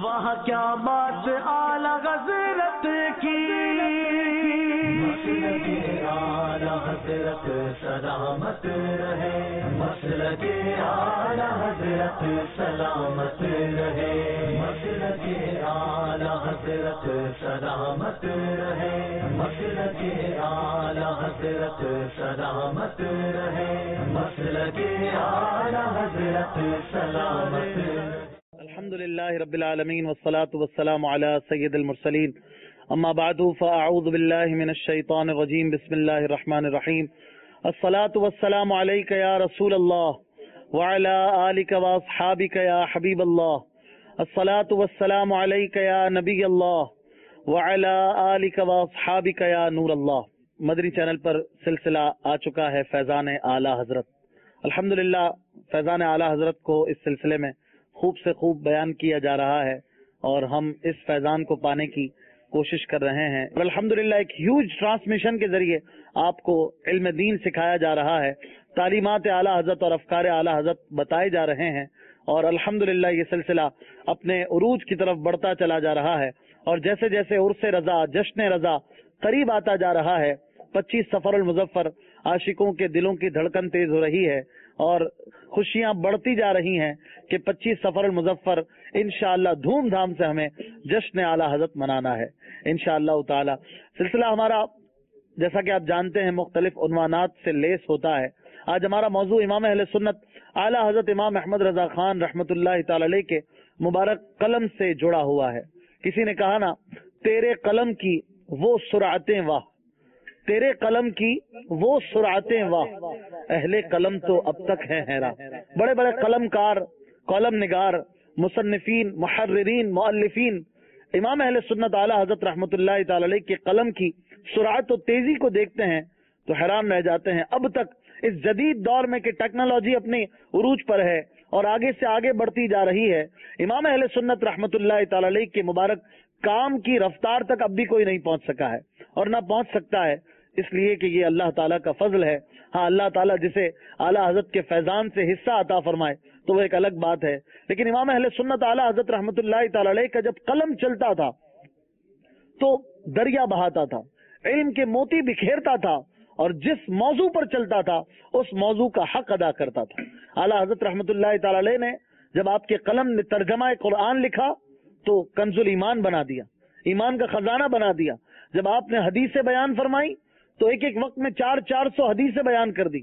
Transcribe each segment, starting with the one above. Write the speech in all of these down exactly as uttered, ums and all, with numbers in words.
وہاں کیا بات اعلی حضرت کی، مسلک اعلی حضرت سلامت رہے، مسلک اعلی حضرت سلامت رہے، مسلک اعلی حضرت سلامت رہے، مسلک اعلی حضرت سلامت رہے، مسلک اعلی حضرت سلامت رہے۔ الحمد للہ رب العالمین والصلاة والسلام علی سید المرسلین، اما بعد فاعوذ باللہ من الشیطان الرجیم، بسم اللہ الرحمن الرحیم۔ الصلاة والسلام علیک یا رسول اللہ وعلی آلک واصحابک یا حبیب اللہ، الصلاة والسلام علیک یا نبی اللہ وعلی آلک واصحابک یا نور اللہ۔ مدنی چینل پر سلسلہ آ چکا ہے فیضان اعلی حضرت۔ الحمدللہ فیضان اعلی حضرت کو اس سلسلے میں خوب سے خوب بیان کیا جا رہا ہے اور ہم اس فیضان کو پانے کی کوشش کر رہے ہیں، اور الحمدللہ ایک ہیوج ٹرانسمیشن کے ذریعے آپ کو علم دین سکھایا جا رہا ہے، تعلیمات اعلیٰ حضرت اور افکار اعلیٰ حضرت بتائے جا رہے ہیں، اور الحمدللہ یہ سلسلہ اپنے عروج کی طرف بڑھتا چلا جا رہا ہے، اور جیسے جیسے عرس رضا، جشن رضا قریب آتا جا رہا ہے، پچیس سفر المظفر عاشقوں کے دلوں کی دھڑکن تیز ہو رہی ہے اور خوشیاں بڑھتی جا رہی ہیں کہ پچیس سفر المظفر انشاءاللہ دھوم دھام سے ہمیں جشن اعلیٰ حضرت منانا ہے انشاءاللہ تعالی۔ سلسلہ ہمارا جیسا کہ آپ جانتے ہیں مختلف عنوانات سے لیس ہوتا ہے۔ آج ہمارا موضوع امام اہل سنت اعلیٰ حضرت امام احمد رضا خان رحمۃ اللہ تعالی علیہ کے مبارک قلم سے جڑا ہوا ہے۔ کسی نے کہا نا، تیرے قلم کی وہ سرعتیں واہ، تیرے قلم کی وہ سرعتیں واہ، اہل قلم تو اب تک ہیں حیران۔ بڑے بڑے قلم کار، قلم نگار، مصنفین، محررین، مؤلفین امام اہل سنت اعلیٰ حضرت رحمۃ اللہ تعالی علیہ کے قلم کی سرعت و تیزی کو دیکھتے ہیں تو حیران رہ جاتے ہیں۔ اب تک اس جدید دور میں کہ ٹیکنالوجی اپنی عروج پر ہے اور آگے سے آگے بڑھتی جا رہی ہے، امام اہل سنت رحمۃ اللہ تعالی علیہ کے مبارک کام کی رفتار تک اب بھی کوئی نہیں پہنچ سکا ہے اور نہ پہنچ سکتا ہے، اس لیے کہ یہ اللہ تعالیٰ کا فضل ہے۔ ہاں، اللہ تعالیٰ جسے اعلیٰ حضرت کے فیضان سے حصہ عطا فرمائے تو وہ ایک الگ بات ہے، لیکن امام اہل سنت اعلیٰ حضرت رحمۃ اللہ تعالی علیہ کا جب قلم چلتا تھا تو دریا بہاتا تھا، علم کے موتی بکھیرتا تھا، اور جس موضوع پر چلتا تھا اس موضوع کا حق ادا کرتا تھا۔ اعلیٰ حضرت رحمۃ اللہ تعالی علیہ نے جب آپ کے قلم نے ترجمہ قرآن لکھا تو کنز الایمان بنا دیا، ایمان کا خزانہ بنا دیا۔ جب آپ نے حدیث بیان فرمائی تو ایک ایک وقت میں چار چار سو حدیثیں بیان کر دی۔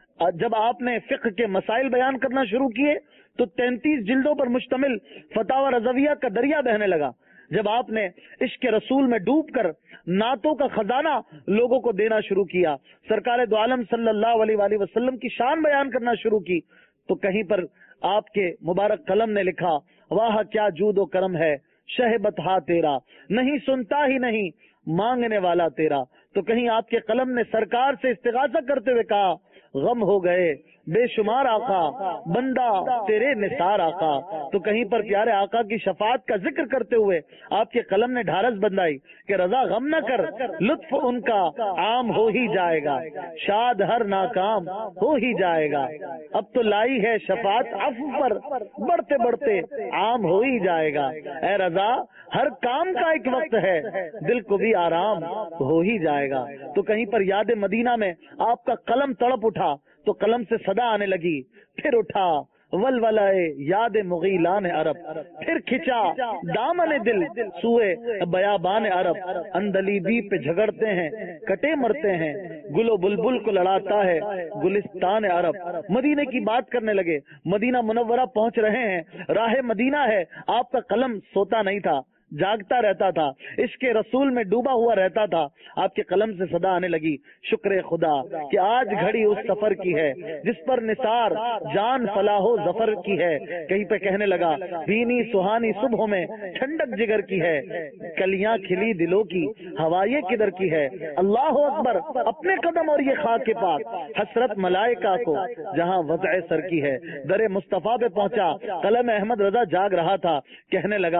جب آپ نے فقہ کے مسائل بیان کرنا شروع کیے تو تینتیس جلدوں پر مشتمل فتاوی رضویہ کا دریا بہنے لگا۔ جب آپ نے عشق رسول میں ڈوب کر نعتوں کا خزانہ لوگوں کو دینا شروع کیا، سرکار دو عالم صلی اللہ علیہ وآلہ وسلم کی شان بیان کرنا شروع کی، تو کہیں پر آپ کے مبارک قلم نے لکھا، واہ کیا جود و کرم ہے شہ بتہا تیرا، نہیں سنتا ہی نہیں مانگنے والا تیرا۔ تو کہیں آپ کے قلم نے سرکار سے استغاثہ کرتے ہوئے کہا، غم ہو گئے بے شمار آقا بندہ تیرے نثار آقا۔ تو کہیں پر پیارے آقا کی شفاعت کا ذکر کرتے ہوئے آپ کے قلم نے ڈھارس بندائی کہ رضا غم نہ کر، لطف ان کا عام ہو ہی جائے گا، شاد ہر ناکام ہو ہی جائے گا۔ اب تو لائی ہے شفاعت عفو پر، بڑھتے بڑھتے عام ہو ہی جائے گا۔ اے رضا ہر کام کا ایک وقت ہے، دل کو بھی آرام ہو ہی جائے گا۔ تو کہیں پر یاد مدینہ میں آپ کا قلم تڑپ اٹھا تو قلم سے صدا آنے لگی، پھر اٹھا ولولائے یاد مغیلان عرب، پھر کھچا دامن دل سوئے بیابان عرب، اندلیبی پہ جھگڑتے ہیں کٹے مرتے ہیں، گل و بلبل کو لڑاتا ہے گلستان عرب۔ مدینے کی بات کرنے لگے، مدینہ منورہ پہنچ رہے ہیں، راہ مدینہ ہے، آپ کا قلم سوتا نہیں تھا، جاگتا رہتا تھا، عشق رسول میں ڈوبا ہوا رہتا تھا۔ آپ کے قلم سے صدا آنے لگی، شکر خدا کہ آج گھڑی اس سفر کی ہے جس پر نثار جان فلاح و ظفر کی ہے۔ کہیں پہ کہنے لگا، بھینی سہانی صبح میں ٹھنڈک جگر کی ہے، کلیاں کھلی دلوں کی ہوا یہ کدھر کی ہے۔ اللہ اکبر، اپنے قدم اور یہ خاک کے پاک، حسرت ملائکہ کو جہاں وضع سر کی ہے۔ در مصطفیٰ پہ پہنچا، قلم احمد رضا جاگ رہا تھا، کہنے لگا،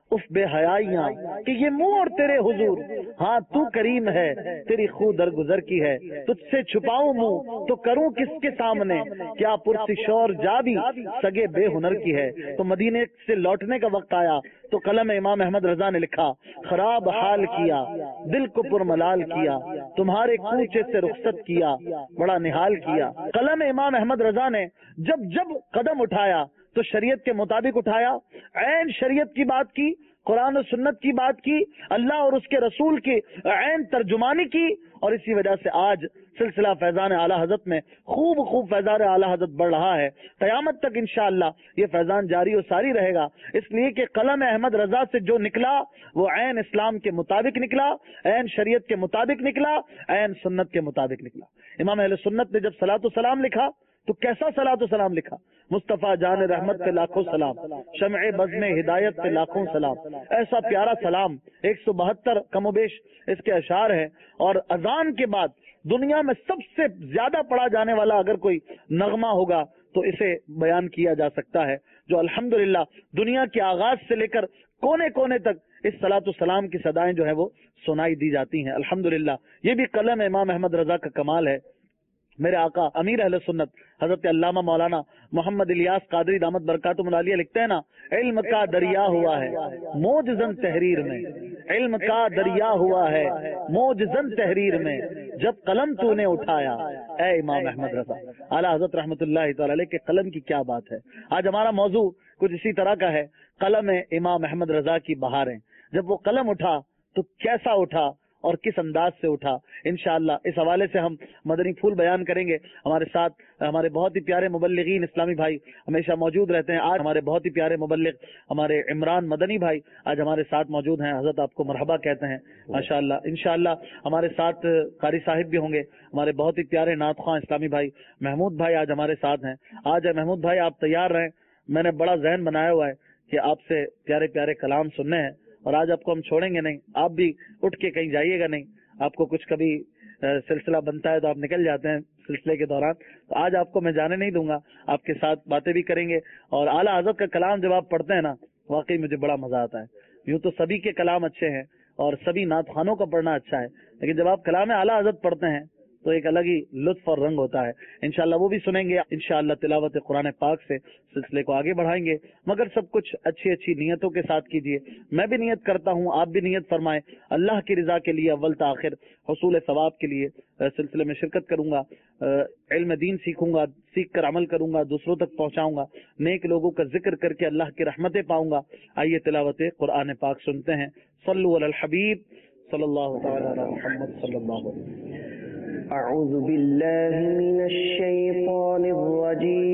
اف بے حیائیاں کہ یہ منہ اور تیرے حضور، ہاں تو کریم ہے تیری خو در گزر کی ہے، تجھ سے چھپاؤں منہ تو کروں کس کے سامنے، کیا پرسی شور جا بھی سگے بے ہنر کی ہے۔ تو مدینے سے لوٹنے کا وقت آیا تو قلم امام احمد رضا نے لکھا، خراب حال کیا دل کو پرملال کیا، تمہارے کوچے سے رخصت کیا بڑا نہال کیا۔ قلم امام احمد رضا نے جب جب قدم اٹھایا تو شریعت کے مطابق اٹھایا، عین شریعت کی بات کی، قرآن و سنت کی بات کی، اللہ اور اس کے رسول کی عین ترجمانی کی، اور اسی وجہ سے آج سلسلہ فیضان اعلی حضرت میں خوب خوب فیضان اعلی حضرت بڑھ رہا ہے۔ قیامت تک انشاءاللہ یہ فیضان جاری و ساری رہے گا، اس لیے کہ قلم احمد رضا سے جو نکلا وہ عین اسلام کے مطابق نکلا، عین شریعت کے مطابق نکلا، عین سنت کے مطابق نکلا۔ امام اہل سنت نے جب صلاۃ و سلام لکھا تو کیسا صلاۃ و سلام لکھا؟ مصطفیٰ جان رحمت پہ لاکھوں سلام، شمع بزم ہدایت پہ لاکھوں سلام، ایسا پیارا سلام، ایک سو بہتر کم و بیش اس کے اشعار ہیں۔ اور اذان کے بعد دنیا میں سب سے زیادہ پڑھا جانے والا اگر کوئی نغمہ ہوگا تو اسے بیان کیا جا سکتا ہے، جو الحمدللہ دنیا کے آغاز سے لے کر کونے کونے تک اس صلاۃ السلام کی صدائیں جو ہے وہ سنائی دی جاتی ہیں الحمدللہ۔ یہ بھی قلم امام احمد رضا کا کمال ہے۔ میرے آقا امیر اہل سنت حضرت علامہ مولانا محمد الیاس قادری دامت برکاتہم العالیہ لکھتے ہیں نا، علم کا دریا ہوا ہے موج زن تحریر میں، علم کا دریا ہوا ہے موج زن تحریر میں، جب قلم تو نے اٹھایا اے امام احمد رضا۔ اعلیٰ حضرت رحمۃ اللہ تعالی علیہ کے قلم کی کیا بات ہے۔ آج ہمارا موضوع کچھ اسی طرح کا ہے، قلم امام احمد رضا کی بہاریں۔ جب وہ قلم اٹھا تو کیسا اٹھا اور کس انداز سے اٹھا، انشاءاللہ اس حوالے سے ہم مدنی پھول بیان کریں گے۔ ہمارے ساتھ ہمارے بہت ہی پیارے مبلغین اسلامی بھائی ہمیشہ موجود رہتے ہیں۔ آج ہمارے بہت ہی پیارے مبلغ ہمارے عمران مدنی بھائی آج ہمارے ساتھ موجود ہیں، حضرت آپ کو مرحبا کہتے ہیں ماشاءاللہ۔ انشاءاللہ ہمارے ساتھ قاری صاحب بھی ہوں گے، ہمارے بہت ہی پیارے نعت خواں اسلامی بھائی محمود بھائی آج ہمارے ساتھ ہیں۔ آج محمود بھائی آپ تیار رہیں، میں نے بڑا ذہن بنایا ہوا ہے کہ آپ سے پیارے پیارے کلام سننے ہیں، اور آج آپ کو ہم چھوڑیں گے نہیں، آپ بھی اٹھ کے کہیں جائیے گا نہیں۔ آپ کو کچھ کبھی سلسلہ بنتا ہے تو آپ نکل جاتے ہیں سلسلے کے دوران، تو آج آپ کو میں جانے نہیں دوں گا، آپ کے ساتھ باتیں بھی کریں گے۔ اور اعلیٰ حضرت کا کلام جب آپ پڑھتے ہیں نا واقعی مجھے بڑا مزہ آتا ہے۔ یوں تو سبھی کے کلام اچھے ہیں اور سبھی نعت خوانوں کا پڑھنا اچھا ہے، لیکن جب آپ کلام اعلیٰ حضرت پڑھتے ہیں تو ایک الگ ہی لطف اور رنگ ہوتا ہے۔ انشاءاللہ وہ بھی سنیں گے، انشاءاللہ تلاوت قرآن پاک سے سلسلے کو آگے بڑھائیں گے، مگر سب کچھ اچھی اچھی نیتوں کے ساتھ کیجیے۔ میں بھی نیت کرتا ہوں، آپ بھی نیت فرمائیں، اللہ کی رضا کے لیے اول تاخر حصول ثواب کے لیے سلسلے میں شرکت کروں گا، علم دین سیکھوں گا، سیکھ کر عمل کروں گا، دوسروں تک پہنچاؤں گا، نیک لوگوں کا ذکر کر کے اللہ کی رحمتیں پاؤں گا۔ آئیے تلاوت قرآن پاک سنتے ہیں۔ صلو علی الحبیب صلی اللہ تعالی علی محمد صلی اللہ علیہ وسلم۔ اعوذ باللہ من الشیطان الرجیم،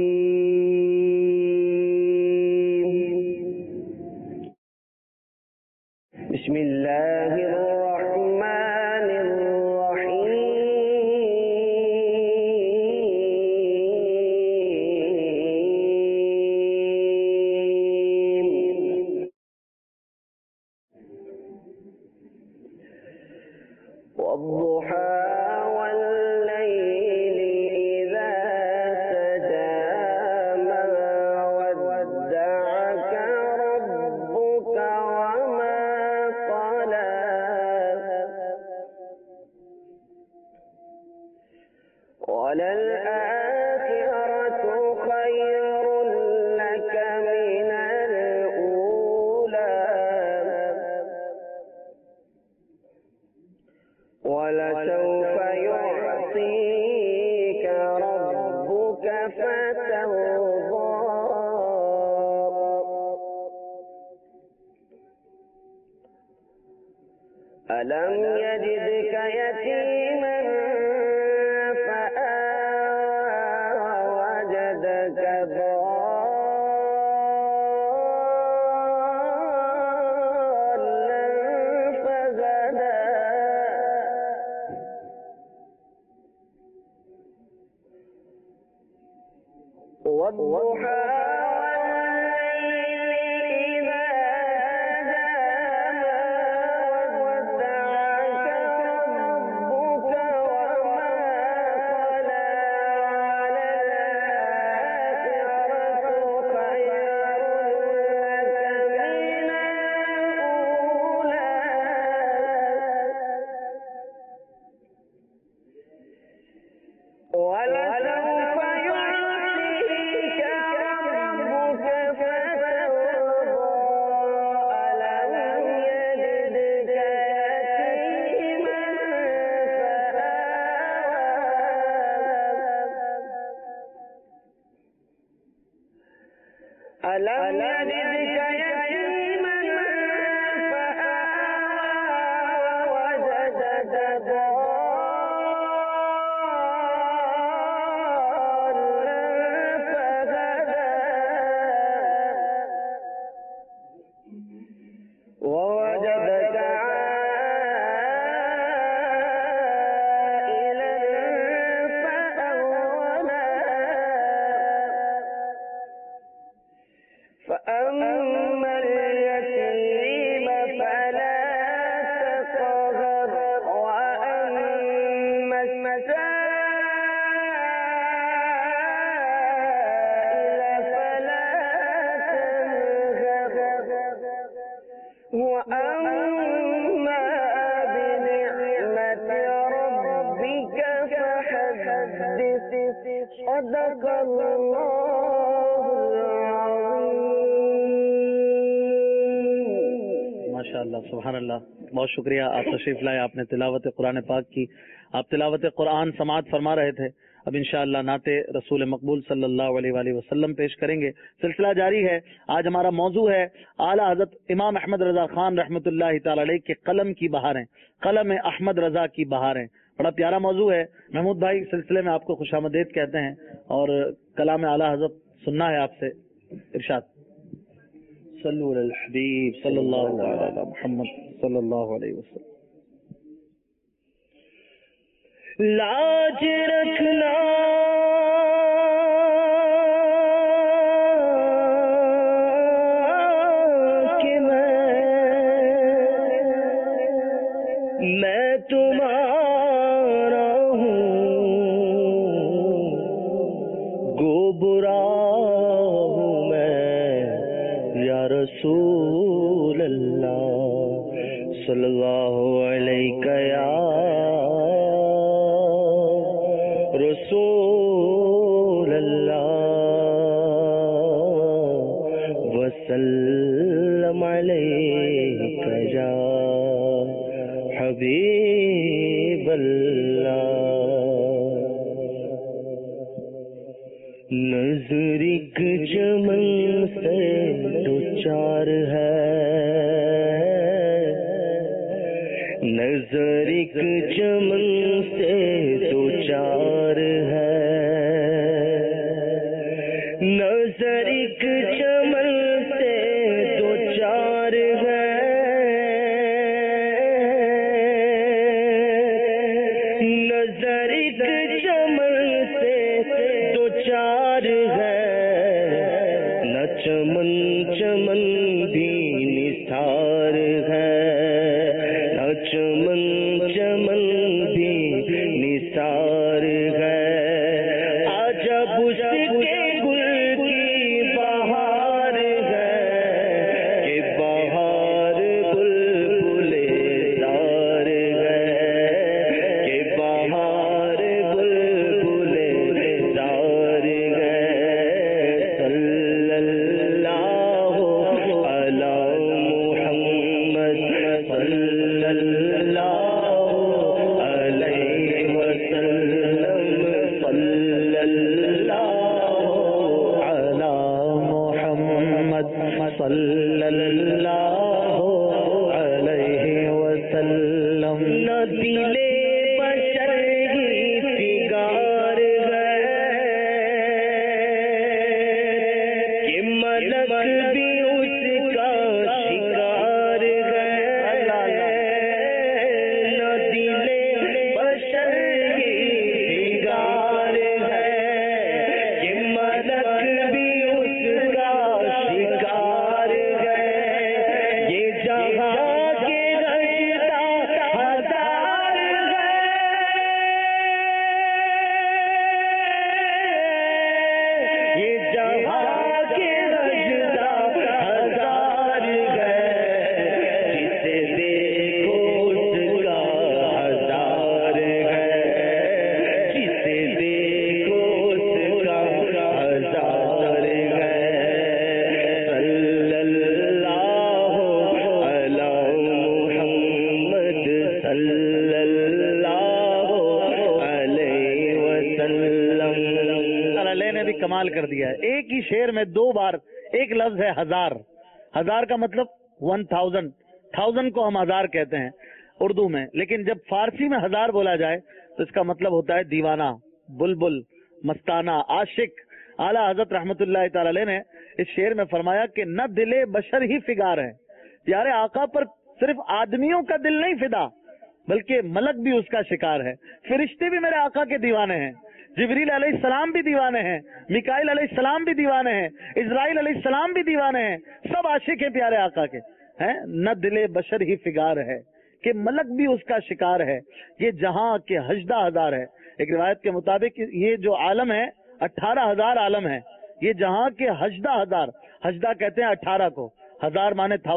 بسم اللہ الرحمن الرحیم، والضحى ولسوف يعطيك ربك فترضى ألم يجدك يتيما فآوى وجدك ضالا فهدى والضحى والليل إذا سجى ما ودعك ربك وَأَمَّا بِنِعْمَةِ رَبِّكَ فَحَدِّثْ صدق اللہ العظیم. ماشاء اللہ، سبحان اللہ. بہت شکریہ، آپ تشریف لائے، آپ نے تلاوت قرآن پاک کی. آپ تلاوت قرآن سماعت فرما رہے تھے. اب انشاءاللہ نعت رسول مقبول صلی اللہ علیہ وآلہ وسلم پیش کریں گے. سلسلہ جاری ہے. آج ہمارا موضوع ہے اعلیٰ حضرت امام احمد رضا خان رحمۃ اللہ تعالی علیہ کے قلم کی بہاریں، قلم احمد رضا کی بہاریں. بڑا پیارا موضوع ہے. محمود بھائی سلسلے میں آپ کو خوش آمدید کہتے ہیں اور کلام اعلیٰ حضرت سننا ہے آپ سے. ارشاد. صلو علی الحبیب صلی اللہ علیہ محمد صلی اللہ علیہ وسلم. لاج رکھنا کہ میں میں تمہارا ہوں، گو برا ہوں میں یا رسول اللہ صلی اللہ علیہ یا رسول اللہ وسلم علیک یا حبیب اللہ. نظر ایک چمن سے دو چار ہے، نظر ایک چمن سے دو چار ہے، نظر ایک چمن سے دو چار ہے، نظر ایک چمن سے دو چار ہے، نہ چمن چمن بھی نثار ہے، نہ چمن چمن بھی نثار ہے. عجب اس کے گل کی بہار ہے کہ بہار بلبل دار ہے، کہ بہار بلبل دار ہے. صلی اللہ علی محمد صلی اللہ علیہ وسلم صلی اللہ علی محمد صلی اللہ علیہ وسلم. نہ دل بشر ہی فگار ہے کہ ملک بھی اس کا شکار ہے، نہ دل بشر ہی فگار ہے کہ ملک بھی اس کا شکار ہے. یہ جہاں کے رشتہ ہزار ہے، یہ جہاں کے رشتہ ہزار ہے، جسے دیکھو اس کا ہزار ہے، جسے دیکھو اس کا ہزار ہے. صلی اللہ علی محمد صلی اللہ علیہ وسلم. اللہ علیہ نے بھی کمال کر دیا ہے. ایک ہی شعر میں دو بار ایک لفظ ہے ہزار. ہزار کا مطلب ون تھاؤزینڈ، تھاؤزینڈ کو ہم ہزار کہتے ہیں اردو میں، لیکن جب فارسی میں ہزار بولا جائے تو اس کا مطلب ہوتا ہے دیوانہ، بلبل، مستانہ، عاشق. اعلیٰ حضرت رحمت اللہ تعالی علیہ نے اس شعر میں فرمایا کہ نہ دل بشر ہی فگار ہے. پیارے آقا پر صرف آدمیوں کا دل نہیں فدا بلکہ ملک بھی اس کا شکار ہے. فرشتے بھی میرے آقا کے دیوانے ہیں، جبریل علیہ السلام بھی دیوانے ہیں، میکائیل علیہ السلام بھی دیوانے ہیں، اسرائیل علیہ السلام بھی دیوانے ہیں. سب عاشق ہیں پیارے آقا کے. ہیں نہ دل بشر ہی فگار ہے کہ ملک بھی اس کا شکار ہے. یہ جہاں کے ہجدہ ہزار ہے. ایک روایت کے مطابق یہ جو عالم ہے اٹھارہ ہزار عالم ہے. یہ جہاں کے ہجدہ ہزار، ہجدہ کہتے ہیں اٹھارہ کو، ہزار مانے تھاؤزینڈ.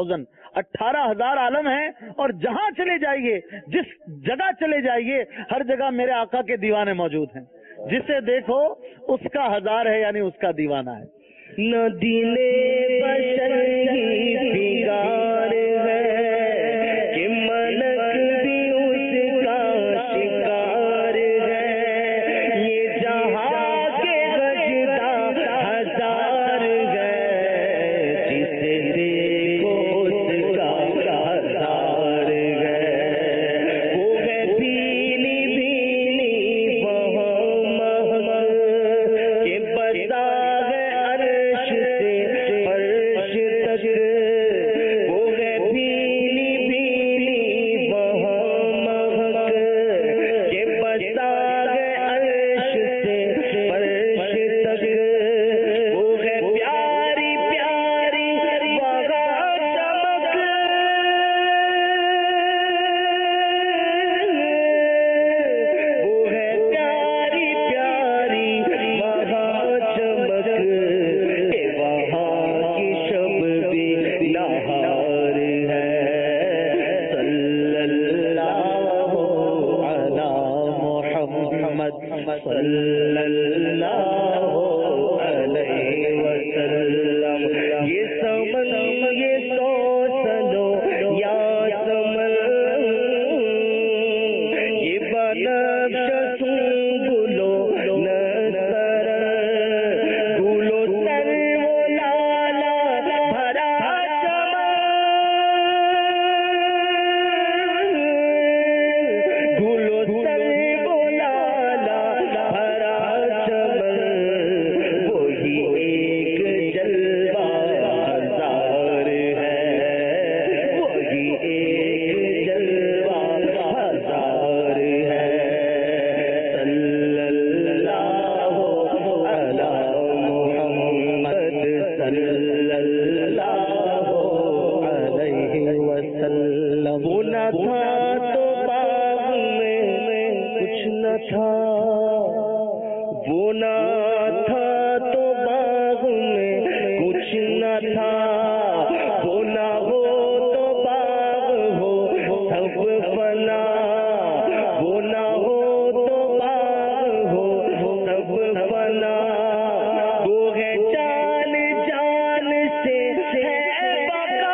اٹھارہ ہزار عالم ہیں اور جہاں چلے جائیے، جس جگہ چلے جائیے، ہر جگہ میرے آقا کے دیوانے موجود ہیں. جسے دیکھو اس کا ہزار ہے، یعنی اس کا دیوانہ ہے. نہ دل بشر ہی بگار ہے کہ ملک بھی اس کا شکار ہے. یہ جہاں کے گجدا ہزار ہے، جسے دیکھو اس کا ہزار ہے. وہ ہے بھیلی بھیلی وہاں محمد کہ بسا ہے عرش سے فرش تک. وہ ہے بھیلی بھیلی وہاں محمد کہ بسا ہے عرش سے فرش تک. وہ ہے پیاری پیاری وہاں چمک. وہ ہے پیاری پیاری وہاں چمک کہ وہاں کی شب بھی نہار ہے. صلی اللہ علی محمد صلی اللہ علیہ وسلم. یہ سمن یہ سو سنو یا سمن، یہ بنفش سنبلو نثر، گلو سر و لالا بھرا چمن، گلو سر و لالا بھرا چمن. وہی ایک جلوہ ہزار ہے، وہی ایک جلوہ ہزار ہے. صلی اللہ علی محمد صلی اللہ علیہ وسلم. وہ نہ تھا تو باغ میں کچھ نہ تھا، وہ نہ تھا تو باغ میں کچھ نہ تھا. وہ نہ ہو تو باغ ہو سب فنا، وہ نہ ہو تو باغ ہو سب فنا. وہ ہے جان جان سے ہے بقا،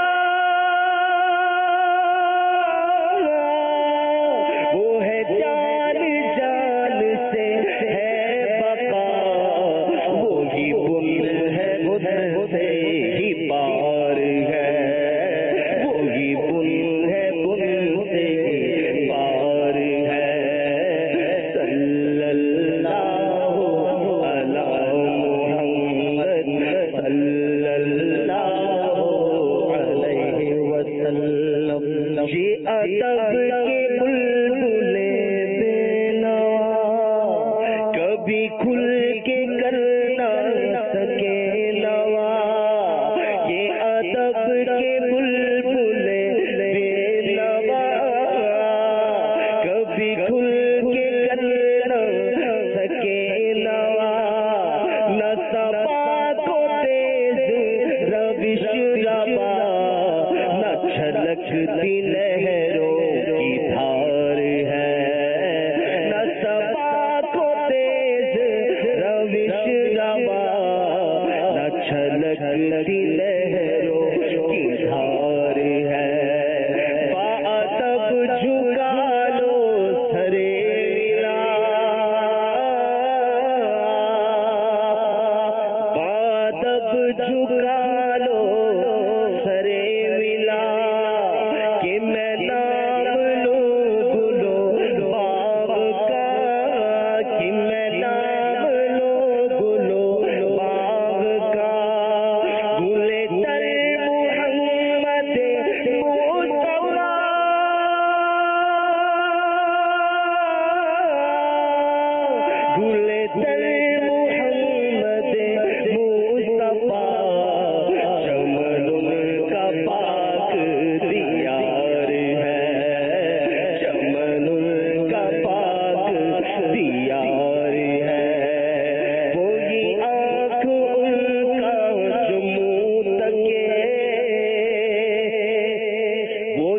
وہ ہے جان جان سے ہے بقا. وہی بن ہے بن سے ہی پار ہے، وہی بن ہے بن سے ہی پار ہے. صلی اللہ علی محمد صلی اللہ علیہ وسلم. یہ ادب کے بلبل بے نوا کبھی کھل کے کر نہ سکے نوا. یہ ادب کے بلبل بے نوا کبھی کھل کے کر نہ سکے نوا. نہ صبا کو تیز روش ربا، نہ چھلکتی لہروں کی دھار ہے. نہ صبا کو تیز روش ربا، نہ چھلکتی لہروں کی دھار ہے. بادب جھکا لو سرے ولا، بادب جھکا لو سرے ولا کہ میدان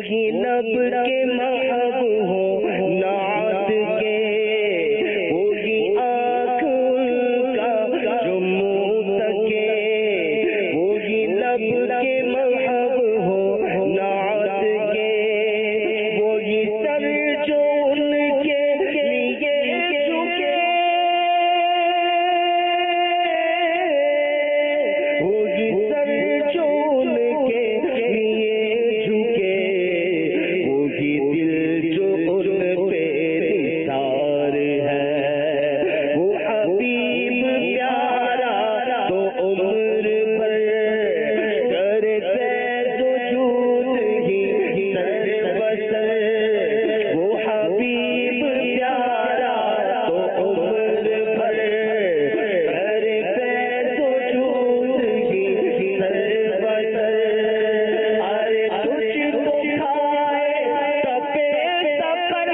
وہی لب کے محب ہو نعت کے، وہی آنکھ ان کا جو منہ تکے، وہی لب کے محب ہو نعت کے، وہی سر جو ان کے لیے جھکے، وہی سر جو ان کے لیے جھکے، وہی دل جو ان پہ نثار ہے، وہ حبیب پیارا تو عمر بھر کرے فیض وجود ہی سر بسر، وہ حبیب پیارا تو عمر بھر کرے فیض وجود ہی سر بسر، ارے تجھ کو کھائے تپے سفر،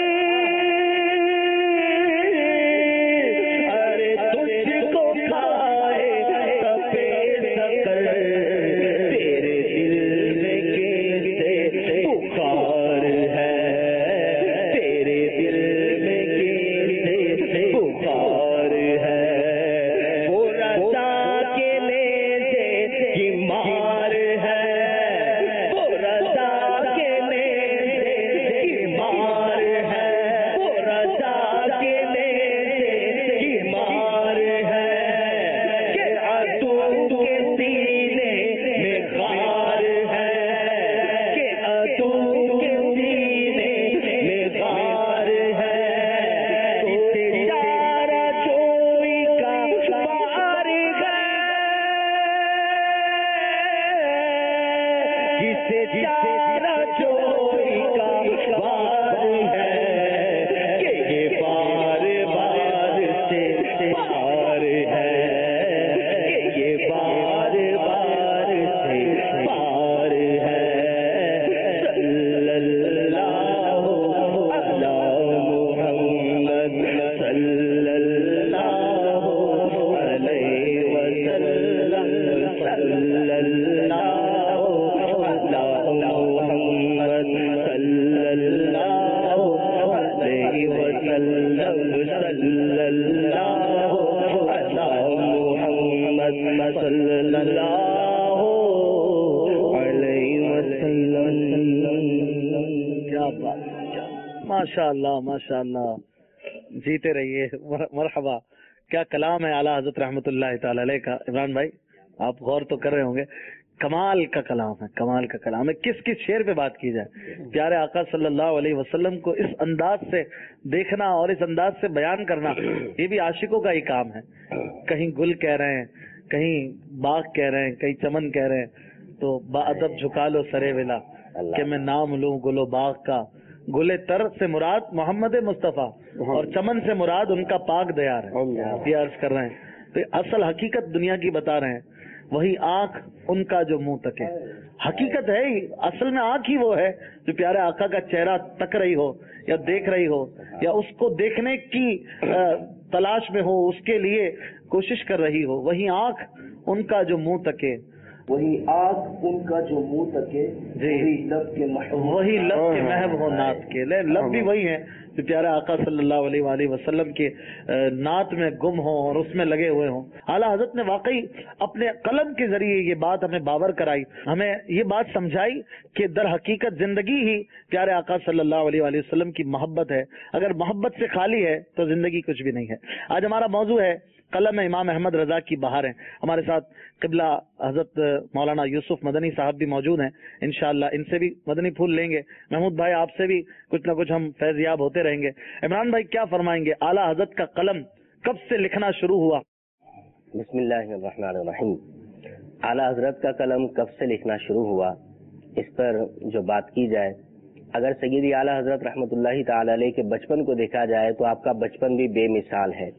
ارے تجھ کو کھائے تپے سفر، تیرے دل میں کیسے بخار ہے، تیرے دل میں کیسے بخار ہے، وہ رضا کے نیزے کی مار ہے، وہ رضا کے نیزے کی مار ہے، وہ رضا کے نیزے کی مار ہے، کہ عدو کے سینے میں غار ہے، کہ عدو کے سینے میں غار ہے، اسے چارہ چوئی کا پار ہے، جسے چارہ چوئی کا پار ہے، کہ یہ بار بار سے پار ہے، کہ یہ بار بار سے پار ہے، صلی اللہ علی محمد صلی اللہ علیہ وسلم، صلی اللہ علی محمد صلی اللہ علیہ وسلم، صلی اللہ علی محمد صلی اللہ علیہ وسلم۔ کیا بات ہے، ماشاء اللہ ماشاء اللہ، جیتے رہیے، مر- مرحبا۔ کیا کلام ہے اعلیٰ حضرت رحمۃ اللہ تعالی علیہ کا۔ عمران بھائی آپ غور تو کر رہے ہوں گے، کمال کا کلام ہے، کمال کا کلام ہے۔ کس کس شعر پہ بات کی جائے، پیارے آقا صلی اللہ علیہ وسلم کو اس انداز سے دیکھنا اور اس انداز سے بیان کرنا، یہ بھی عاشقوں کا ہی کام ہے۔ کہیں گل کہہ رہے ہیں، کہیں باغ کہہ رہے ہیں، کہیں چمن کہہ رہے ہیں، تو با ادب جھکا لو سرے ولا کہ میں نام لوں گل و باغ کا، گلے تر سے مراد محمد مصطفیٰ اور چمن سے مراد ان کا پاک دیار ہے، یہ عرض کر رہے ہیں۔ تو اصل حقیقت دنیا کی بتا رہے ہیں، وہی آنکھ ان کا جو منہ تکے، حقیقت ہے ہی، اصل میں آنکھ ہی وہ ہے جو پیارے آقا کا چہرہ تک رہی ہو یا دیکھ رہی ہو یا اس کو دیکھنے کی تلاش میں ہو، اس کے لیے کوشش کر رہی ہو، وہی آنکھ ان کا جو منہ تکے، وہی آنکھ ان کا جو منہ تکے، جی وہی لب کے محب، وہی لب کے محب ہو نعت کے، لے لب بھی وہی ہیں جو پیارے آقا صلی اللہ علیہ وآلہ وسلم کے نعت میں گم ہوں اور اس میں لگے ہوئے ہوں۔ اعلیٰ حضرت نے واقعی اپنے قلم کے ذریعے یہ بات ہمیں باور کرائی، ہمیں یہ بات سمجھائی کہ در حقیقت زندگی ہی پیارے آقا صلی اللہ علیہ وآلہ وسلم کی محبت ہے، اگر محبت سے خالی ہے تو زندگی کچھ بھی نہیں ہے۔ آج ہمارا موضوع ہے قلم امام احمد رضا کی بہاریں۔ ہمارے ساتھ قبلہ حضرت مولانا یوسف مدنی صاحب بھی موجود ہیں، انشاءاللہ ان سے بھی مدنی پھول لیں گے۔ محمود بھائی آپ سے بھی کچھ نہ کچھ ہم فیض یاب ہوتے رہیں گے۔ عمران بھائی کیا فرمائیں گے، اعلیٰ حضرت کا قلم کب سے لکھنا شروع ہوا؟ بسم اللہ الرحمن الرحیم۔ اعلیٰ حضرت کا قلم کب سے لکھنا شروع ہوا، اس پر جو بات کی جائے، اگر سیدی اعلیٰ حضرت رحمۃ اللہ تعالی علیہ کے بچپن کو دیکھا جائے تو آپ کا بچپن بھی بے مثال ہے۔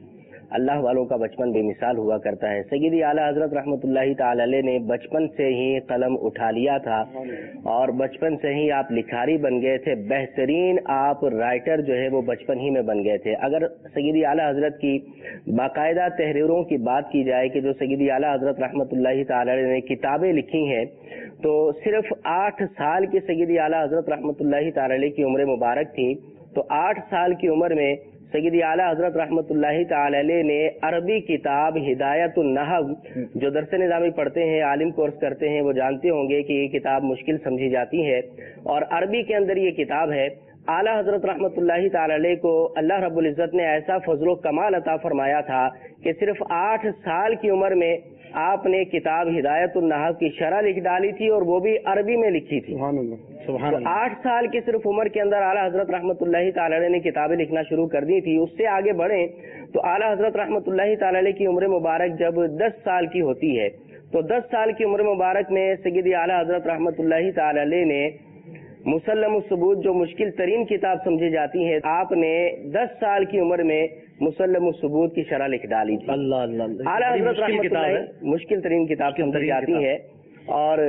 اللہ والوں کا بچپن بے مثال ہوا کرتا ہے. سیدی اعلیٰ حضرت رحمۃ اللہ تعالی علیہ نے بچپن سے ہی قلم اٹھا لیا تھا اور بچپن سے ہی آپ لکھاری بن گئے تھے. بہترین آپ رائٹر جو ہے وہ بچپن ہی میں بن گئے تھے. اگر سیدی اعلیٰ حضرت کی باقاعدہ تحریروں کی بات کی جائے کہ جو سیدی اعلیٰ حضرت رحمۃ اللہ تعالی علیہ نے کتابیں لکھی ہیں تو صرف آٹھ سال کی سیدی اعلیٰ حضرت رحمۃ اللہ تعالی علیہ کی عمر مبارک تھی. تو آٹھ سال کی عمر میں سیدی اعلیٰ حضرت رحمۃ اللہ تعالی علیہ نے عربی کتاب ہدایت النحو، جو درس نظامی پڑھتے ہیں، عالم کورس کرتے ہیں، وہ جانتے ہوں گے کہ یہ کتاب مشکل سمجھی جاتی ہے اور عربی کے اندر یہ کتاب ہے. اعلیٰ حضرت رحمۃ اللہ تعالی علیہ کو اللہ رب العزت نے ایسا فضل و کمال عطا فرمایا تھا کہ صرف آٹھ سال کی عمر میں آپ نے کتاب ہدایت النحو کی شرح لکھ ڈالی تھی اور وہ بھی عربی میں لکھی تھی. سبحان اللہ سبحان اللہ. آٹھ سال کی صرف عمر کے اندر اعلیٰ حضرت رحمۃ اللہ تعالی علیہ نے کتابیں لکھنا شروع کر دی تھی. اس سے آگے بڑھیں تو اعلیٰ حضرت رحمۃ اللہ تعالی علیہ کی عمر مبارک جب دس سال کی ہوتی ہے تو دس سال کی عمر مبارک میں سیدی اعلیٰ حضرت رحمۃ اللہ تعالی علیہ نے مسلم الثبوت، جو مشکل ترین کتاب سمجھی جاتی ہے، آپ نے دس سال کی عمر میں مسلم الثبوت کی شرح لکھ ڈالی تھی. اللہ اللہ. اعلیٰ حضرت رحمۃ اللہ مشکل ترین کتاب سمجھی جاتی ہے اور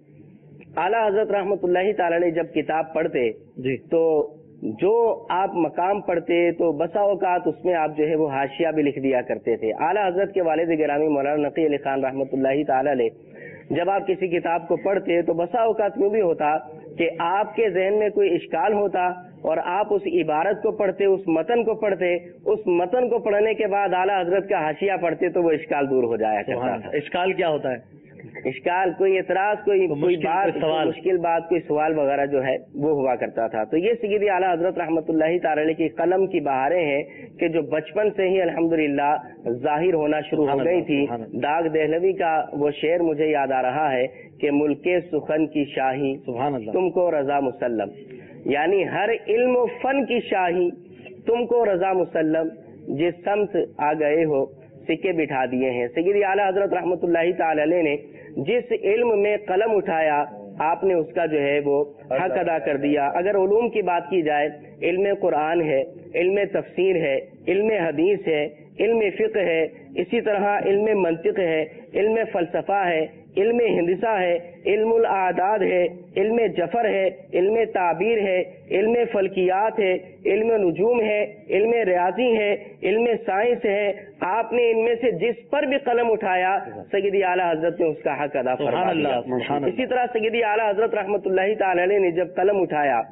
اعلیٰ حضرت رحمۃ اللہ تعالی علیہ جب کتاب پڑھتے جی تو جو آپ مقام پڑھتے تو بسا اوقات اس میں آپ جو ہے وہ حاشیہ بھی لکھ دیا کرتے تھے. اعلیٰ حضرت کے والد گرامی مولانا نقی علی خان رحمۃ اللہ تعالی علیہ جب آپ کسی کتاب کو پڑھتے تو بسا اوقات یوں بھی ہوتا کہ آپ کے ذہن میں کوئی اشکال ہوتا اور آپ اس عبارت کو پڑھتے، اس متن کو پڑھتے، اس متن کو پڑھنے کے بعد اعلیٰ حضرت کا حاشیہ پڑھتے تو وہ اشکال دور ہو جایا کرتا تھا. اشکال کیا ہوتا ہے؟ اشکال کوئی اعتراض، کوئی کوئی بات، مشکل بات، کوئی سوال وغیرہ جو ہے وہ ہوا کرتا تھا. تو یہ سیدی اعلیٰ حضرت رحمۃ اللہ تعالی علیہ کی قلم کی بہاریں ہیں کہ جو بچپن سے ہی الحمدللہ ظاہر ہونا شروع ہو گئی تھی. داغ دہلوی کا وہ شعر مجھے یاد آ رہا ہے کہ ملک سخن کی شاہی تم کو رضا مسلم، یعنی ہر علم و فن کی شاہی تم کو رضا مسلم، جس سمت آ گئے ہو سکے بٹھا دیے ہیں. سیدی اعلیٰ حضرت رحمۃ اللہ تعالی علیہ نے جس علم میں قلم اٹھایا آپ نے اس کا جو ہے وہ حق ادا کر دیا. اگر علوم کی بات کی جائے، علم قرآن ہے، علم تفسیر ہے، علم حدیث ہے، علم فقہ ہے، اسی طرح علم منطق ہے، علم فلسفہ ہے، علم ہندسہ ہے، علم الاعداد ہے، علم جفر ہے، علم تعبیر ہے، علم فلکیات ہے، علم نجوم ہے، علم ریاضی ہے، علم سائنس ہے. آپ نے ان میں سے جس پر بھی قلم اٹھایا سیدی اعلیٰ حضرت نے اس کا حق ادا فرما دیا. اسی طرح سیدی اعلیٰ حضرت رحمۃ اللہ تعالی علیہ نے جب قلم اٹھایا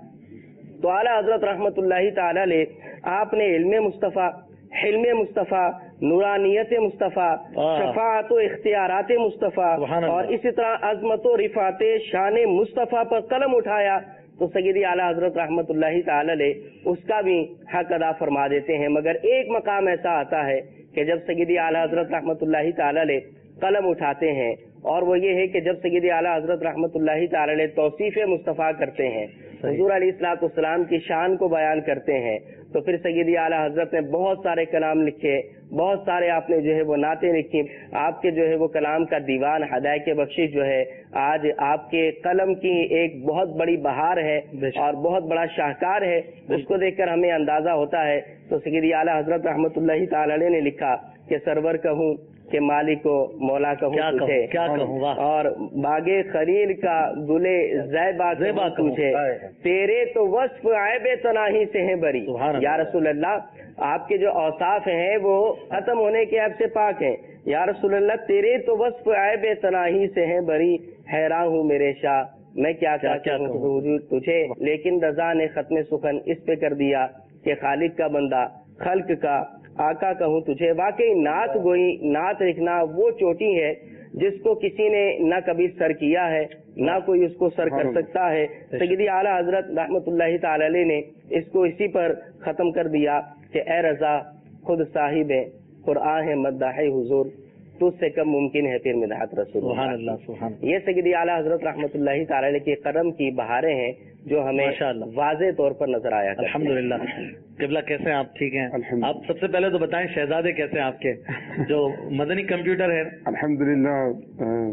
تو اعلیٰ حضرت رحمۃ اللہ تعالی علیہ آپ نے علم مصطفیٰ، حلم مصطفیٰ، نورانیت مصطفیٰ، شفاعت و اختیارات مصطفیٰ اور اسی طرح عظمت و رفعت شان مصطفیٰ پر قلم اٹھایا تو سیدی اعلیٰ حضرت رحمۃ اللہ تعالی علیہ اس کا بھی حق ادا فرما دیتے ہیں. مگر ایک مقام ایسا آتا ہے کہ جب سیدی اعلیٰ حضرت رحمۃ اللہ تعالی علیہ قلم اٹھاتے ہیں اور وہ یہ ہے کہ جب سیدی اعلیٰ حضرت رحمۃ اللہ تعالی علیہ توصیف مصطفیٰ کرتے ہیں، حضور علیہ الصلوۃ والسلام کی شان کو بیان کرتے ہیں، تو پھر سیدی اعلیٰ حضرت نے بہت سارے کلام لکھے، بہت سارے آپ نے جو ہے وہ نعتیں لکھی. آپ کے جو ہے وہ کلام کا دیوان ہدایت بخشش جو ہے آج آپ کے قلم کی ایک بہت بڑی بہار ہے اور بہت بڑا شاہکار ہے. اس کو دیکھ کر ہمیں اندازہ ہوتا ہے. تو سیدی اعلیٰ حضرت رحمۃ اللہ تعالی علیہ نے لکھا کہ سرور کہوں کہ مالک و مولا کہوں تجھے، اور باغ خلیل کا گلے زیبا کہوں تجھے، تیرے تو وصف عیب تناہی سے ہیں بری. یا رسول اللہ، آپ کے جو اوصاف ہیں وہ ختم ہونے کے عیب سے پاک ہیں. یا رسول اللہ، تیرے تو وصف عیب تناہی سے ہیں بری، حیران ہوں میرے شاہ میں کیا کہوں تجھے. لیکن رضا نے ختم سخن اس پہ کر دیا کہ خالق کا بندہ، خلق کا آقا کہوں تجھے. واقعی نعت گوئی، نعت لکھنا وہ چوٹی ہے جس کو کسی نے نہ کبھی سر کیا ہے، نہ کوئی اس کو سر کر سکتا ہے. سیدی اعلیٰ حضرت رحمۃ اللہ تعالی علیہ نے اس کو اسی پر ختم کر دیا کہ اے رضا خود صاحب قرآن ہے مداح حضور، تجھ سے کم ممکن ہے پھر مدحت رسول. سبحان اللہ سبحان اللہ. یہ سیدی اعلیٰ حضرت رحمۃ اللہ تعالی علیہ کے قدم کی بہاریں ہیں جو ہمیں واضح طور پر نظر آیا. الحمدللہ. قبلہ کیسے ہیں آپ؟ ٹھیک ہیں آپ؟ سب سے پہلے تو بتائیں شہزادے کیسے ہیں آپ کے جو مدنی کمپیوٹر ہے؟ الحمدللہ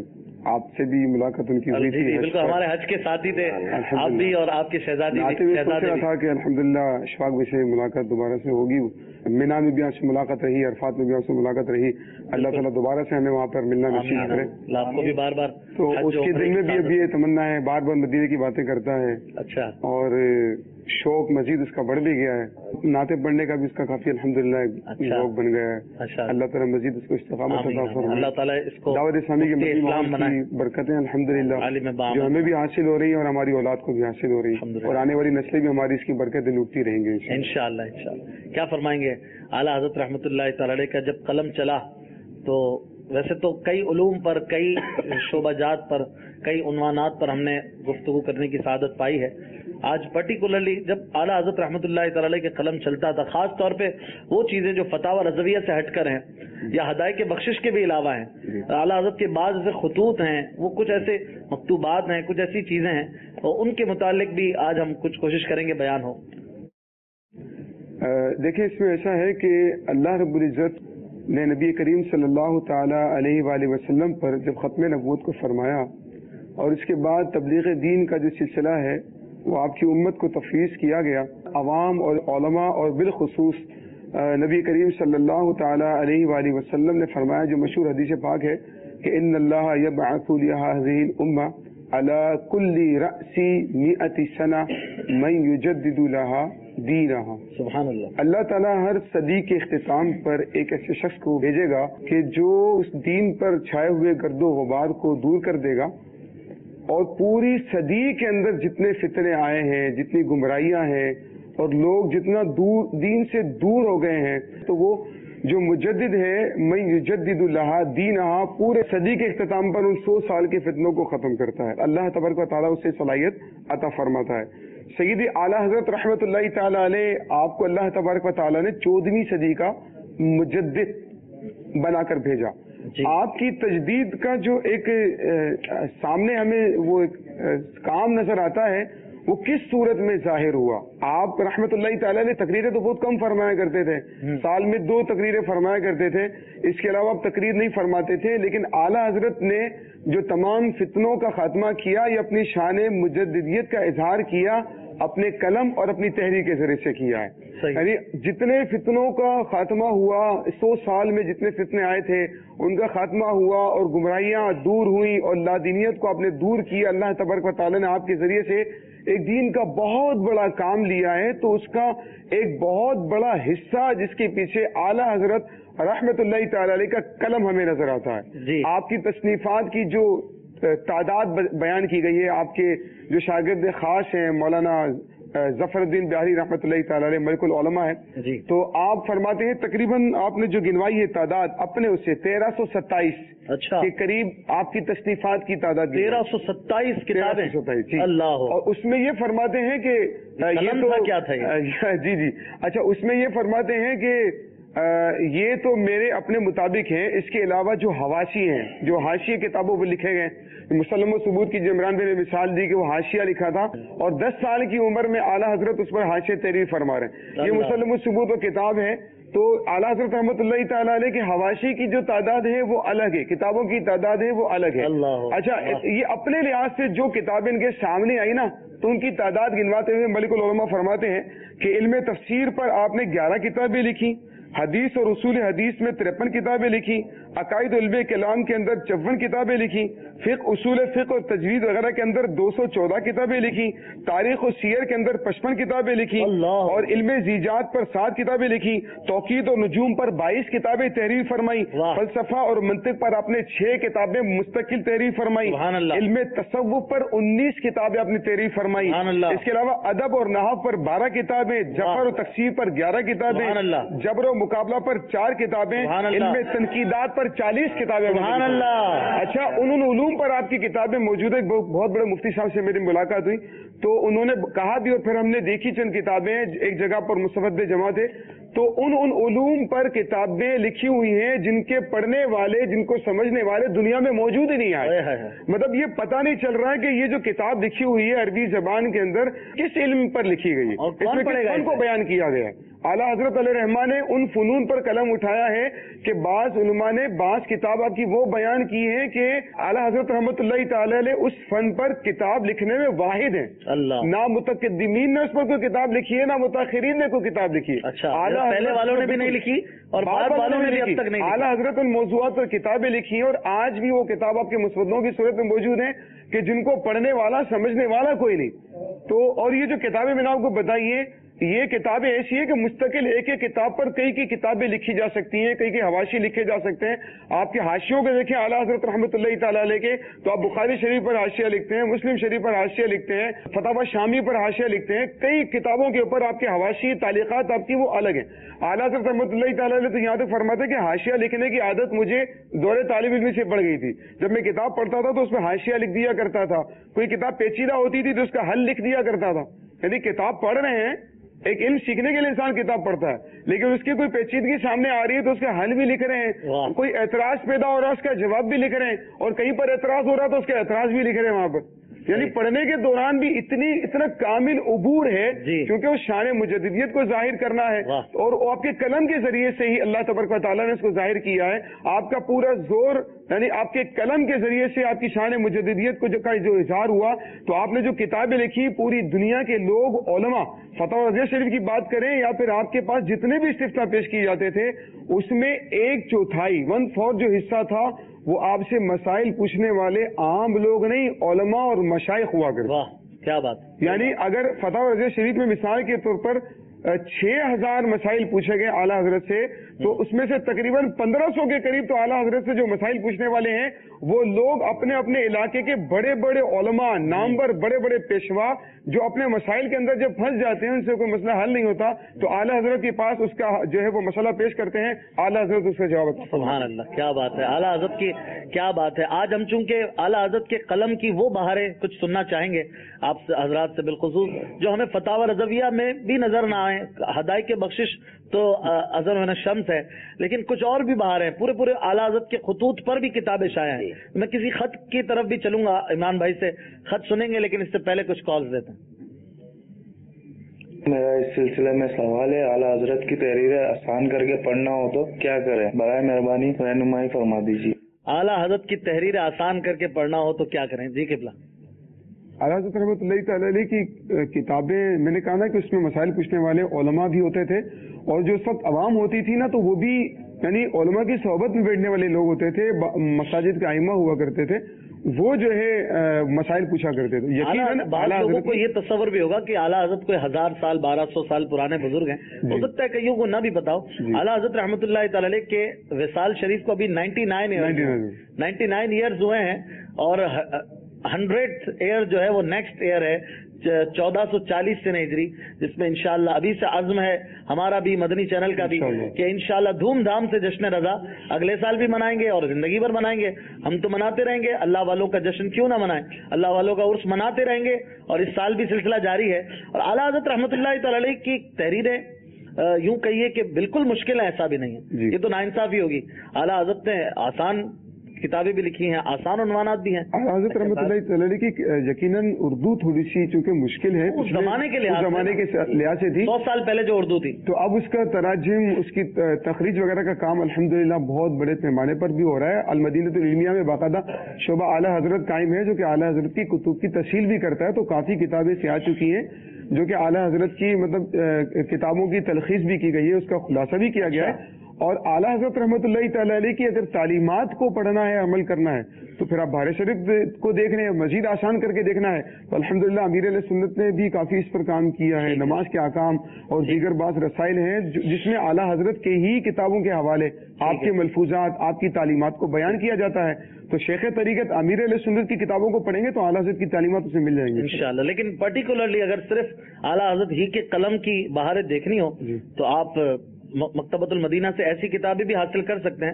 آپ سے بھی ملاقات ان کی ہوئی تھی. بالکل ہمارے حج کے ساتھی تھے آپ بھی اور آپ کے شہزادی بھی تھا کہ الحمدللہ اشفاق بھائی سے ملاقات دوبارہ سے ہوگی. مینا میں بھی آپ سے ملاقات رہی, عرفات میں بھی آپ سے ملاقات رہی. اللہ تعالیٰ دوبارہ سے ہمیں وہاں پر ملنا نصیب کرے. آپ کو بھی بار بار تو اس کے دل میں بھی ابھی یہ تمنا ہے, بار بار مدینے کی باتیں کرتا ہے. اچھا. اور شوق مزید اس کا بڑھ بھی گیا ہے. نعتیں پڑھنے کا بھی اس کا کافی الحمدللہ شوق بن گیا ہے. اللہ تعالیٰ مزید اس کو استقامت عطا فرمائے. اللہ تعالیٰ اس کو دعوت اسلامی کے مزید برکتیں الحمدللہ جو ہمیں بھی حاصل ہو رہی ہیں اور ہماری اولاد کو بھی حاصل ہو رہی ہے, اور آنے والی نسلیں بھی ہماری اس کی برکتیں لوٹتی رہیں گی انشاءاللہ. انشاءاللہ کیا فرمائیں گے اعلیٰ حضرت رحمۃ اللہ تعالی علیہ کا جب قلم چلا تو ویسے تو کئی علوم پر, کئی شعبہ جات پر, کئی عنوانات پر ہم نے گفتگو کرنے کی سعادت پائی ہے. آج پرٹیکولرلی جب اعلیٰ حضرت رحمۃ اللہ تعالی علیہ کے قلم چلتا تھا, خاص طور پہ وہ چیزیں جو فتاوی رضویہ سے ہٹ کر ہیں یا ہدایت کے بخشش کے بھی علاوہ ہیں, اعلیٰ حضرت کے بعض ایسے خطوط ہیں, وہ کچھ ایسے مکتوبات ہیں, کچھ ایسی چیزیں ہیں, اور ان کے متعلق بھی آج ہم کچھ کوشش کریں گے بیان ہو. دیکھیں اس میں ایسا ہے کہ اللہ رب العزت نے نبی کریم صلی اللہ تعالی علیہ وآلہ وسلم پر جب ختم نبوت کو فرمایا, اور اس کے بعد تبلیغ دین کا جو سلسلہ ہے وہ آپ کی امت کو تفویض کیا گیا. عوام اور علماء اور بالخصوص نبی کریم صلی اللہ تعالی علیہ وآلہ وسلم نے فرمایا, جو مشہور حدیث پاک ہے کہ ان اللہ یبعث لهذه الامه على كل رأس مئة سنة من يجدد لها دینها. سبحان اللہ. اللہ تعالیٰ ہر صدی کے اختتام پر ایک ایسے شخص کو بھیجے گا کہ جو اس دین پر چھائے ہوئے گرد و غبار کو دور کر دے گا, اور پوری صدی کے اندر جتنے فتنے آئے ہیں, جتنی گمراہیاں ہیں, اور لوگ جتنا دور دین سے دور ہو گئے ہیں, تو وہ جو مجدد ہے من یجدد لها دینها, پورے صدی کے اختتام پر ان سو سال کے فتنوں کو ختم کرتا ہے. اللہ تبارک و تعالیٰ اسے صلاحیت عطا فرماتا ہے. سیدی اعلیٰ حضرت رحمۃ اللہ تعالی علیہ, آپ کو اللہ تبارک و تعالیٰ نے چودہویں صدی کا مجدد بنا کر بھیجا. جی. آپ کی تجدید کا جو ایک سامنے ہمیں وہ ایک کام نظر آتا ہے, وہ کس صورت میں ظاہر ہوا. آپ رحمت اللہ تعالیٰ نے تقریریں تو بہت کم فرمایا کرتے تھے, سال میں دو تقریریں فرمایا کرتے تھے, اس کے علاوہ آپ تقریر نہیں فرماتے تھے. لیکن اعلیٰ حضرت نے جو تمام فتنوں کا خاتمہ کیا, یہ اپنی شان مجددیت کا اظہار کیا اپنے قلم اور اپنی تحریر کے ذریعے سے کیا ہے. یعنی جتنے فتنوں کا خاتمہ ہوا, سو سال میں جتنے فتنے آئے تھے ان کا خاتمہ ہوا, اور گمراہیاں دور ہوئی, اور لادینیت کو آپ نے دور کیا. اللہ تبارک و تعالیٰ نے آپ کے ذریعے سے ایک دین کا بہت بڑا کام لیا ہے. تو اس کا ایک بہت بڑا حصہ جس کے پیچھے اعلیٰ حضرت رحمت اللہ تعالی علیہ کا قلم ہمیں نظر آتا ہے. جی. آپ کی تصنیفات کی جو تعداد بیان کی گئی ہے, آپ کے جو شاگرد خاص ہیں مولانا ظفر الدین بہاری رحمۃ اللہ تعالی علیہ ملک العلماء ہے, جی. تو آپ فرماتے ہیں تقریباً آپ نے جو گنوائی ہے تعداد اپنے اس سے تیرہ سو ستائیس اچھا کے قریب آپ کی تصنیفات کی تعداد تیرہ سو ستائیس کتابیں. جی. اللہ. اور اس میں یہ فرماتے ہیں کہ یہ تو کیا تھا جی جی اچھا اس میں یہ فرماتے ہیں کہ یہ تو میرے اپنے مطابق ہیں, اس کے علاوہ جو حواشی ہیں, جو حاشیے کتابوں پر لکھے گئے, مسلم و ثبوت کی جو عمران بھائی نے مثال دی کہ وہ حاشیہ لکھا تھا, اور دس سال کی عمر میں اعلیٰ حضرت اس پر حاشیہ تحریر فرما رہے ہیں. یہ مسلم و ثبوت و کتاب ہے. تو اعلیٰ حضرت رحمۃ اللہ تعالیٰ علیہ کے حواشی کی جو تعداد ہے وہ الگ ہے, کتابوں کی تعداد ہے وہ الگ ہے. اچھا یہ اپنے لحاظ سے جو کتابیں ان کے سامنے آئی نا, تو ان کی تعداد گنواتے ہوئے ملک العلماء فرماتے ہیں کہ علم تفسیر پر آپ نے گیارہ کتابیں لکھی, حدیث اور اصول حدیث میں ترپن کتابیں لکھی, عقائد علم کلام کے اندر چون کتابیں لکھی, فقہ اصول فقہ اور تجوید وغیرہ کے اندر دو سو چودہ کتابیں لکھی, تاریخ و سیر کے اندر پچپن کتابیں لکھی, اور علم زیجات پر سات کتابیں لکھی, توقید اور نجوم پر بائیس کتابیں تحریر فرمائی, فلسفہ اور منطق پر آپ نے چھ کتابیں مستقل تحریر فرمائی, علم تصوف پر انیس کتابیں آپ نے تحریر فرمائی, اس کے علاوہ ادب اور نحو پر بارہ کتابیں, جبر و تفسیر پر گیارہ کتابیں, جبر و مقابلہ پر چار کتابیں, علم تنقیدات پر چالیس کتابیں. سبحان اللہ. اچھا ان ان علوم پر آپ کی کتابیں موجود ہے. بہت بڑے مفتی صاحب سے میری ملاقات ہوئی تو انہوں نے کہا بھی, اور پھر ہم نے دیکھی چند کتابیں ایک جگہ پر مسودے جمع تھے, تو ان ان علوم پر کتابیں لکھی ہوئی ہیں جن کے پڑھنے والے, جن کو سمجھنے والے دنیا میں موجود ہی نہیں آئے. مطلب یہ پتہ نہیں چل رہا ہے کہ یہ جو کتاب لکھی ہوئی ہے عربی زبان کے اندر کس علم پر لکھی گئی ہے, اس میں کون کو بیان کیا گیا ہے. اعلیٰ حضرت علیہ رحمٰن نے ان فنون پر قلم اٹھایا ہے کہ بعض علماء نے بعض کتاب آپ کی وہ بیان کی ہے کہ اعلیٰ حضرت رحمۃ اللہ تعالی علیہ اس فن پر کتاب لکھنے میں واحد ہیں. اللہ نہ متقدمین نے اس پر کوئی کتاب لکھی ہے، نہ متاخرین نے کوئی کتاب لکھی ہے. اچھا، پہلے والوں نے بھی نہیں لکھی اور بعد والوں نے بھی اب تک نہیں. اعلیٰ حضرت ان موضوعات پر کتابیں لکھی ہیں اور آج بھی وہ کتاب آپ کے مسودوں کی صورت میں موجود ہیں کہ جن کو پڑھنے والا سمجھنے والا کوئی نہیں. تو اور یہ جو کتابیں میں نے آپ کو بتائیے، یہ کتابیں ایسی ہیں کہ مستقل ایک ایک کتاب پر کئی کئی کتابیں لکھی جا سکتی ہیں، کئی کئی حواشی لکھے جا سکتے ہیں. آپ کے حاشیوں کو دیکھیں اعلیٰ حضرت رحمۃ اللہ تعالیٰ علیہ کے، تو آپ بخاری شریف پر حاشیہ لکھتے ہیں، مسلم شریف پر حاشیہ لکھتے ہیں، فتاوی شامی پر حاشیہ لکھتے ہیں. کئی کتابوں کے اوپر آپ کے حواشی تعلیقات آپ کی وہ الگ ہیں. اعلیٰ حضرت رحمۃ اللہ تعالیٰ علیہ تو یہاں تک فرماتے ہیں کہ حاشیہ لکھنے کی عادت مجھے دور طالب علم سے پڑ گئی تھی. جب میں کتاب پڑھتا تھا تو اس میں حاشیہ لکھ دیا کرتا تھا. کوئی کتاب پیچیدہ ہوتی تھی تو اس کا حل لکھ دیا کرتا تھا. یعنی کتاب پڑھ رہے ہیں، ایک علم سیکھنے کے لیے انسان کتاب پڑھتا ہے، لیکن اس کی کوئی پیچیدگی سامنے آ رہی ہے تو اس کا حل بھی لکھ رہے ہیں. کوئی اعتراض پیدا ہو رہا ہے اس کا جواب بھی لکھ رہے ہیں، اور کہیں پر اعتراض ہو رہا ہے تو اس کا اعتراض بھی لکھ رہے ہیں وہاں پر. یعنی پڑھنے کے دوران بھی اتنی اتنا کامل عبور ہے کیونکہ وہ شان مجددیت کو ظاہر کرنا ہے، اور آپ کے قلم کے ذریعے سے ہی اللہ تبارک و تعالیٰ نے اس کو ظاہر کیا ہے. آپ کا پورا زور یعنی آپ کے قلم کے ذریعے سے آپ کی شان مجددیت کو جو کا جو اظہار ہوا. تو آپ نے جو کتابیں لکھی، پوری دنیا کے لوگ علماء فتح رضیہ شریف کی بات کریں یا پھر آپ کے پاس جتنے بھی استفتاء پیش کیے جاتے تھے، اس میں ایک چوتھائی ون فورتھ جو حصہ تھا وہ آپ سے مسائل پوچھنے والے عام لوگ نہیں، علماء اور مشائخ ہوا کرتے. واہ کیا بات. یعنی اگر فتح رضیہ شریف میں مثال کے طور پر چھ ہزار مسائل پوچھے گئے اعلیٰ حضرت سے، تو اس میں سے تقریباً پندرہ سو کے قریب تو اعلیٰ حضرت سے جو مسائل پوچھنے والے ہیں وہ لوگ اپنے اپنے علاقے کے بڑے بڑے علماء، نامور بڑے بڑے پیشوا جو اپنے مسائل کے اندر جب پھنس جاتے ہیں، ان سے کوئی مسئلہ حل نہیں ہوتا تو اعلیٰ حضرت کے پاس اس کا جو ہے وہ مسئلہ پیش کرتے ہیں، اعلیٰ حضرت اس کا جواب دیتے ہیں. سبحان اللہ، کیا بات ہے اعلیٰ حضرت کی، کیا بات ہے. آج ہم چونکہ اعلیٰ حضرت کے قلم کی وہ بہاریں کچھ سننا چاہیں گے آپ سے حضرات سے بالخصوص، جو ہمیں فتاوی رضویہ میں بھی نظر نہ آئے. ہدایت کے بخشش تو اظہر من الشمس ہے، لیکن کچھ اور بھی باہر ہیں. پورے پورے اعلیٰ حضرت کے خطوط پر بھی کتابیں شائع ہیں. میں کسی خط کی طرف بھی چلوں گا، عمران بھائی سے خط سنیں گے، لیکن اس سے پہلے کچھ کالز دیتے ہیں. میرا اس سلسلے میں سوال ہے، اعلیٰ حضرت کی تحریریں آسان کر کے پڑھنا ہو تو کیا کریں؟ برائے مہربانی رہنمائی فرما دیجیے. اعلیٰ حضرت کی تحریریں آسان کر کے پڑھنا ہو تو کیا کریں؟ جی قبلہ. اعلیٰ حضرت رحمۃ اللہ تعالی علیہ کی کتابیں میں نے کہا نا کہ اس میں مسائل پوچھنے والے علماء بھی ہوتے تھے، اور جو اس وقت عوام ہوتی تھی نا تو وہ بھی یعنی علماء کی صحبت میں بیٹھنے والے لوگ ہوتے تھے، مساجد کے ائمہ ہوا کرتے تھے، وہ جو ہے مسائل پوچھا کرتے تھے. یقیناً بعض لوگوں کو یہ تصور بھی ہوگا کہ اعلیٰ حضرت کوئی ہزار سال بارہ سو سال پرانے بزرگ ہیں، ہو سکتا ہے کئیوں کو نہ بھی بتاؤ. اعلیٰ حضرت رحمۃ اللہ تعالی علیہ کے وصال شریف کو ابھی ninety nine ninety nine years ہوئے ہیں، اور ہنڈریڈ ایئر جو ہے وہ نیکسٹ ایئر ہے چودہ سو چالیس سے ہجری، جس میں انشاءاللہ ابھی سے عزم ہے ہمارا بھی، مدنی چینل کا بھی، کہ انشاءاللہ دھوم دھام سے جشن رضا اگلے سال بھی منائیں گے اور زندگی بھر منائیں گے. ہم تو مناتے رہیں گے، اللہ والوں کا جشن کیوں نہ منائیں، اللہ والوں کا عرس مناتے رہیں گے، اور اس سال بھی سلسلہ جاری ہے. اور اعلیٰ حضرت رحمۃ اللہ تعالی علیہ کی تحریریں یوں کہیے کہ بالکل مشکل ہے، ایسا بھی نہیں ہے، یہ تو ناانصافی ہوگی. اعلیٰ حضرت نے آسان کتابیں بھی لکھی ہیں، آسان عنوانات بھی ہیں. حضرت رحمۃ اللہ تعالی کی یقیناً اردو تھوڑی سی چونکہ مشکل ہے، اس زمانے کے لحاظ زمانے کے لحاظ سے تھی، سو سال پہلے جو اردو تھی، تو اب اس کا تراجم، اس کی تخریج وغیرہ کا کام الحمدللہ بہت بڑے پیمانے پر بھی ہو رہا ہے. المدینۃ العلمیہ میں باقاعدہ شعبہ اعلیٰ حضرت قائم ہے جو کہ اعلیٰ حضرت کی کتب کی تشہیر بھی کرتا ہے. تو کافی کتابیں سے آ چکی ہیں جو کہ اعلیٰ حضرت کی مطلب کتابوں کی تلخیص بھی کی گئی ہے، اس کا خلاصہ بھی کیا گیا ہے. اور اعلیٰ حضرت رحمۃ اللہ تعالی علیہ کی اگر تعلیمات کو پڑھنا ہے، عمل کرنا ہے، تو پھر آپ بہار شریف کو دیکھ رہے ہیں، مزید آسان کر کے دیکھنا ہے تو الحمدللہ امیر علیہ سنت نے بھی کافی اس پر کام کیا ہے. نماز کے احکام اور دیگر بعض رسائل ہیں جس میں اعلیٰ حضرت کے ہی کتابوں کے حوالے آپ کے ملفوظات، آپ کی تعلیمات کو بیان کیا جاتا ہے. تو شیخ طریقت امیر علیہ سنت کی کتابوں کو پڑھیں گے تو اعلیٰ حضرت کی تعلیمات اسے مل جائیں گی انشاءاللہ. لیکن پرٹیکولرلی اگر صرف اعلیٰ حضرت ہی کے قلم کی بہاریں دیکھنی ہو تو آپ مکتبۃ المدینہ سے ایسی کتابیں بھی حاصل کر سکتے ہیں،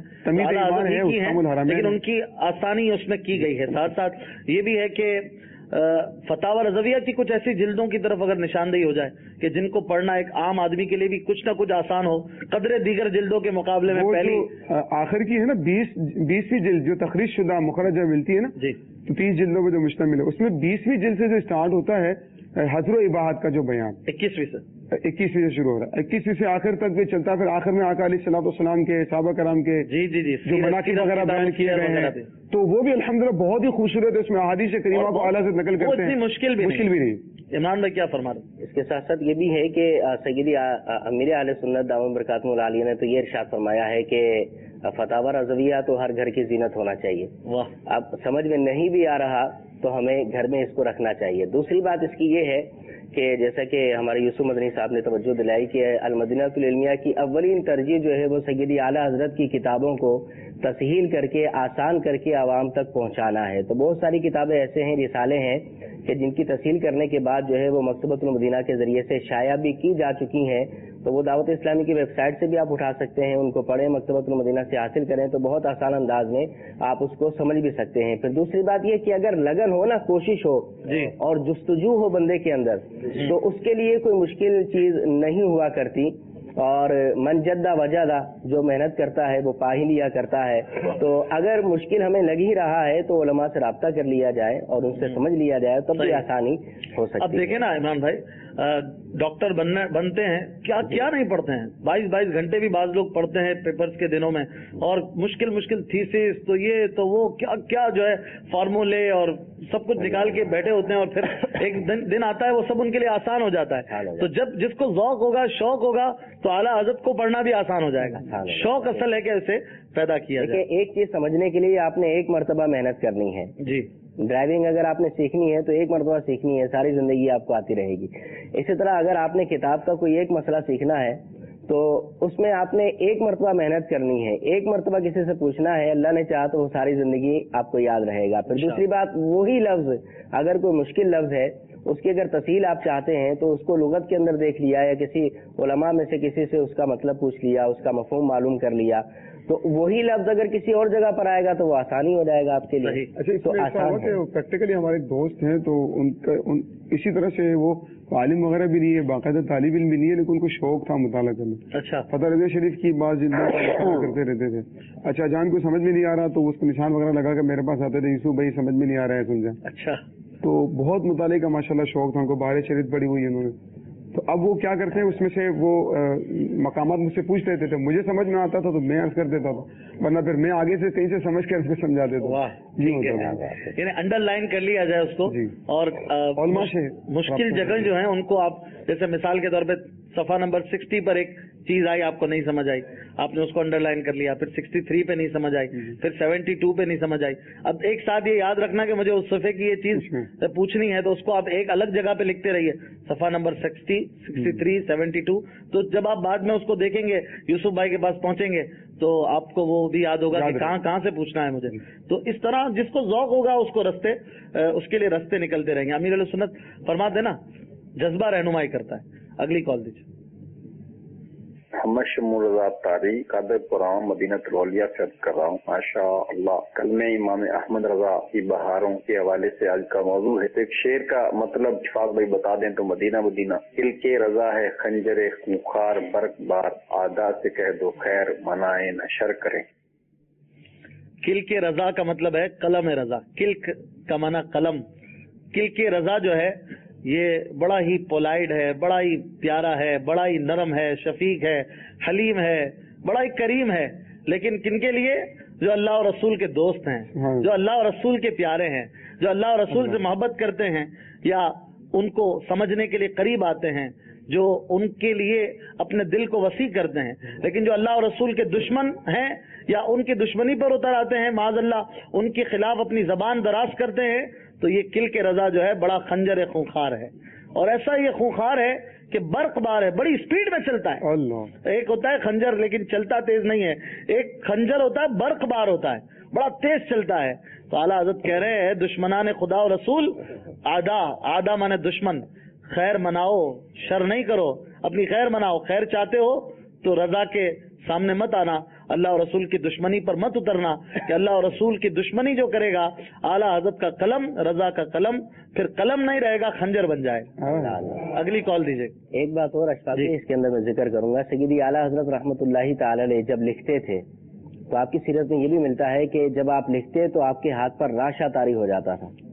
لیکن ان کی آسانی اس میں کی گئی ہے. ساتھ ساتھ یہ بھی ہے کہ فتاوی رضویہ کی کچھ ایسی جلدوں کی طرف اگر نشاندہی ہو جائے کہ جن کو پڑھنا ایک عام آدمی کے لیے بھی کچھ نہ کچھ آسان ہو، قدرے دیگر جلدوں کے مقابلے میں پہلی آخر کی ہے نا بیس بیسویں جلد جو تخریج شدہ مخرجہ ملتی ہے نا، جی، تو تیس جلدوں میں جو مشتمل ہے، اس میں بیسویں جلد سے جو اسٹارٹ ہوتا ہے हजरो इबाहत का जो बयान इक्कीसवीं से इक्कीसवीं से शुरू हो रहा है, इक्कीसवीं से आखिर तक भी चलता, फिर आखिर में आका अलैहिस्सलाम के सहाबा कराम के जी जी जी जो मनाकिब वगैरह बयान किए गए हैं, तो वो भी अल्हम्दुलिल्लाह बहुत ही खूबसूरत है। उसमें अहादीस करीमा को आला से नकल करते हैं, मुश्किल भी मुश्किल भी नहीं। इमरान भाई क्या फरमा रहे? इसके साथ साथ ये भी है कि सैयदी अमीर अहले सुन्नत दामद बरकातुहुल आलिया ने तो ये इरशाद फरमाया है कि फतावा रज़विया तो हर घर की जीनत होना चाहिए। वाह। अब समझ में नहीं भी आ रहा तो हमें घर में इसको रखना चाहिए। दूसरी बात इसकी ये है कि जैसा कि हमारे यूसुफ मदनी साहब ने तवज्जो दिलाई कि अल मदीनतुल इल्मिया की अव्वलीन तरजीह जो है वो सैयदी आला हजरत की किताबों को तसहील करके आसान करके आवाम तक पहुंचाना है। तो बहुत सारी किताबें ऐसे हैं, रिसाले हैं कि जिनकी तसहील करने के बाद जो है वो मकतबतुल मदीना के जरिए से शाया भी की जा चुकी हैं। तो वो दावत इस्लामी की वेबसाइट से भी आप उठा सकते हैं, उनको पढ़ें, मकतबतुल मदीना से हासिल करें तो बहुत आसान अंदाज में आप उसको समझ भी सकते हैं। फिर दूसरी बात ये कि अगर लगन हो ना, कोशिश हो और जुस्तजू हो बंदे के अंदर, तो उसके लिए कोई मुश्किल चीज नहीं हुआ करती। और मन जद्दा वजदा, जो मेहनत करता है वो पा ही लिया करता है। तो अगर मुश्किल हमें लग ही रहा है तो उलमा से राब्ता कर लिया जाए और उनसे समझ लिया जाए, तब भी आसानी हो सकती है। अब देखे ना इमरान भाई, डॉक्टर बनने बनते हैं, क्या क्या नहीं पढ़ते हैं, बाईस बाईस घंटे भी बाज लोग पढ़ते हैं पेपर्स के दिनों में, और मुश्किल मुश्किल थीसिस तो ये तो वो क्या क्या जो है फार्मूले और सब कुछ निकाल के बैठे होते हैं, और फिर एक दिन, दिन आता है वो सब उनके लिए आसान हो जाता है। तो जब जिसको ज़ौक होगा, शौक होगा, तो आला हज़रत को पढ़ना भी आसान हो जाएगा। शौक असल है कि इसे पैदा किया जाए। एक चीज समझने के लिए आपने एक मरतबा मेहनत करनी है जी। ड्राइविंग अगर आपने सीखनी है तो एक मरतबा सीखनी है, सारी जिंदगी आपको आती रहेगी। इसी तरह अगर आपने किताब का कोई एक मसला सीखना है तो उसमें आपने एक मरतबा मेहनत करनी है, एक मरतबा किसी से पूछना है, अल्लाह ने चाहा तो वो सारी जिंदगी आपको याद रहेगा। फिर दूसरी बात, वही लफ्ज अगर कोई मुश्किल लफ्ज है उसकी अगर तफसील आप चाहते हैं तो उसको लुगत के अंदर देख लिया या किसी उलमा में से किसी से उसका मतलब पूछ लिया, उसका मफहूम मालूम कर लिया, तो वही लफ्ज अगर किसी और जगह पर आएगा तो वो आसानी हो जाएगा आपके लिए। अच्छा, तो आसान है। प्रैक्टिकली हमारे दोस्त हैं तो उनका उन, इसी तरह से वो आलिम वगैरह भी नहीं है, बाकायदा तालिब इल्म भी नहीं है, लेकिन उनको शौक था मुताला करने। अच्छा। फतह रज़ा शरीफ की बात जिंदा करते रहते थे। अच्छा, जान को समझ में नहीं आ रहा तो उसको निशान वगैरह लगा कर मेरे पास आते थे, यूसुफ भाई समझ में नहीं आ रहा है, समझा। अच्छा। तो बहुत मुताले का माशाल्लाह शौक था उनको, बाहर शरीफ पड़ी हुई है उन्होंने। तो अब वो क्या करते हैं, उसमें से वो मकामात मुझसे पूछ लेते थे, मुझे समझ में आता था तो मैं अर्ज कर देता था, वरना फिर मैं आगे से कहीं से समझ कर उसको समझा देता। वाह, यानी अंडरलाइन कर लिया जाए उसको। और मुश्किल जगह जो है उनको आप, जैसे मिसाल के तौर पे सफा नंबर साठ पर एक चीज आई, आपको नहीं समझ आई, आपने उसको अंडरलाइन कर लिया, फिर तिरसठ पे नहीं समझ आई, फिर बहत्तर पे नहीं समझ आई। अब एक साथ ये याद रखना कि मुझे उस सफे की ये चीज पूछनी है, तो उसको आप एक अलग जगह पे लिखते रहिए, सफा नंबर साठ, तिरसठ, बहत्तर। तो जब आप बाद में उसको देखेंगे, यूसुफ भाई के पास पहुंचेंगे, तो आपको वो भी याद होगा कि कहाँ कहाँ से पूछना है मुझे। तो इस तरह जिसको ज़ौक होगा उसको रस्ते, उसके लिए रस्ते निकलते रहेंगे। अमीर अहले सुन्नत फरमाते हैं ना, जज्बा रहनुमाई करता है। अगली कॉल दीजिए। मोहम्मद शमूल रज़ा तारी कादरपुरा मदीनतुल औलिया से अर्ज कर रहा हूँ। माशा अल्लाह, कल में इमाम अहमद रजा की बहारों के हवाले से आज का मौजू है। तो एक शेर का मतलब इशफाक भाई बता दें तो, मदीना मदीना दिल के रजा है खंजरे खूंखार बरक बार, आदा से कह दो खैर मनाए न शर करें। किल के रजा का मतलब है कलम रजा। किल का माना कलम। किल के रजा जो है ये बड़ा ही पोलाइड है, बड़ा ही प्यारा है, बड़ा ही नरम है, शफीक है, हलीम है, बड़ा ही करीम है। लेकिन किनके लिए? जो अल्लाह और रसूल के दोस्त हैं, जो अल्लाह और रसूल के प्यारे हैं, जो अल्लाह और रसूल से मोहब्बत करते हैं या उनको समझने के लिए करीब आते हैं, जो उनके लिए अपने दिल को वसी करते हैं। लेकिन जो अल्लाह और रसूल के दुश्मन हैं या उनकी दुश्मनी पर उतर आते हैं, माज़अल्लाह उनके खिलाफ अपनी जबान दराज करते हैं, तो ये किल के रजा जो है बड़ा खंजर खूंखार है। और ऐसा ये खूंखार है कि बर्कबार है, बड़ी स्पीड में चलता है। एक होता है खंजर लेकिन चलता तेज नहीं है, एक खंजर होता है बर्कबार होता है, बड़ा तेज चलता है। तो आला हज़रत कह रहे हैं, दुश्मनाने खुदा और रसूल आदा, आदा माने दुश्मन, खैर मनाओ शर नहीं करो, अपनी खैर मनाओ। खैर चाहते हो तो रजा के सामने मत आना, अल्लाह और रसूल की दुश्मनी पर मत उतरना, कि अल्लाह और रसूल की दुश्मनी जो करेगा, आला हज़रत का कलम, रजा का कलम, फिर कलम नहीं रहेगा, खंजर बन जाएगा। अगली कॉल दीजिए। एक बात और अशफाक जी इसके अंदर मैं जिक्र करूंगा, सय्यदी आला हज़रत रहमतुल्लाहि ताला अलैह जब लिखते थे तो आपकी सीरत में ये भी मिलता है कि जब आप लिखते तो आपके हाथ पर राशा तारी हो जाता था।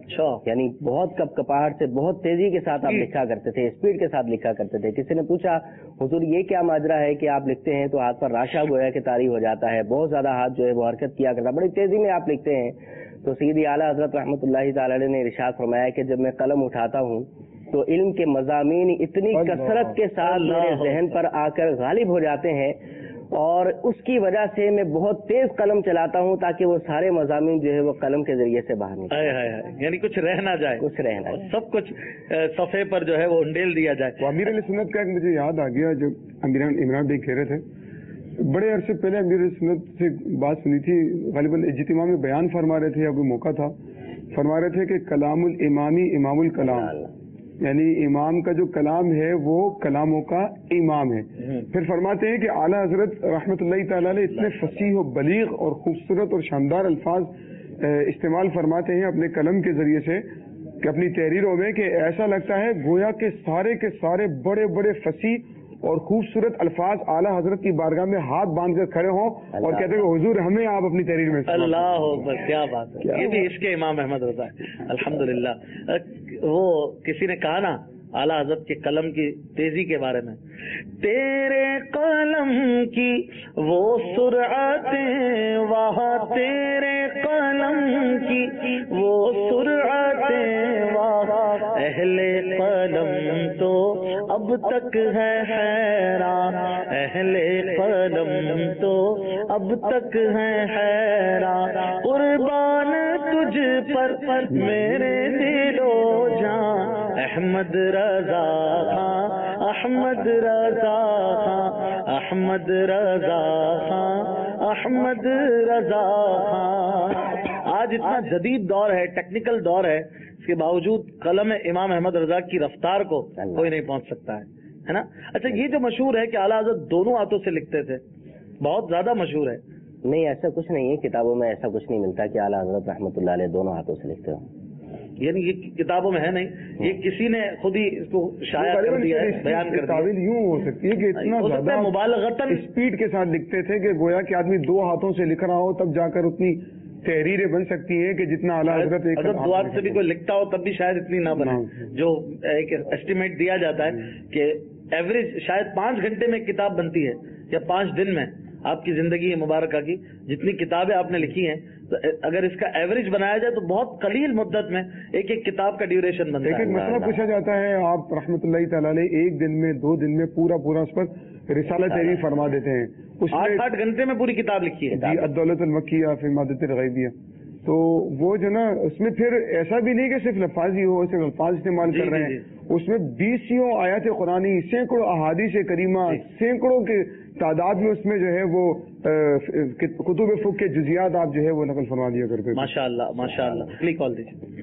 یعنی بہت کپ کپاہٹ سے بہت تیزی کے ساتھ آپ لکھا کرتے تھے، اسپیڈ کے ساتھ لکھا کرتے تھے. کسی نے پوچھا حضور یہ کیا ماجرا ہے کہ آپ لکھتے ہیں تو ہاتھ پر راشا گویا کہ طاری ہو جاتا ہے، بہت زیادہ ہاتھ جو ہے وہ حرکت کیا کرتا ہے، بڑی تیزی میں آپ لکھتے ہیں. تو سیدی اعلیٰ حضرت رحمۃ اللہ تعالی علیہ نے ارشاد فرمایا کہ جب میں قلم اٹھاتا ہوں تو علم کے مضامین اتنی کثرت کے ساتھ میرے ذہن پر آ کر غالب ہو جاتے ہیں، اور اس کی وجہ سے میں بہت تیز قلم چلاتا ہوں تاکہ وہ سارے مضامین جو ہے وہ قلم کے ذریعے سے باہر نکلیں، یعنی کچھ رہ نہ جائے، کچھ رہ نہ جائے، سب کچھ صفحے پر جو ہے وہ انڈیل دیا جائے. امیر علیہ سنت کا ایک مجھے یاد آ گیا، جو امیران عمران بھائی کہہ رہے تھے، بڑے عرصے پہلے امیر علیہ سنت سے بات سنی تھی، غالباً اجتماع میں بیان فرما رہے تھے یا کوئی موقع تھا، فرما رہے تھے کہ کلام الامامی امام الکلام، یعنی امام کا جو کلام ہے وہ کلاموں کا امام ہے. پھر فرماتے ہیں کہ اعلیٰ حضرت رحمۃ اللہ تعالی علیہ اتنے فصیح و بلیغ اور خوبصورت اور شاندار الفاظ استعمال فرماتے ہیں اپنے قلم کے ذریعے سے کہ اپنی تحریروں میں، کہ ایسا لگتا ہے گویا کہ سارے کے سارے بڑے بڑے فصیح اور خوبصورت الفاظ اعلیٰ حضرت کی بارگاہ میں ہاتھ باندھ کر کھڑے ہوں اور کہتے ہیں کہ حضور ہمیں آپ اپنی تحریر میں. اللہ اکبر، کیا بات ہے، یہ بھی عشق امام احمد رضا ہے الحمدللہ. وہ کسی نے کہا نا اعلیٰ حضرت کے قلم کی تیزی کے بارے میں، تیرے قلم کی وہ سرعتیں وہاں، تیرے قلم کی وہ سرعتیں وہاں، اہل قلم تو اب تک ہے حیران، اہل قلم تو اب تک ہے حیران، قربان تجھ پر میرے دل و جان، احمد رضا خان، احمد رضا خان، احمد رضا خان، احمد رضا خان. آج اتنا جدید دور ہے، ٹیکنیکل دور ہے، اس کے باوجود قلم امام احمد رضا کی رفتار کو کوئی نہیں پہنچ سکتا ہے، ہے نا. اچھا، یہ جو مشہور ہے کہ اعلیٰ حضرت دونوں ہاتھوں سے لکھتے تھے، بہت زیادہ مشہور ہے. نہیں، ایسا کچھ نہیں ہے، کتابوں میں ایسا کچھ نہیں ملتا کہ اعلیٰ حضرت رحمۃ اللہ علیہ دونوں ہاتھوں سے لکھتے ہوں. یعنی یہ کتابوں میں ہے نہیں، یہ کسی نے خود ہی اس کو شائع کر دیا ہے، بیان کر دیا. تعویل یوں ہو سکتی ہے کہ اتنا زیادہ مبالغتاً اسپیڈ کے ساتھ لکھتے تھے کہ گویا کہ آدمی دو ہاتھوں سے لکھ رہا ہو تب جا کر اتنی تحریریں بن سکتی ہیں کہ جتنا اعلیٰ حضرت ایک اگر دو ہاتھ سے بھی کوئی لکھتا ہو تب بھی شاید اتنی نہ بنے. جو ایک ایسٹیمیٹ دیا جاتا ہے کہ ایوریج شاید پانچ گھنٹے میں کتاب بنتی ہے یا پانچ دن میں. آپ کی زندگی مبارکہ کی جتنی کتابیں آپ نے لکھی ہیں، تو اگر اس کا ایوریج بنایا جائے تو بہت قلیل مدت میں ایک ایک کتاب کا ڈیوریشن بنتا ہے. ایک ایک مسئلہ پوچھا جاتا ہے، آپ رحمۃ اللہ تعالی علیہ ایک دن میں دو دن میں پورا پورا اس پر رسالہ تحریر فرما دیتے ہیں، اس آٹھ آٹھ گھنٹے میں پوری کتاب لکھی ہے جی، الدولت المکیہ فی مادۃ الغیبیہ. تو وہ جو نا اس میں پھر ایسا بھی نہیں کہ صرف لفاظ ہی ہو، صرف الفاظ استعمال کر رہے ہیں، اس میں بیسیوں آیات قرآنی، سینکڑوں احادیث کریمہ، سینکڑوں کے تعداد میں اس میں جو ہے وہ کتب فقہ کے جزیات آپ جو ہے وہ نقل فرما دیا کرتے ہیں. ماشاء اللہ ماشاء اللہ. کال دیجیے.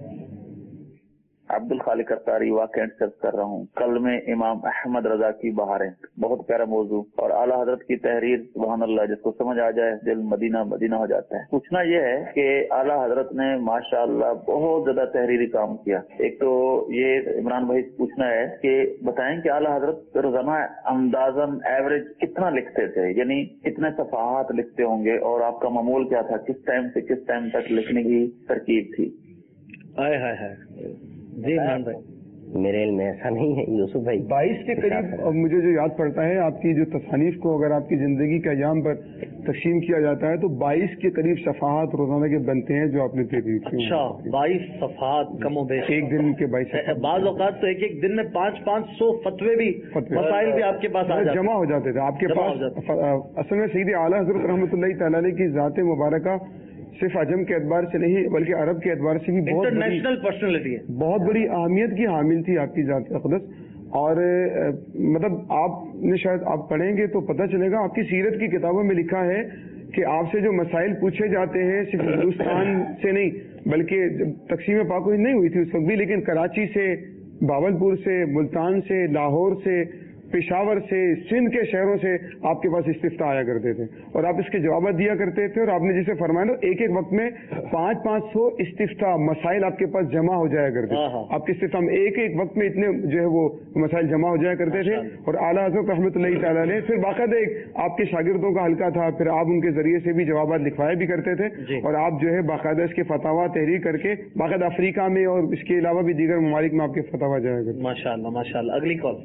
عبد الخالق اتاری واقع سرچ کر رہا ہوں. کل میں امام احمد رضا کی بہاریں، بہت پیارا موضوع، اور اعلیٰ حضرت کی تحریر سبحان اللہ، جس کو سمجھ آ جائے دل مدینہ مدینہ ہو جاتا ہے. پوچھنا یہ ہے کہ اعلیٰ حضرت نے ماشاء اللہ بہت زیادہ تحریری کام کیا. ایک تو یہ عمران بھائی پوچھنا ہے کہ بتائیں کہ اعلیٰ حضرت روزانہ اندازاً ایوریج کتنا لکھتے تھے، یعنی کتنے صفحات لکھتے ہوں گے، اور آپ کا معمول کیا تھا، کس ٹائم سے کس ٹائم تک لکھنے کی ترکیب تھی؟ ہائے ہائے ہائے. جی عمران بھائی، میرے علم میں ایسا نہیں ہے یوسف بھائی. بائیس کے قریب مجھے جو یاد پڑتا ہے آپ کی جو تصانیف کو اگر آپ کی زندگی کے ایام پر تقسیم کیا جاتا ہے تو بائیس کے قریب صفحات روزانہ کے بنتے ہیں جو آپ نے تحریر کی. اچھا، بائیس صفحات کم و بیش ایک دن کے بائیس. بعض اوقات تو ایک ایک دن میں پانچ پانچ سو فتوے بھی مسائل بھی آپ کے پاس جمع ہو جاتے تھے آپ کے پاس. اصل میں سیدی اعلیٰ حضرت رحمۃ اللہ تعالی علیہ کی ذات مبارکہ صرف عجم کے اعتبار سے نہیں بلکہ عرب کے اعتبار سے بھی بہت انٹرنیشنل پرسنالٹی ہے، بہت بڑی اہمیت کی حامل تھی آپ کی ذات اقدس. اور مطلب آپ نے شاید آپ پڑھیں گے تو پتہ چلے گا، آپ کی سیرت کی کتابوں میں لکھا ہے کہ آپ سے جو مسائل پوچھے جاتے ہیں صرف ہندوستان سے نہیں بلکہ جب تقسیم پاک و ہند نہیں ہوئی تھی اس وقت بھی، لیکن کراچی سے، باولپور سے، ملتان سے، لاہور سے، पेशावर से, सिंध के शहरों से आपके पास इस्तिफ्ता आया करते थे और आप इसके जवाब दिया करते थे। और आपने जिसे फरमाया ना, एक एक वक्त में पाँच पाँच सौ इस्तिफ्ता मसाइल आपके पास जमा हो जाया करते थे। आपके इस्तिफ्ता में एक एक वक्त में इतने जो है वो मसाइल जमा हो जाया करते थे। और आला हज़रत रहमतुल्लाहि तआला अलैह फिर बाकायदा एक आपके शागिर्दों का हल्का था, फिर आप उनके जरिए से भी जवाब लिखवाया भी करते थे और आप जो है बाकायदा इसके फतावा तहरीर करके बाकायदा अफ्रीका में और इसके अलावा भी दीगर ममालिक में आपके फतावा जाया करते। माशाअल्लाह माशाअल्लाह। अगली कॉल।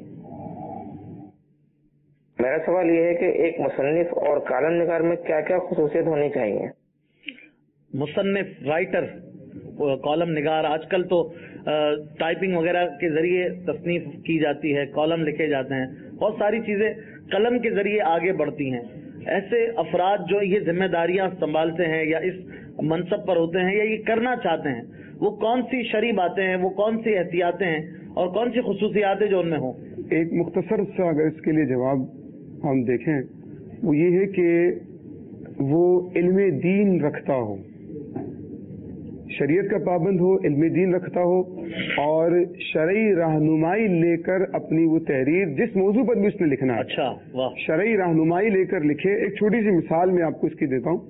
मेरा सवाल ये है कि एक मुसन्निफ और कालम निगार में क्या क्या खुसूसियत होनी चाहिए? मुसन्निफ, राइटर, कॉलम निगार, आजकल तो टाइपिंग वगैरह के जरिए तसनीफ की जाती है, कॉलम लिखे जाते हैं, बहुत सारी चीजें कलम के जरिए आगे बढ़ती हैं। ऐसे अफराद जो ये जिम्मेदारियां संभालते हैं या इस मनसब पर होते हैं या ये करना चाहते हैं, वो कौन सी शरई बातें हैं, वो कौन सी एहतियातें हैं और कौन सी खुसूसियातें जो उनमें हो? एक मुख्तसर सा अगर इसके लिए जवाब हम देखें, वो ये है कि वो इल्मे दीन रखता हो, शरीयत का पाबंद हो, इल्मे दीन रखता हो और शरई रहनुमाई लेकर अपनी वो तहरीर जिस मौजू पर भी उसने लिखना है, अच्छा वाह, शरई रहनुमाई लेकर लिखे। एक छोटी सी मिसाल मैं आपको इसकी देता हूँ।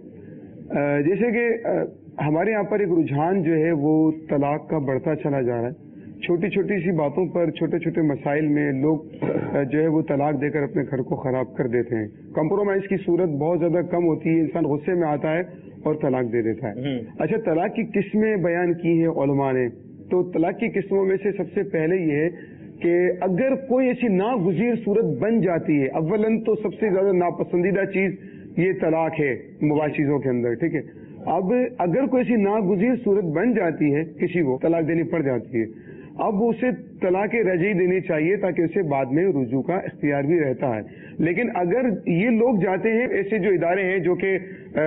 जैसे कि हमारे यहाँ पर एक रुझान जो है वो तलाक का बढ़ता चला जा रहा है। छोटी छोटी सी बातों पर, छोटे छोटे मसाइल में लोग जो है वो तलाक देकर अपने घर को खराब कर देते हैं। कंप्रोमाइज की सूरत बहुत ज्यादा कम होती है, इंसान गुस्से में आता है और तलाक दे देता है। अच्छा, तलाक की किस्में बयान की है उलमा ने, तो तलाक की किस्मों में से सबसे पहले ये है कि अगर कोई ऐसी नागुज़ीर सूरत बन जाती है, अव्वलन तो सबसे ज्यादा नापसंदीदा चीज ये तलाक है मुबाह चीजों के अंदर, ठीक है। अब अगर कोई ऐसी नागुज़ीर सूरत बन जाती है, किसी को तलाक देनी पड़ जाती है, अब उसे तलाक रजी देनी चाहिए ताकि उसे बाद में रुजू का इख्तियार भी रहता है। लेकिन अगर ये लोग जाते हैं, ऐसे जो इदारे हैं जो कि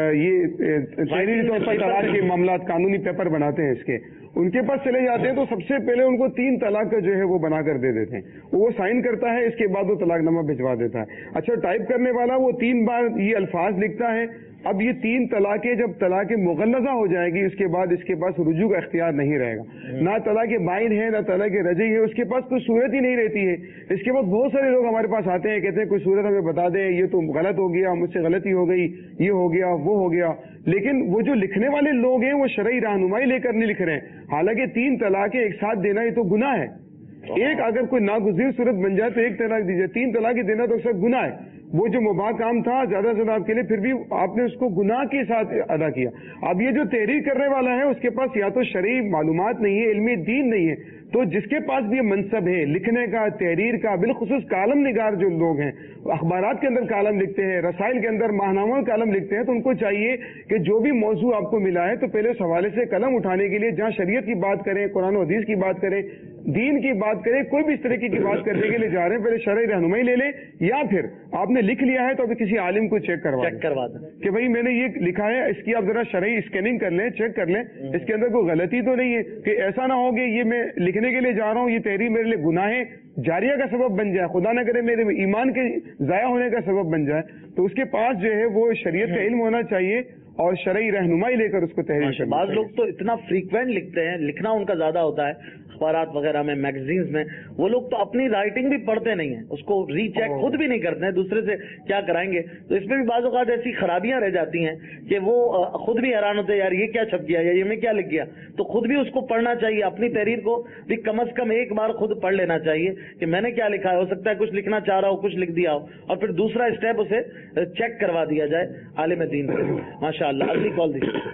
ये तहरीरी तौर पर तलाक के मामला कानूनी पेपर बनाते हैं, इसके उनके पास चले जाते हैं तो सबसे पहले उनको तीन तलाक का जो है वो बना कर दे देते हैं। वो साइन करता है, इसके बाद वो तलाकनामा भिजवा देता है। अच्छा, टाइप करने वाला वो तीन बार ये अल्फाज लिखता है। अब ये तीन तलाकें जब तलाक मुगल्लज़ा हो जाएगी, उसके बाद इसके पास रुजू का इख्तियार नहीं रहेगा। ना तलाक बाइन है, ना तलाक रजी है, उसके पास कोई सूरत ही नहीं रहती है। इसके बाद बहुत सारे लोग हमारे पास आते हैं, कहते हैं कोई सूरत हमें बता दें, ये तो गलत हो गया, मुझसे गलती हो गई, ये हो गया, वो हो गया। लेकिन वो जो लिखने वाले लोग हैं वो शरई रहनुमाई लेकर नहीं लिख रहे हैं। हालांकि तीन तलाकें एक साथ देना ये तो गुनाह है। एक अगर कोई नागुज़ीर सूरत बन जाए तो एक तलाक दीजिए, तीन तलाक देना तो सब गुनाह है। वो जो मुबाह काम था ज्यादा से ज्यादा आपके लिए, फिर भी आपने उसको गुनाह के साथ अदा किया। अब ये जो तहरीर करने वाला है उसके पास या तो शरई मालूमात नहीं है, इल्मी दीन नहीं है, तो जिसके पास भी ये मनसब है लिखने का, तहरीर का, बिलखुसूस कालम निगार जो लोग हैं, अखबारात के अंदर कालम लिखते हैं, रसाइल के अंदर माहनामा में कालम लिखते हैं, तो उनको चाहिए कि जो भी मौजू आपको मिला है तो पहले उस हवाले से कलम उठाने के लिए जहाँ शरीयत की बात करें, कुरान और हदीस की बात करें, दीन की बात करें, कोई भी इस तरीके की बात करने के लिए जा रहे हैं, पहले शरई रहनुमाई ले लें, या फिर आपने लिख लिया है तो अभी किसी आलिम को चेक करवा चेक करवा दें कि भाई मैंने ये लिखा है, इसकी आप जरा शरई स्कैनिंग कर लें, चेक कर लें, इसके अंदर कोई गलती तो नहीं है, कि ऐसा ना हो कि ये मैं लिखने के लिए जा रहा हूँ, ये तहरीर मेरे लिए गुनाह है, जारिया का सबब बन जाए, खुदा न करे मेरे ईमान के जाया होने का सबब बन जाए, तो उसके पास जो है वो शरीयत का इल्म होना चाहिए और शरई रहनुमाई लेकर उसको तहरीर करनी। बाद लोग तो इतना फ्रीक्वेंट लिखते हैं, लिखना उनका ज्यादा होता है अखबारात वगैरह में, मैगजीन्स में, वो लोग तो अपनी राइटिंग भी पढ़ते नहीं है, उसको रीचेक खुद भी नहीं करते हैं, दूसरे से क्या कराएंगे। तो इसमें भी बाज़ औक़ात ऐसी खराबियां रह जाती हैं कि वो खुद भी हैरान होते हैं, यार ये क्या छप गया या ये मैं क्या लिख गया। तो खुद भी उसको पढ़ना चाहिए, अपनी तहरीर को भी कम अज कम एक बार खुद पढ़ लेना चाहिए कि मैंने क्या लिखा है। हो सकता है कुछ लिखना चाह रहा हो, कुछ लिख दिया हो, और फिर दूसरा स्टेप उसे चेक करवा दिया जाए आलिम दीन से। माशाअल्लाह। अगली कॉल दीजिए।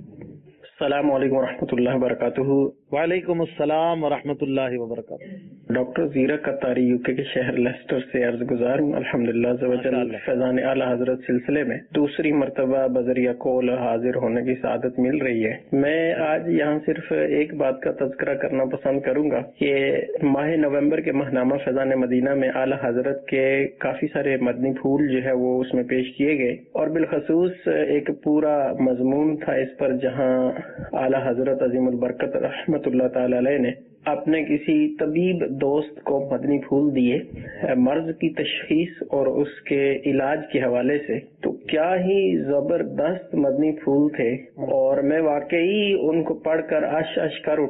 अस्सलाम वालेकुम वरहमतुल्लाहि वबरकातुहू। वालेकुम अस्सलाम वरहमतुल्लाहि वबरकातुहू। डॉक्टर ज़ीरा कतारी यूके के शहर लेस्टर से अर्ज गुजार हूँ। अल्हम्दुलिल्लाह ज़वजल फैज़ान आला हज़रत सिलसिले में दूसरी मरतबा बजरिया कॉल हाजिर होने की सआदत मिल रही है। मैं आज यहाँ सिर्फ एक बात का तज़किरा करना पसंद करूंगा कि माह नवंबर के महनामा फैज़ान मदीना में आला हज़रत के काफी सारे मदनी फूल जो है वो उसमें पेश किए गए, और बिलखसूस एक पूरा मजमून था इस पर जहाँ आला हज़रत अज़ीमुल बरकत रहमतुल्लाह ताला अलैह ने अपने किसी तबीब दोस्त को मदनी फूल दिए मर्ज की तशखीस और उसके इलाज के हवाले से। तो क्या ही जबरदस्त मदनी फूल थे, और मैं वाकई उनको पढ़कर अश अश कर उठा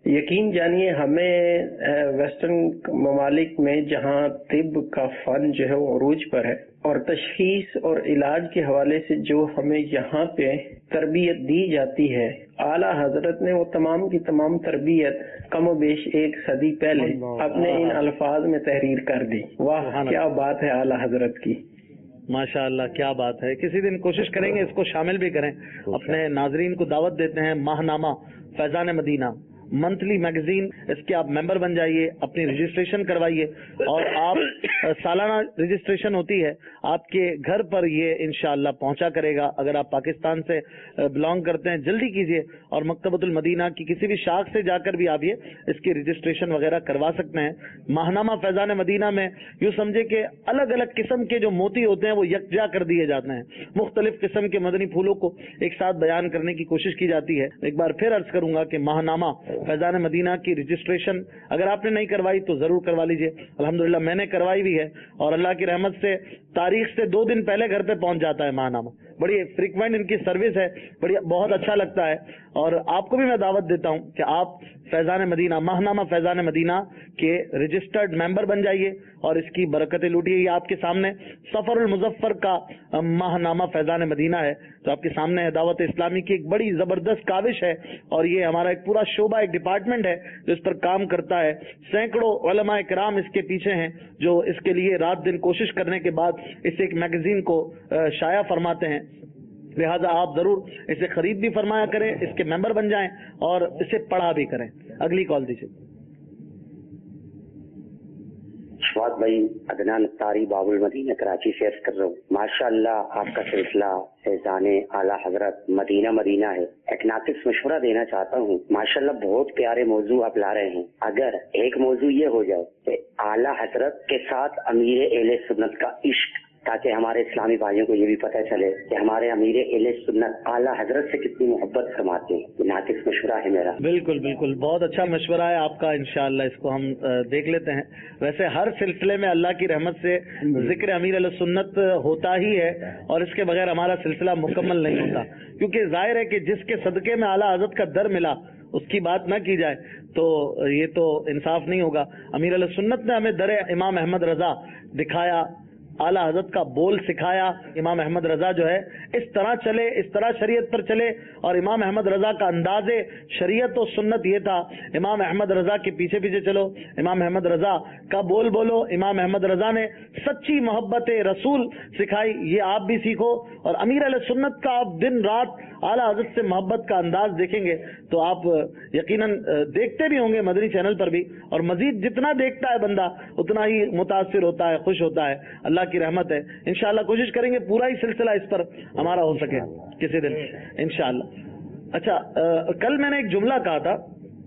یقین جانیے ہمیں ویسٹرن ممالک میں جہاں طب کا فن جو ہے وہ عروج پر ہے اور تشخیص اور علاج کے حوالے سے جو ہمیں یہاں پہ تربیت دی جاتی ہے، اعلیٰ حضرت نے وہ تمام کی تمام تربیت کم و بیش ایک صدی پہلے اپنے ان الفاظ میں تحریر کر دی. واہ کیا بات ہے اعلیٰ حضرت کی، ماشاء اللہ کیا بات ہے. کسی دن کوشش کریں گے اس کو شامل بھی کریں. اپنے ناظرین کو دعوت دیتے ہیں. ماہ نامہ فیضان مدینہ منتھلی میگزین، اس کے آپ ممبر بن جائیے، اپنی رجسٹریشن کروائیے اور آپ سالانہ رجسٹریشن ہوتی ہے آپ کے گھر پر یہ انشاءاللہ پہنچا کرے گا. اگر آپ پاکستان سے بلانگ کرتے ہیں جلدی کیجیے اور مکتبۃ المدینہ کی کسی بھی شاخ سے جا کر بھی آپ یہ اس کی رجسٹریشن وغیرہ کروا سکتے ہیں. ماہنامہ فیضان مدینہ میں یوں سمجھے کہ الگ الگ قسم کے جو موتی ہوتے ہیں وہ یکجا کر دیے جاتے ہیں. مختلف قسم کے مدنی پھولوں کو ایک ساتھ بیان کرنے کی کوشش کی جاتی ہے. ایک بار پھر عرض کروں گا کہ ماہنامہ فیضان مدینہ کی رجسٹریشن اگر آپ نے نہیں کروائی تو ضرور کروا لیجئے. الحمدللہ میں نے کروائی بھی ہے اور اللہ کی رحمت سے تاریخ سے دو دن پہلے گھر پہ پہنچ جاتا ہے ماہنامہ. بڑی فریکوینٹ ان کی سروس ہے، بڑی بہت اچھا لگتا ہے. اور آپ کو بھی میں دعوت دیتا ہوں کہ آپ فیضان مدینہ ماہنامہ فیضان مدینہ کے رجسٹرڈ ممبر بن جائیے اور اس کی برکتیں لوٹیے. یہ آپ کے سامنے سفر المظفر کا ماہنامہ فیضان مدینہ ہے تو آپ کے سامنے دعوت اسلامی کی ایک بڑی زبردست کاوش ہے اور یہ ہمارا ایک پورا شعبہ ایک ڈپارٹمنٹ ہے جو اس پر کام کرتا ہے. سینکڑوں علماء کرام اس کے پیچھے ہیں جو اس کے لیے رات دن کوشش کرنے کے بعد اس ایک میگزین کو شائع فرماتے ہیں. لہذا آپ ضرور اسے خرید بھی فرمایا کریں، اس کے ممبر بن جائیں اور اسے پڑھا بھی کریں. اگلی کال دیجیے. شواد بھائی عدنان اختاری باب المدینہ کراچی سے عرض کر رہا ہوں. ماشاء اللہ آپ کا سلسلہ فیضان اعلیٰ حضرت مدینہ مدینہ ہے. ایک ناقص مشورہ دینا چاہتا ہوں. ماشاء اللہ بہت پیارے موضوع آپ لا رہے ہیں. اگر ایک موضوع یہ ہو جائے کہ اعلیٰ حضرت کے ساتھ امیر اہل سنت کا عشق، تاکہ ہمارے اسلامی بھائیوں کو یہ بھی پتہ چلے کہ ہمارے امیر اہل سنت اعلیٰ حضرت سے کتنی محبت فرماتے ہیں. یہ ناقص مشورہ ہے میرا. بالکل بالکل بہت اچھا مشورہ ہے آپ کا. انشاءاللہ اس کو ہم دیکھ لیتے ہیں. ویسے ہر سلسلے میں اللہ کی رحمت سے ذکر امیر علیہ سنت ہوتا ہی ہے اور اس کے بغیر ہمارا سلسلہ مکمل نہیں ہوتا، کیونکہ ظاہر ہے کہ جس کے صدقے میں اعلیٰ حضرت کا در ملا اس کی بات نہ کی جائے تو یہ تو انصاف نہیں ہوگا. امیر علیہ سنت نے ہمیں در امام احمد رضا دکھایا، اعلیٰ حضرت کا بول سکھایا. امام احمد رضا جو ہے اس طرح چلے، اس طرح شریعت پر چلے اور امام احمد رضا کا انداز شریعت و سنت یہ تھا امام احمد رضا کے پیچھے پیچھے چلو، امام احمد رضا کا بول بولو. امام احمد رضا نے سچی محبت رسول سکھائی، یہ آپ بھی سیکھو. اور امیر علیہ سنت کا آپ دن رات اعلیٰ حضرت سے محبت کا انداز دیکھیں گے تو آپ یقیناً دیکھتے بھی ہوں گے مدنی چینل پر بھی، اور مزید جتنا دیکھتا ہے بندہ اتنا ہی متاثر ہوتا ہے، خوش ہوتا ہے. اللہ کی رحمت ہے. انشاءاللہ کوشش کریں گے پورا ہی سلسلہ اس پر ہمارا ہو سکے کسی دن انشاءاللہ. اچھا کل میں نے ایک جملہ کہا تھا،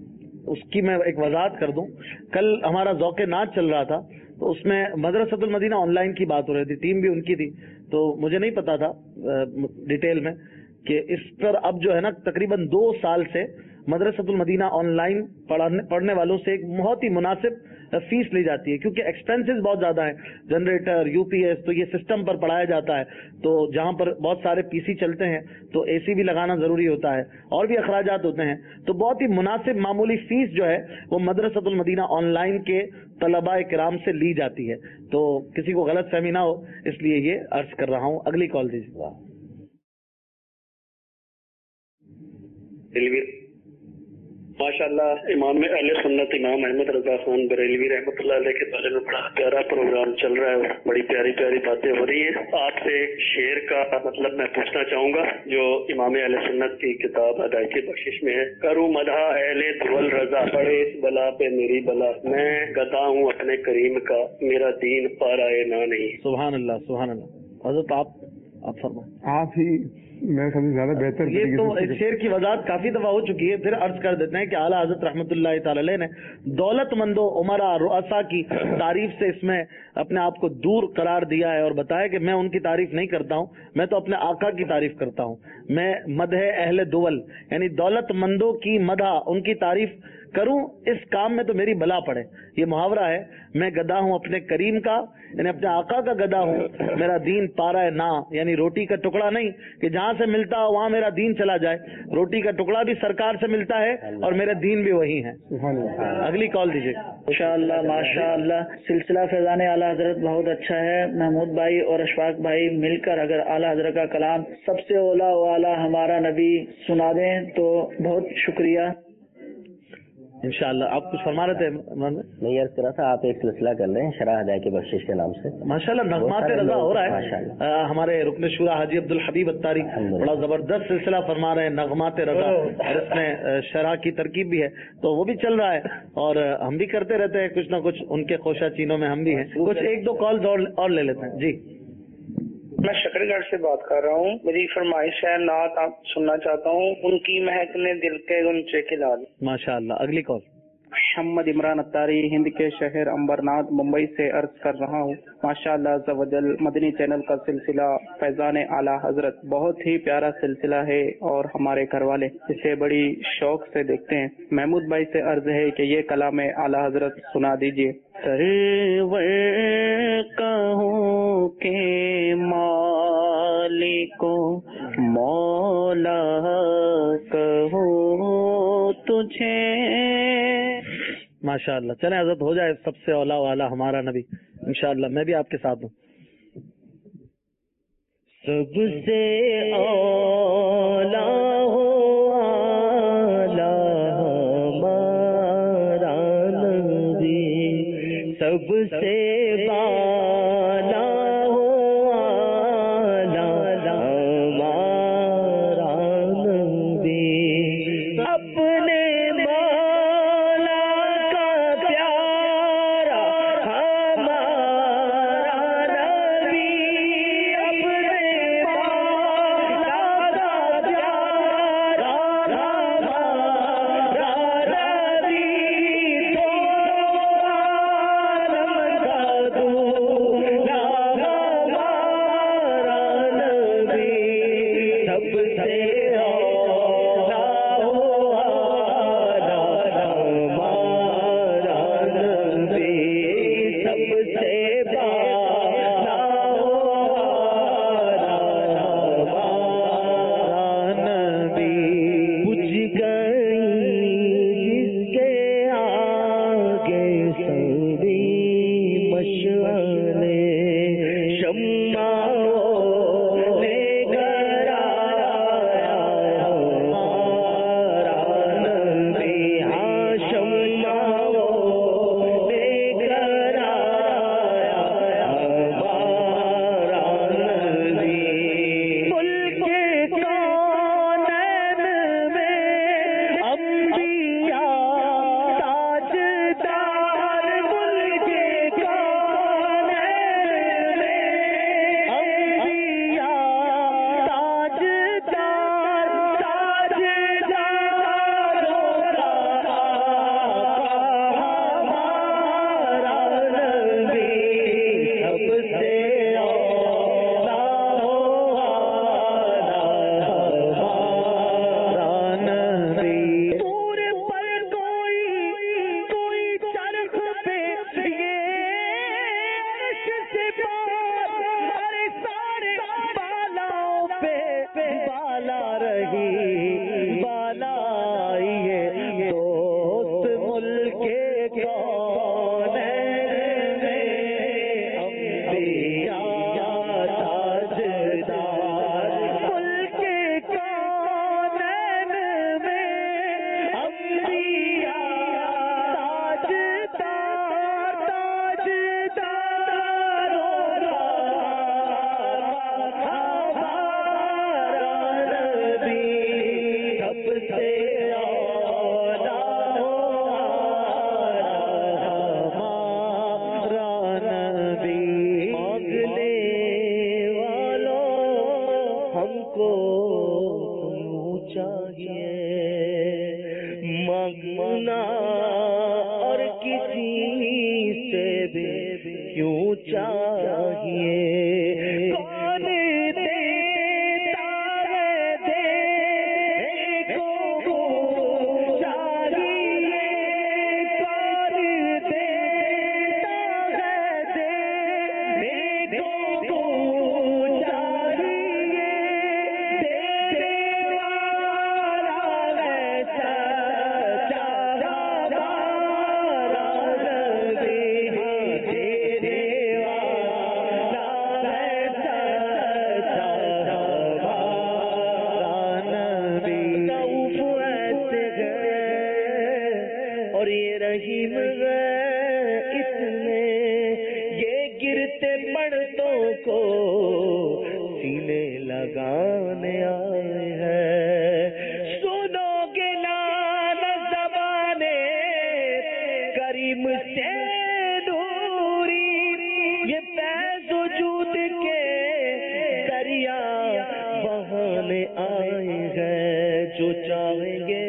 اس کی میں ایک وضاحت کر دوں. کل ہمارا ذوق ناز چل رہا تھا تو اس میں مدرسۃ المدینہ آن لائن کی بات ہو رہی تھی، ٹیم بھی ان کی تھی، تو مجھے نہیں پتا تھا ڈیٹیل میں کہ اس پر اب جو ہے نا تقریباً دو سال سے مدرسۃ المدینہ آن لائن پڑھنے والوں سے ایک بہت ہی مناسب فیس لی جاتی ہے، کیونکہ ایکسپینسز بہت زیادہ ہیں، جنریٹر، یو پی ایس، تو یہ سسٹم پر پڑھایا جاتا ہے. تو جہاں پر بہت سارے پی سی چلتے ہیں تو اے سی بھی لگانا ضروری ہوتا ہے اور بھی اخراجات ہوتے ہیں. تو بہت ہی مناسب معمولی فیس جو ہے وہ مدرسۃ المدینہ آن لائن کے طلباء کرام سے لی جاتی ہے. تو کسی کو غلط فہمی نہ ہو اس لیے یہ عرض کر رہا ہوں. اگلی کال دیجیے. ماشاء اللہ امام اہل سنت امام احمد رضا خان بریلوی رحمۃ اللہ علیہ کے بارے میں بڑا پیارا پروگرام چل رہا ہے، بڑی پیاری پیاری باتیں ہو رہی ہیں. آپ سے ایک شعر کا مطلب میں پوچھنا چاہوں گا جو امام اہل سنت کی کتاب ہدایت بخشش میں ہے. کروں مدح اہل دول رضا، پڑے اس بلا پہ میری بلا، میں گدا ہوں اپنے کریم کا، میرا دین پارائے نہ نہیں. سبحان اللہ سبحان اللہ. حضرت آپ آپ فرمائیں. آپ ہی میرے خیال سے زیادہ بہتر. یہ تو شعر کی وضاحت کافی دفعہ ہو چکی ہے، پھر عرض کر دیتے ہیں کہ اعلیٰ حضرت رحمۃ اللہ تعالی علیہ نے دولت مندوں عمرا رؤسا کی تعریف سے اس میں اپنے آپ کو دور قرار دیا ہے اور بتایا کہ میں ان کی تعریف نہیں کرتا ہوں، میں تو اپنے آقا کی تعریف کرتا ہوں. میں مدح اہل دول یعنی دولت مندوں کی مدح، ان کی تعریف کروں اس کام میں تو میری بلا پڑے. یہ محاورہ ہے، میں گدا ہوں اپنے کریم کا، یعنی اپنے آقا کا گدا ہوں. میرا دین پارا ہے نا، یعنی روٹی کا ٹکڑا نہیں کہ جہاں سے ملتا ہو وہاں میرا دین چلا جائے. روٹی کا ٹکڑا بھی سرکار سے ملتا ہے اور میرا دین بھی وہی ہے. اگلی کال دیجیے. ماشاء اللہ ماشاء اللہ، سلسلہ فیضان اعلیٰ حضرت بہت اچھا ہے. محمود بھائی اور اشفاق بھائی مل کر اگر اعلیٰ حضرت کا کلام سب سے اولا والا ہمارا نبی سنا دیں تو بہت شکریہ. انشاءاللہ. آپ کچھ فرما رہے تھے؟ میں یہ عرض کر رہا تھا آپ ایک سلسلہ کر رہے ہیں شرح ہدایت کی بخشش کے نام سے. ماشاءاللہ نغمات رضا ہو رہا ہے. ہمارے رکن شورا حاجی عبدالحبیب اتاری بڑا زبردست سلسلہ فرما رہے ہیں نغمات رضا، اور اس میں شرح کی ترکیب بھی ہے تو وہ بھی چل رہا ہے اور ہم بھی کرتے رہتے ہیں کچھ نہ کچھ. ان کے خوشہ چینوں میں ہم بھی ہیں. کچھ ایک دو کالز اور لے لیتے ہیں. جی میں شکر گڑھ سے بات کر رہا ہوں. میری فرمائش ہے نعت آپ سننا چاہتا ہوں، ان کی مہک نے دل کے گنچے کھلا دی. ماشاء اللہ. اگلی کال. محمد عمران اتاری ہند کے شہر امبرناتھ ممبئی سے عرض کر رہا ہوں. ماشاء اللہ عز و جل مدنی چینل کا سلسلہ فیضان اعلیٰ حضرت بہت ہی پیارا سلسلہ ہے اور ہمارے گھر والے اسے بڑی شوق سے دیکھتے ہیں. محمود بھائی سے عرض ہے کہ یہ کلام اعلیٰ حضرت سنا دیجیے. سرور کہوں کہ مالکو مولا کہوں تجھے. ماشاء اللہ. چلیں حضرت ہو جائے سب سے اولا والا ہمارا نبی انشاءاللہ. میں بھی آپ کے ساتھ ہوں. سب سے اولا ہو اعلیٰ ہمارا نبی، سب سے بالا ہو اعلیٰ ہمارا نبی. اپنے پردوں کو سینے لگانے آئے ہیں. سنو گے لال زبانے کریم سے نوری یہ فیض وجود کے دریا بہانے آئے ہیں. جو چاہیں گے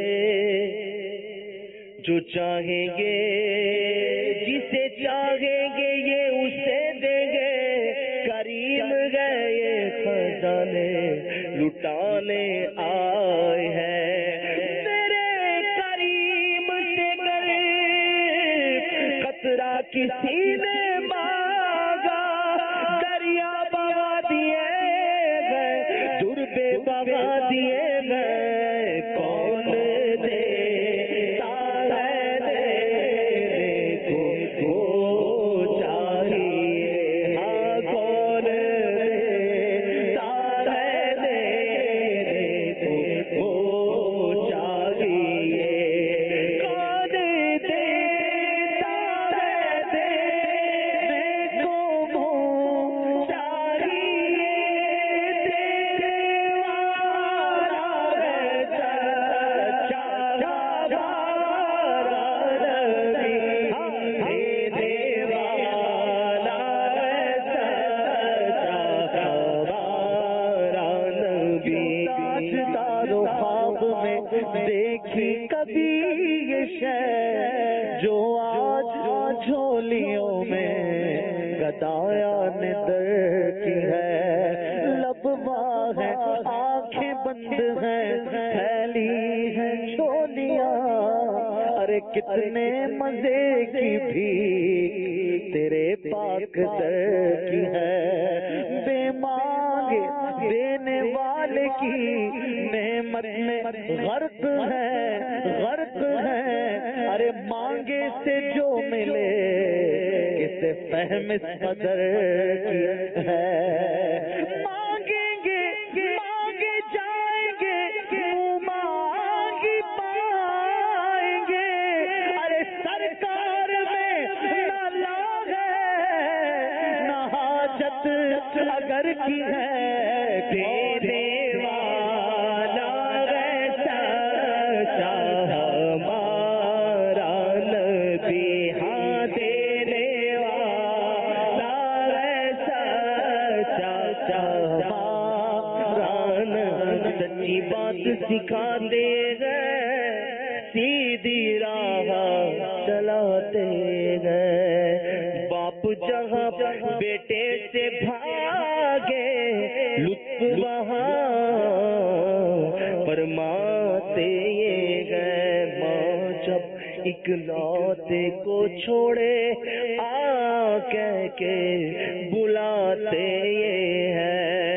جو چاہیں گے جسے چاہیں گے یہ اسے دیں گے. کریم گئے یہ خزانے لٹانے آئے ہیں. میرے کریم سے گر قطرہ کسی نے مانگا دریا بہا دیے گئے دربے بہا دیے گئے. کون دے دیکھی کبھی یہ شے جو آج جھولیوں میں گدایا نے در کی ہے. لب باں ہے آنکھیں بند ہیں پھیلی ہیں جھولیاں. ارے کتنے مزے کی بھی تیرے پاک در کی ہے. بے مانگے دینے والے کی نعمت میں غرق ہے غرق ہے. ارے مانگے سے جو ملے کسے فہم اس قدر کی ہے. مانگیں گے مانگے جائیں گے مانگی پائیں گے. ارے سرکار میں نہ لاغ ہے نہ حاجت اگر کی ہے. تیرے سکھا دے گئے سیدھی راہ چلاتے گئے. باپ جہاں بیٹے سے بھاگے لطف وہاں فرماتے یہ گئے. ماں جب اکلوتے کو چھوڑے آ کہہ کے بلاتے یہ ہے.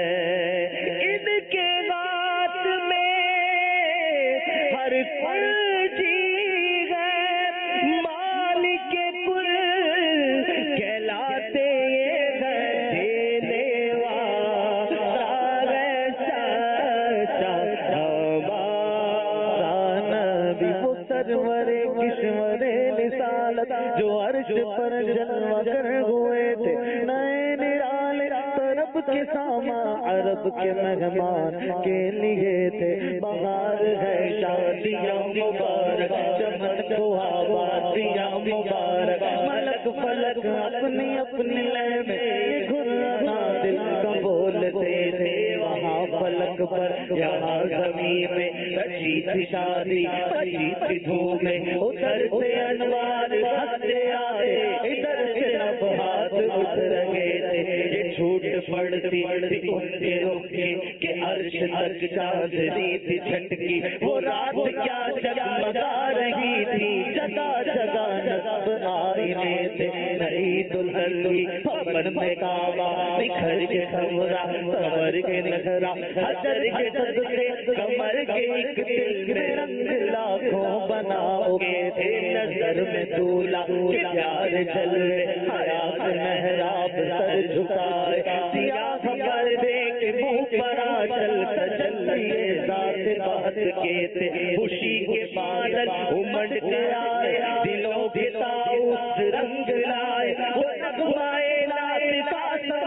جو عرش پر جلوہ گر ہوئے تھے نئے نرالے طرب کے ساما عرب کے مہمان کے لیے تھے. بہار ہے شادیاں مبارک چمن کو آبادیاں مبارک. ملک فلک اپنی اپنی لے میں گھرنا دل کا بولتے تھے. وہاں فلک پر یہاں زمین میں بچی تھی شادی بچی تھی دھومیں. ادھر سے انوار ہنستے آئے ادھر سے نفحات اٹھ رہے تھے. یہ جھوٹ پڑتی ان کے رخ کے عرش تک چاندنی تھی چھٹکی. وہ رات کیا جگمگا رہی تھی جگہ جگہ نصب آئینے تھے. نئی دلہن کی پپن میں کعبہ نکھر کے سورا سور کے نگرا حجر کے صدقے کمر کے ایک دل میں رنگ لاکھوں بناؤ گے تھے. نظر میں دولہ کے پیار جلوے حیات محراب سر جھکائے. سیاہ پردے کے منہ پر آچل تجلیے ذات بات کے تھے. خوشی کے بادل امڑ کے آئے دلوں کے تاؤس رنگ لائے. وہ نغمائے لات کا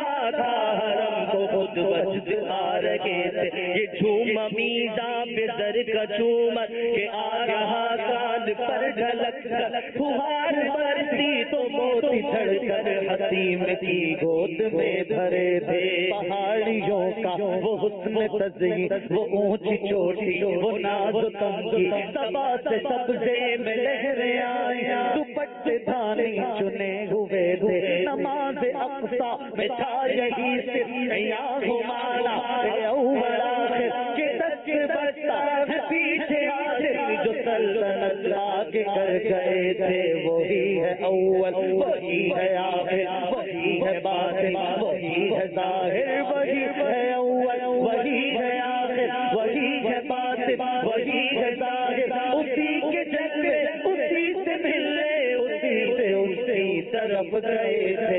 جھوم میزا پہ در کا چومر کہ آ رہا کان پر ڈھلک کر فہار برسی تو موتی جھڑ کر حتیم کی گود میں دھرے تھے پہاڑیوں کا وہ حسن تزئین وہ اونچی چوٹی وہ ناز و تنگی صبا سے سبزے میں لہریں آئیں دوپٹے دھانی چنے ہوئے تھے نماز اقصا میں تھا یہی صرف یا ہمارا اول آخر کے دست بستا ہے پیچھے آخر جو سلطنت آگے کر گئے تھے وہی ہے اول وہی ہے آخر وہی ہے باطن وہی ہے ظاہر وہی ہے اول وہی ہے آخر وہی ہے باطن وہی ہے ظاہر اسی کے جلوے اسی سے ملے اسی سے اسی طرف گئے تھے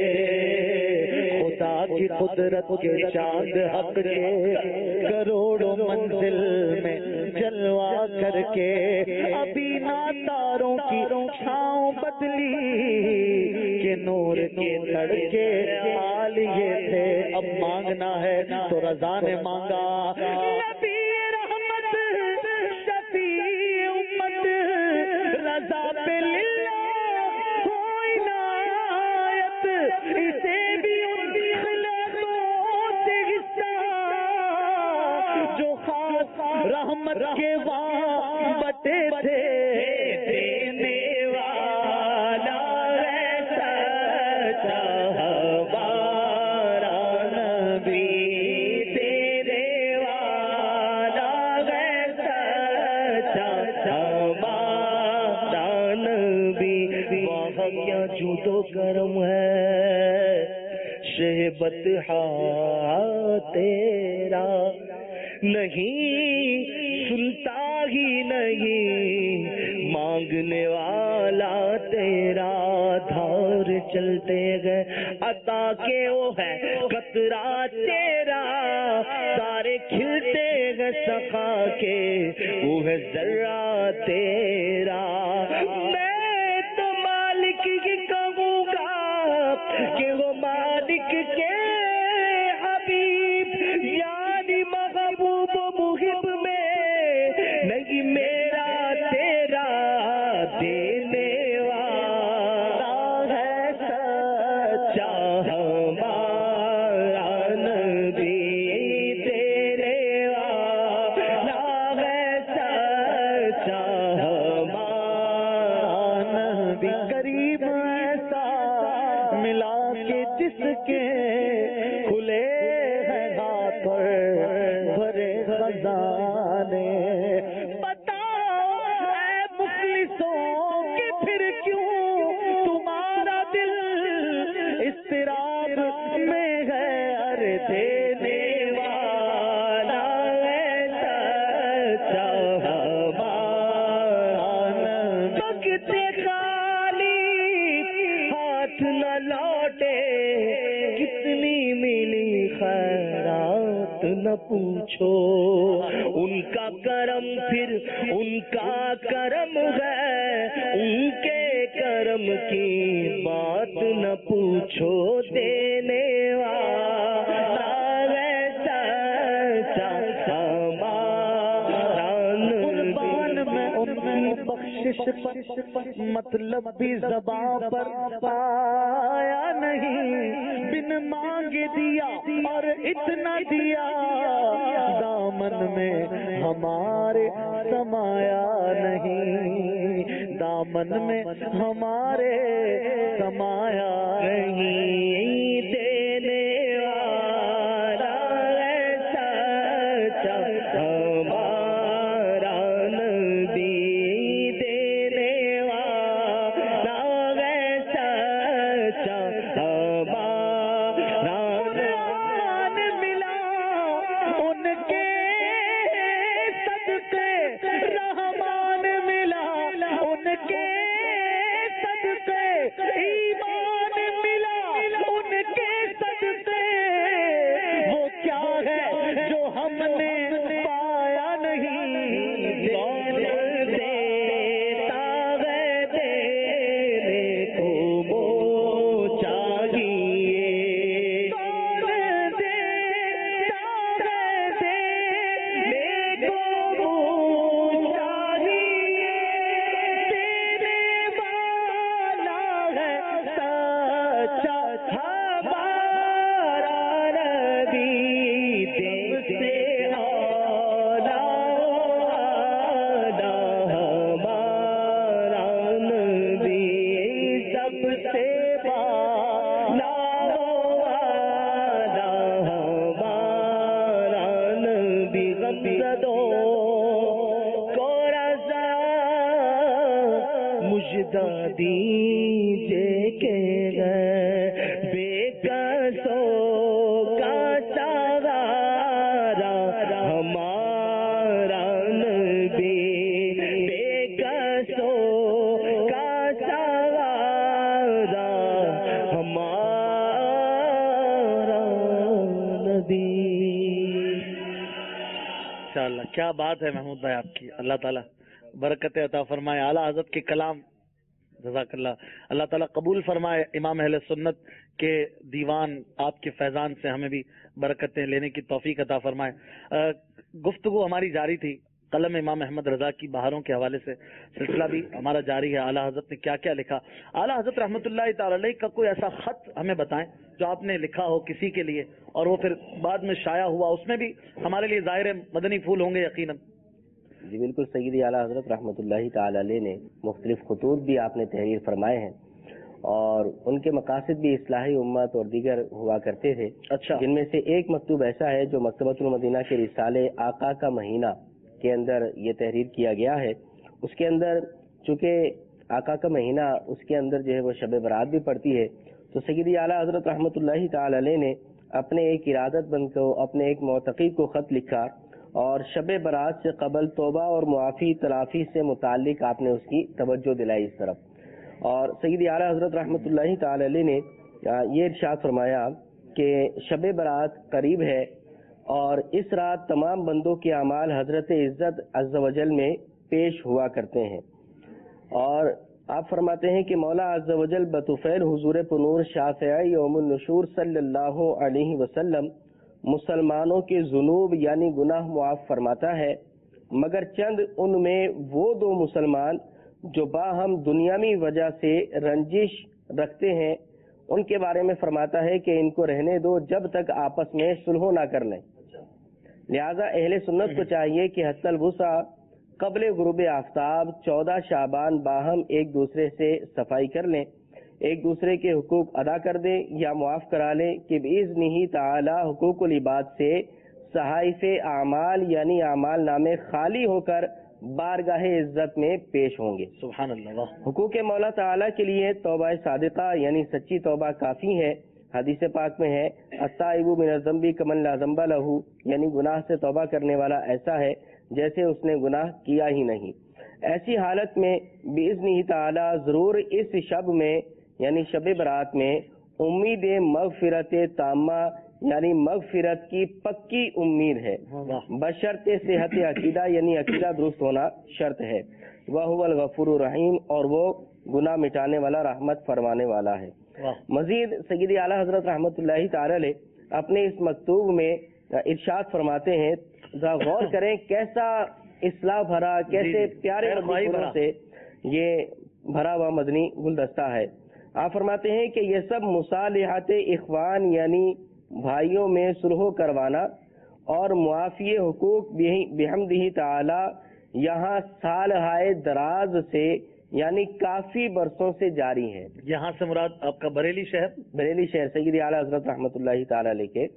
خدا کی قدرت کے چاند حق کے کروڑوں منزل میں جلوہ کر کے ابھی نہ تاروں کی چھاؤں بدلی کہ نور کے تڑکے حال یہ تھے اب مانگنا ہے تو رضا نے مانگا نبی رحمت شفیع امت رضا پہ للہ کوئی نایت اسے بھی ان خلقوں سے حصہ جو خاص رحمت کے وہاں بٹے تھے دینے والا ہے سچا ہمارا نبی دینے والا ہے سچا ہمارا نبی وہاں کیا جود و کرم ہے شہبت ہاں تیرا نہیں سنتا ہی نہیں مانگنے والا تیرا دھار چلتے گئے عطا کے وہ ہے قطرہ تیرا سارے کھلتے گئے سخا کے وہ ہے ذرہ تیرا میں تو مالک ہی کہوں گا کہ وہ مالک کے حبیب یعنی محبوب و محب میں نہیں میرا تیرا دینے والا ہے سچا ہمارا نبی دینے والا ہے سچا ہمارا نبی قریب ایسا ملا کے جس کے کھلے ہیں ہاتھ بھرے خزانے بتاؤ اے مخلصوں کہ پھر کیوں تمہارا دل اضطراب میں ہے ارے دینے والا ہے سچا ہمارا نبی خالی ہاتھ نہ لوٹے کتنی ملی خیرات نہ پوچھو ان کا کرم پھر ان کا کرم ہے ان کے کرم کی بات نہ پوچھو دینے والا ہے سچا ہمارا قربان میں ان کی بخشش پر مطلب بھی زباں پر آیا نہیں بن مانگ دیا اور اتنا دیا دامن میں ہمارے سمایا نہیں دامن میں ہمارے سمایا نہیں دینے والا ہے سچا ہمارا نبی دینے والا ہے سچا ہمارا قرآن ملا ان کے صدقے رحمان ملا ان کے صدقے ایمان ملا کیا بات ہے محمود بھائی آپ کی، اللہ تعالیٰ برکت عطا فرمائے، اعلیٰ حضرت کے کلام، جزاک اللہ، اللہ تعالیٰ قبول فرمائے، امام اہل سنت کے دیوان آپ کے فیضان سے ہمیں بھی برکتیں لینے کی توفیق عطا فرمائے۔ گفتگو ہماری جاری تھی قلم امام احمد رضا کی بہاروں کے حوالے سے، سلسلہ بھی ہمارا جاری ہے۔ اعلیٰ حضرت نے کیا کیا لکھا، اعلیٰ حضرت رحمۃ اللہ تعالی علیہ کا کوئی ایسا خط ہمیں بتائیں جو آپ نے لکھا ہو کسی کے لیے اور وہ پھر بعد میں شائع ہوا، اس میں بھی ہمارے لیے ظاہر مدنی پھول ہوں گے یقیناً۔ جی بالکل، سیدی اعلیٰ حضرت رحمۃ اللہ تعالی علیہ نے مختلف خطوط بھی آپ نے تحریر فرمائے ہیں اور ان کے مقاصد بھی اصلاحی امت اور دیگر ہوا کرتے تھے۔ اچھا، جن میں سے ایک مکتوب ایسا ہے جو مکتبۃ المدینہ کے رسالے آقا کا مہینہ کے اندر یہ تحریر کیا گیا ہے۔ اس کے اندر چونکہ آقا کا مہینہ اس کے اندر جو ہے وہ شب برات بھی پڑتی ہے، تو سیدی اعلیٰ حضرت رحمۃ اللہ تعالی علیہ نے اپنے ایک ارادت بند کو، اپنے ایک معتقد کو خط لکھا اور شب برات سے قبل توبہ اور معافی تلافی سے متعلق آپ نے اس کی توجہ دلائی اس طرف۔ اور سیدی اعلیٰ حضرت رحمۃ اللہ تعالی علیہ نے یہ ارشاد فرمایا کہ شب برات قریب ہے اور اس رات تمام بندوں کے اعمال حضرت عزت عز و جل میں پیش ہوا کرتے ہیں، اور آپ فرماتے ہیں کہ مولا عز و جل بطفیل حضور پنور شافع یوم النشور صلی اللہ علیہ وسلم مسلمانوں کے ذنوب یعنی گناہ معاف فرماتا ہے، مگر چند ان میں وہ دو مسلمان جو باہم دنیاوی وجہ سے رنجش رکھتے ہیں ان کے بارے میں فرماتا ہے کہ ان کو رہنے دو جب تک آپس میں صلح نہ کر لیں۔ لہذا اہل سنت کو چاہیے کہ حتی الوسع قبل غروب آفتاب چودہ شعبان باہم ایک دوسرے سے صفائی کر لیں، ایک دوسرے کے حقوق ادا کر دیں یا معاف کرا لیں کہ باذنہ تعالی حقوق العباد سے صحائف اعمال یعنی اعمال نامے خالی ہو کر بارگاہ عزت میں پیش ہوں گے۔ سبحان اللہ۔ حقوق مولا تعالی کے لیے توبہ صادقہ یعنی سچی توبہ کافی ہے۔ حدیث پاک میں ہے التائب من الذنب کمن لا ذنب لہ، یعنی گناہ سے توبہ کرنے والا ایسا ہے جیسے اس نے گناہ کیا ہی نہیں۔ ایسی حالت میں باذنہ تعالی ضرور اس شب میں یعنی شب برات میں امید مغفرت تامہ یعنی مغفرت کی پکی امید ہے، بشرط صحت عقیدہ یعنی عقیدہ درست ہونا شرط ہے۔ وَهُوَ الْغَفُورُ الرَّحِيمُ، اور وہ گناہ مٹانے والا رحمت فرمانے والا ہے۔ مزید سیدی اعلیٰ حضرت رحمۃ اللہ تعالی علیہ اپنے اس مکتوب میں ارشاد فرماتے ہیں، غور کریں کیسا اصلاح بھرا، کیسے پیارے مدنی سے یہ بھرا ہوا مدنی گلدستہ ہے۔ آپ فرماتے ہیں کہ یہ سب مصالحت اخوان یعنی بھائیوں میں صلح کروانا اور معافی حقوق بحمدہ تعالی یہاں سالہائے دراز سے یعنی کافی برسوں سے جاری ہے۔ یہاں سے مراد آپ کا بریلی شہر؟ بریلی شہر سیدی اعلیٰ حضرت رحمۃ اللہ تعالی علیہ کے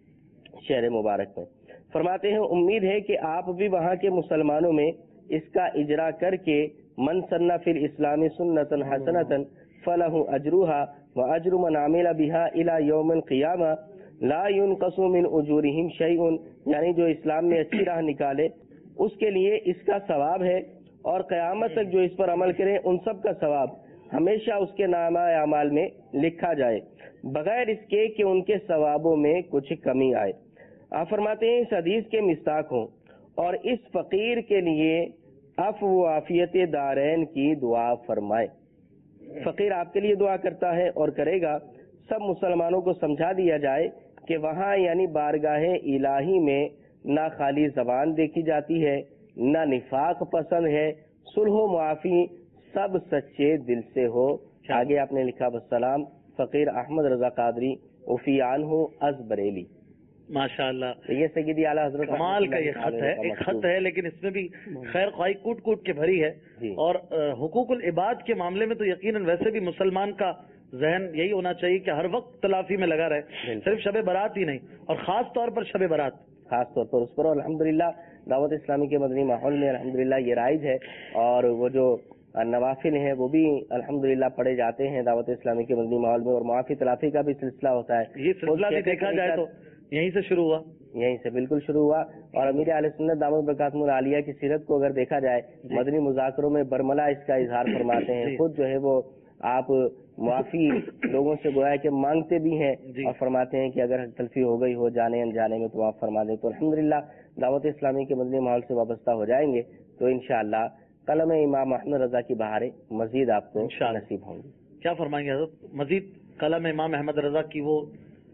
شہر مبارک میں۔ فرماتے ہیں امید ہے کہ آپ بھی وہاں کے مسلمانوں میں اس کا اجرا کر کے من سن فی الاسلام سنتا حسنتا فلہ اجرها واجر من عمل بها الى یوم القیامہ لا ينقص من اجورهم شیء، یعنی جو اسلام میں اچھی راہ نکالے اس کے لیے اس کا ثواب ہے، اور قیامت تک جو اس پر عمل کریں ان سب کا ثواب ہمیشہ اس کے نامہ اعمال میں لکھا جائے بغیر اس کے کہ ان کے ثوابوں میں کچھ کمی آئے۔ آپ فرماتے ہیں اس حدیث کے مصداق ہوں اور اس فقیر کے لیے عفو و عافیت دارین کی دعا فرمائے۔ فقیر آپ کے لیے دعا کرتا ہے اور کرے گا۔ سب مسلمانوں کو سمجھا دیا جائے کہ وہاں یعنی بارگاہ الہی میں نہ خالی زبان دیکھی جاتی ہے، نہ نفاق پسند ہے، صلح و معافی سب سچے دل سے ہو۔ آگے آپ نے لکھا والسلام فقیر احمد رضا قادری وفی عنہ از بریلی۔ ماشاء اللہ، یہ سیدی اعلیٰ حضرت کمال کا یہ خط ہے، ایک خط ہے لیکن اس میں بھی خیر خواہی کوٹ کوٹ کے بھری ہے، اور حقوق العباد کے معاملے میں تو یقیناً ویسے بھی مسلمان کا ذہن یہی ہونا چاہیے کہ ہر وقت تلافی میں لگا رہے، صرف شب برات ہی نہیں، اور خاص طور پر شب برات خاص طور پر اس پر الحمدللہ دعوت اسلامی کے مدنی ماحول میں الحمدللہ یہ رائج ہے، اور وہ جو نوافل ہیں وہ بھی الحمدللہ پڑھے جاتے ہیں دعوت اسلامی کے مدنی ماحول میں، اور معافی تلافی کا بھی سلسلہ ہوتا ہے۔ یہ سلسلہ بھی دیکھا جائے تو یہیں سے شروع ہوا، یہیں سے بالکل شروع ہوا، اور امیر اہل سنت دامت برکاتہم العالیہ کی سیرت کو اگر دیکھا جائے مدنی مذاکروں میں برملا اس کا اظہار فرماتے ہیں، خود جو ہے وہ آپ معافی لوگوں سے گویا کہ مانگتے بھی ہیں اور فرماتے ہیں کہ اگر تلفی ہو گئی ہو جانے انجانے میں تو معاف فرما دیں. تو الحمدللہ دعوت اسلامی کے مدنی ماحول سے وابستہ ہو جائیں گے تو انشاءاللہ قلم امام احمد رضا کی بہاریں مزید آپ کو نصیب ہوں گی. کیا فرمائیں گے حضرت؟ مزید قلم امام احمد رضا کی وہ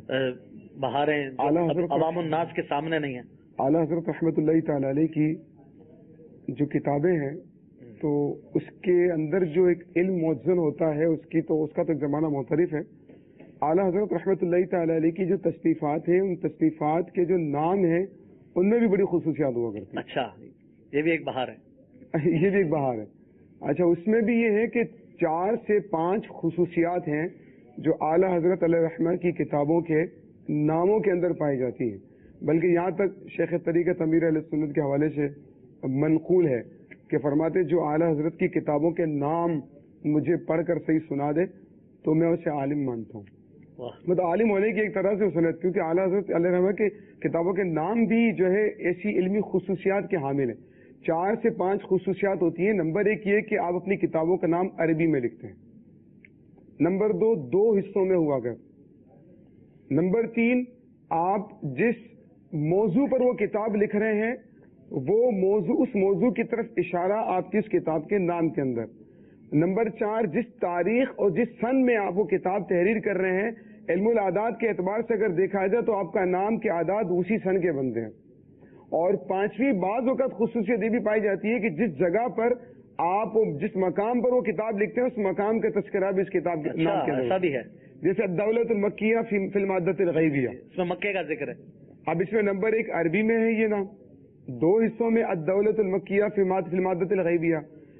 بہاریں عوام الناس کے سامنے نہیں ہیں. اعلیٰ حضرت رحمۃ اللہ تعالی علیہ کی جو کتابیں ہیں تو اس کے اندر جو ایک علم موزن ہوتا ہے اس کی تو اس کا تو ایک زمانہ مختلف ہے. اعلیٰ حضرت رحمۃ اللہ تعالی علیہ کی جو تصنیفات ہیں ان تصنیفات کے جو نام ہیں ان میں بھی بڑی خصوصیات ہوا کرتی ہیں. اچھا یہ بھی ایک بہار ہے. یہ بھی ایک بہار ہے. اچھا اس میں بھی یہ ہے کہ چار سے پانچ خصوصیات ہیں جو اعلیٰ حضرت علیہ رحمہ کی کتابوں کے ناموں کے اندر پائی جاتی ہیں. بلکہ یہاں تک شیخ طریقت امیر علیہ سنت کے حوالے سے منقول ہے کہ فرماتے جو اعلیٰ حضرت کی کتابوں کے نام مجھے پڑھ کر صحیح سنا دے تو میں اسے عالم مانتا ہوں. مطلب عالم ہونے کی ایک طرح سے سنت، کیونکہ اعلیٰ حضرت علیہ رحمہ کی کتابوں کے نام بھی جو ہے ایسی علمی خصوصیات کے حامل ہیں. چار سے پانچ خصوصیات ہوتی ہیں. نمبر ایک یہ کہ آپ اپنی کتابوں کا نام عربی میں لکھتے ہیں. نمبر دو دو حصوں میں ہوا کر. نمبر تین آپ جس موضوع پر وہ کتاب لکھ رہے ہیں وہ موضوع اس موضوع کی طرف اشارہ آپ کی اس کتاب کے نام کے اندر. نمبر چار جس تاریخ اور جس سن میں آپ وہ کتاب تحریر کر رہے ہیں علم العادات کے اعتبار سے اگر دیکھا جائے تو آپ کا نام کے اعداد اسی سن کے بنتے ہیں. اور پانچویں بعض اوقات خصوصیت یہ بھی پائی جاتی ہے کہ جس جگہ پر آپ جس مقام پر وہ کتاب لکھتے ہیں اس مقام کا تذکرہ بھی اس کتاب کے نام کے ایسا بھی ہے. جیسے الدولۃ المکیہ فی المادۃ الغیبیہ، اس میں مکے کا ذکر ہے. اب اس میں نمبر ایک عربی میں ہے یہ نام، دو حصوں میں الدولۃ المکیہ فی المادۃ الغیبیہ.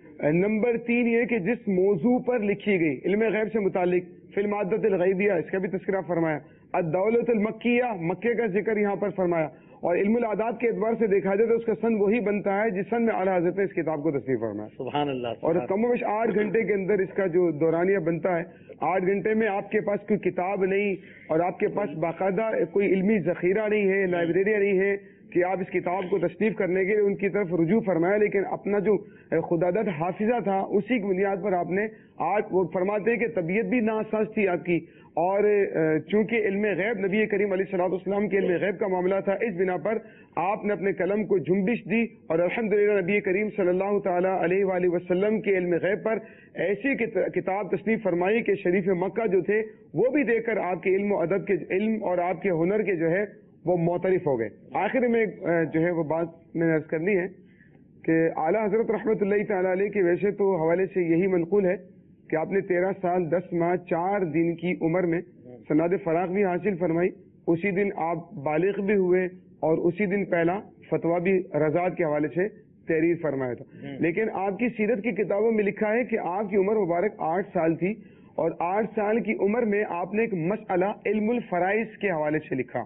نمبر تین یہ کہ جس موضوع پر لکھی گئی علم غیب سے متعلق فی المادۃ الغیبیہ، اس کا بھی تذکرہ فرمایا. الدولۃ المکیہ، مکے کا ذکر یہاں پر فرمایا. اور علم العادات کے اعتبار سے دیکھا جائے تو اس کا سن وہی بنتا ہے جس سن میں اعلیٰ حضرت نے اس کتاب کو تصنیف فرمایا. سبحان اللہ. اور کم و بیش آٹھ گھنٹے کے اندر اس کا جو دورانیہ بنتا ہے. آٹھ گھنٹے میں آپ کے پاس کوئی کتاب نہیں اور آپ کے پاس باقاعدہ کوئی علمی ذخیرہ نہیں ہے، لائبریریاں نہیں ہے کہ آپ اس کتاب کو تصنیف کرنے کے لیے ان کی طرف رجوع فرمایا، لیکن اپنا جو خدادت حافظہ تھا اسی کی بنیاد پر آپ نے آج وہ فرماتے ہیں کہ طبیعت بھی ناساز تھی آپ کی، اور چونکہ علم غیب نبی کریم علیہ الصلوۃ والسلام کے علم غیب کا معاملہ تھا، اس بنا پر آپ نے اپنے قلم کو جنبش دی اور الحمدللہ نبی کریم صلی اللہ تعالی علیہ وآلہ وسلم کے علم غیب پر ایسی کتاب تصنیف فرمائی کہ شریف مکہ جو تھے وہ بھی دیکھ کر آپ کے علم و ادب کے علم اور آپ کے ہنر کے جو ہے وہ معترف ہو گئے. آخر میں جو ہے وہ بات میں نے عرض کرنی ہے کہ اعلیٰ حضرت رحمۃ اللہ تعالی علیہ کے ویسے تو حوالے سے یہی منقول ہے کہ آپ نے تیرہ سال دس ماہ چار دن کی عمر میں سند فراغ بھی حاصل فرمائی. اسی دن آپ بالغ بھی ہوئے اور اسی دن پہلا فتویٰ بھی رضاعت کے حوالے سے تحریر فرمایا تھا. لیکن آپ کی سیرت کی کتابوں میں لکھا ہے کہ آپ کی عمر مبارک آٹھ سال تھی اور آٹھ سال کی عمر میں آپ نے ایک مسئلہ علم الفرائض کے حوالے سے لکھا،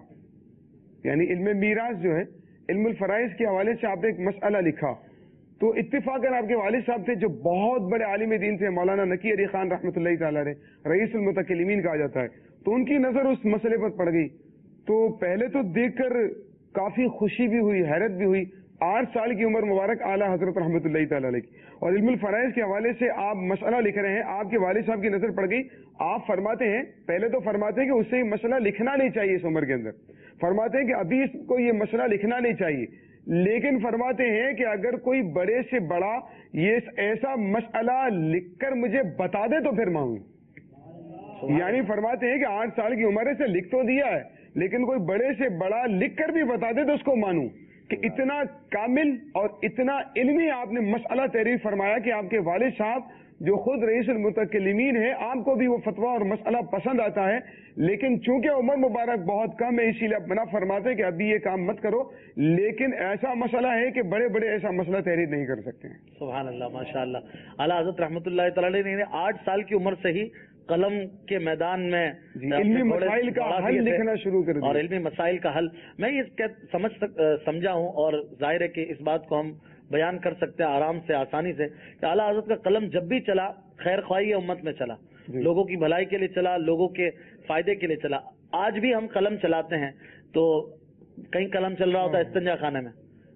یعنی علم میراث جو ہے علم الفرائض کے حوالے سے آپ نے ایک مسئلہ لکھا. تو اتفاقاً آپ کے والد صاحب تھے جو بہت بڑے عالم دین تھے، مولانا نقی علی خان رحمۃ اللہ تعالی علیہ، رئیس المتکلمین کہا جاتا ہے. تو ان کی نظر اس مسئلے پر پڑ گئی. تو پہلے تو دیکھ کر کافی خوشی بھی ہوئی، حیرت بھی ہوئی. آٹھ سال کی عمر مبارک اعلیٰ حضرت رحمۃ اللہ تعالی علیہ کی، اور علم الفرائض کے حوالے سے آپ مسئلہ لکھ رہے ہیں. آپ کے والد صاحب کی نظر پڑ گئی. آپ فرماتے ہیں، پہلے تو فرماتے ہیں کہ اسے یہ مسئلہ لکھنا نہیں چاہیے اس عمر کے اندر. فرماتے ہیں کہ ابھی اس کو یہ مسئلہ لکھنا نہیں چاہیے، لیکن فرماتے ہیں کہ اگر کوئی بڑے سے بڑا یہ ایسا مسئلہ لکھ کر مجھے بتا دے تو پھر مانگوں. یعنی فرماتے ہیں کہ آٹھ سال کی عمر سے لکھ تو دیا ہے، لیکن کوئی بڑے سے بڑا لکھ کر بھی بتا دے تو اس کو مانوں. کہ اتنا کامل اور اتنا علمی آپ نے مسئلہ تحریر فرمایا کہ آپ کے والد صاحب جو خود رئیس المتکلمین ہے، آپ کو بھی وہ فتویٰ اور مسئلہ پسند آتا ہے، لیکن چونکہ عمر مبارک بہت کم ہے اسی لیے آپ منع فرماتے ہیں کہ ابھی یہ کام مت کرو. لیکن ایسا مسئلہ ہے کہ بڑے بڑے ایسا مسئلہ تحریر نہیں کر سکتے ہیں. سبحان اللہ، ماشاء اللہ. اعلیٰ حضرت رحمۃ اللہ تعالی علیہ نے آٹھ سال کی عمر سے ہی قلم کے میدان میں علمی مسائل کا حل لکھنا شروع کر دیا، اور علمی مسائل کا حل میں یہ سمجھ سمجھا ہوں، اور ظاہر ہے کہ اس بات کو ہم بیان کر سکتے ہیں آرام سے، آسانی سے، کہ اعلیٰ حضرت کا قلم جب بھی چلا خیر خواہی امت میں چلا، لوگوں کی بھلائی کے لیے چلا، لوگوں کے فائدے کے لیے چلا. آج بھی ہم قلم چلاتے ہیں تو کہیں قلم چل رہا ہوتا ہے استنجا خانے میں،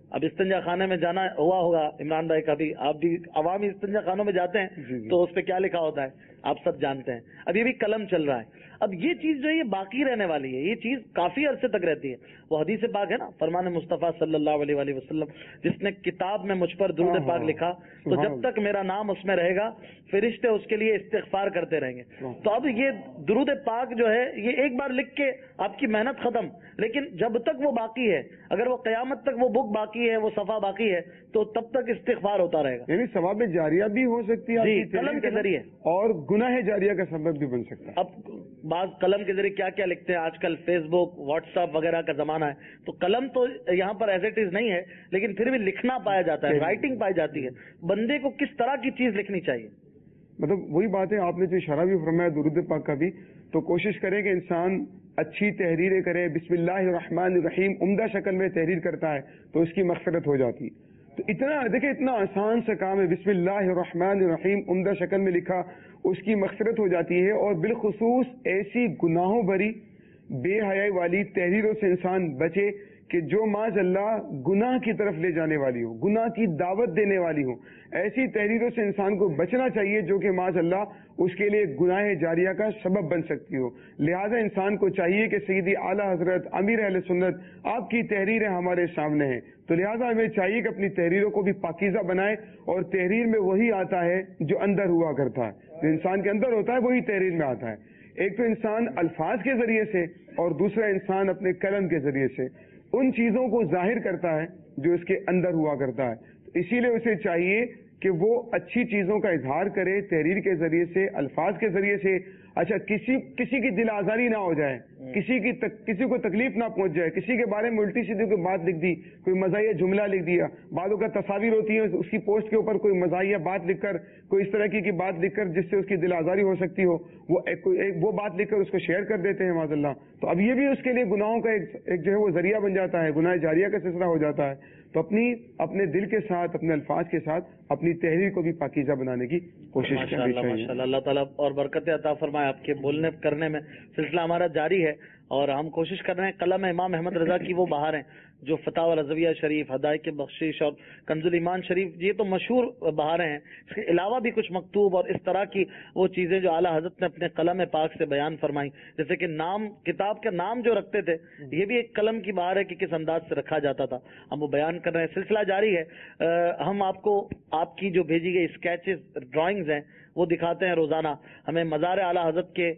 اب استنجا خانے میں جانا ہوا ہوگا عمران بھائی کا بھی، آپ بھی عوامی استنجا خانوں میں جاتے ہیں تو اس پہ کیا لکھا ہوتا ہے آپ سب جانتے ہیں. اب یہ بھی قلم چل رہا ہے. اب یہ چیز جو ہے یہ باقی رہنے والی ہے، یہ چیز کافی عرصے تک رہتی ہے. وہ حدیث پاک ہے نا، فرمان مصطفیٰ صلی اللہ علیہ وآلہ وسلم، جس نے کتاب میں مجھ پر درود پاک لکھا تو جب تک میرا نام اس میں رہے گا فرشتے اس کے لیے استغفار کرتے رہیں گے. تو اب یہ درود پاک جو ہے یہ ایک بار لکھ کے آپ کی محنت ختم، لیکن جب تک وہ باقی ہے، اگر وہ قیامت تک وہ بک باقی ہے، وہ صفحہ باقی ہے، تو تب تک استغفار ہوتا رہے گا. یعنی ثواب جاریہ بھی ہو سکتی ہے جی قلم کے ذریعے، اور گناہ جاریہ کا سبب بھی بن سکتا ہے. اب بعض قلم کے ذریعے کیا کیا لکھتے ہیں آج کل، فیس بک واٹس ایپ وغیرہ کا زمانہ ہے، تو قلم تو یہاں پر ایز اٹ از نہیں ہے، لیکن پھر بھی لکھنا پایا جاتا ہے، رائٹنگ پائی جاتی ہے. بندے کو کس طرح کی چیز لکھنی چاہیے؟ مطلب وہی بات ہے، آپ نے جو اشارہ بھی فرمایا درود پاک کا بھی، تو کوشش کرے کہ انسان اچھی تحریریں کرے. بسم اللہ الرحمن الرحیم عمدہ شکل میں تحریر کرتا ہے تو اس کی مغفرت ہو جاتی. تو اتنا دیکھیں اتنا آسان سا کام ہے، بسم اللہ الرحمن الرحیم عمدہ شکل میں لکھا، اس کی مغفرت ہو جاتی ہے. اور بالخصوص ایسی گناہوں بھری بے حیائی والی تحریروں سے انسان بچے کہ جو معاذ اللہ گناہ کی طرف لے جانے والی ہو، گناہ کی دعوت دینے والی ہو. ایسی تحریروں سے انسان کو بچنا چاہیے جو کہ معاذ اللہ اس کے لیے گناہ جاریہ کا سبب بن سکتی ہو. لہذا انسان کو چاہیے کہ سیدی اعلیٰ حضرت امیر اہل سنت آپ کی تحریریں ہمارے سامنے ہیں، تو لہذا ہمیں چاہیے کہ اپنی تحریروں کو بھی پاکیزہ بنائے. اور تحریر میں وہی آتا ہے جو اندر ہوا کرتا ہے، جو انسان کے اندر ہوتا ہے وہی تحریر میں آتا ہے. ایک تو انسان الفاظ کے ذریعے سے اور دوسرا انسان اپنے قلم کے ذریعے سے ان چیزوں کو ظاہر کرتا ہے جو اس کے اندر ہوا کرتا ہے. اسی لیے اسے چاہیے کہ وہ اچھی چیزوں کا اظہار کرے تحریر کے ذریعے سے، الفاظ کے ذریعے سے. اچھا کسی کسی کی دل آزاری نہ ہو جائے، کسی کی تک, کسی کو تکلیف نہ پہنچ جائے، کسی کے بارے میں الٹی سیدھی کوئی بات لکھ دی، کوئی مزاحیہ جملہ لکھ دیا. بعضوں کا تصاویر ہوتی ہے اس کی پوسٹ کے اوپر کوئی مزاحیہ بات لکھ کر، کوئی اس طرح کی, کی بات لکھ کر جس سے اس کی دل آزاری ہو سکتی ہو، وہ ایک, ایک وہ بات لکھ کر اس کو شیئر کر دیتے ہیں معاذ اللہ. تو اب یہ بھی اس کے لیے گناہوں کا ایک, ایک جو ہے وہ ذریعہ بن جاتا ہے، گناہ جاریہ کا سلسلہ ہو جاتا ہے. تو اپنی اپنے دل کے ساتھ، اپنے الفاظ کے ساتھ اپنی تحریر کو بھی پاکیزہ بنانے کی کوشش کرنی چاہیے. ماشاءاللہ اللہ تعالیٰ اور برکت عطا فرمائے. آپ کے بولنے کرنے میں سلسلہ ہمارا جاری ہے اور ہم کوشش کر رہے ہیں قلم امام احمد رضا کی وہ بہاریں جو فتاوی رضویہ شریف، ہدایت بخشش اور کنز الایمان شریف، یہ تو مشہور بہاریں ہیں. اس کے علاوہ بھی کچھ مکتوب اور اس طرح کی وہ چیزیں جو اعلیٰ حضرت نے اپنے قلم پاک سے بیان فرمائی، جیسے کہ نام، کتاب کا نام جو رکھتے تھے یہ بھی ایک قلم کی بہار ہے کہ کس انداز سے رکھا جاتا تھا. ہم وہ بیان کر رہے ہیں، سلسلہ جاری ہے. ہم آپ کو آپ کی جو بھیجی گئی اسکیچز، ڈرائنگز ہیں وہ دکھاتے ہیں روزانہ. ہمیں مزار اعلیٰ حضرت کے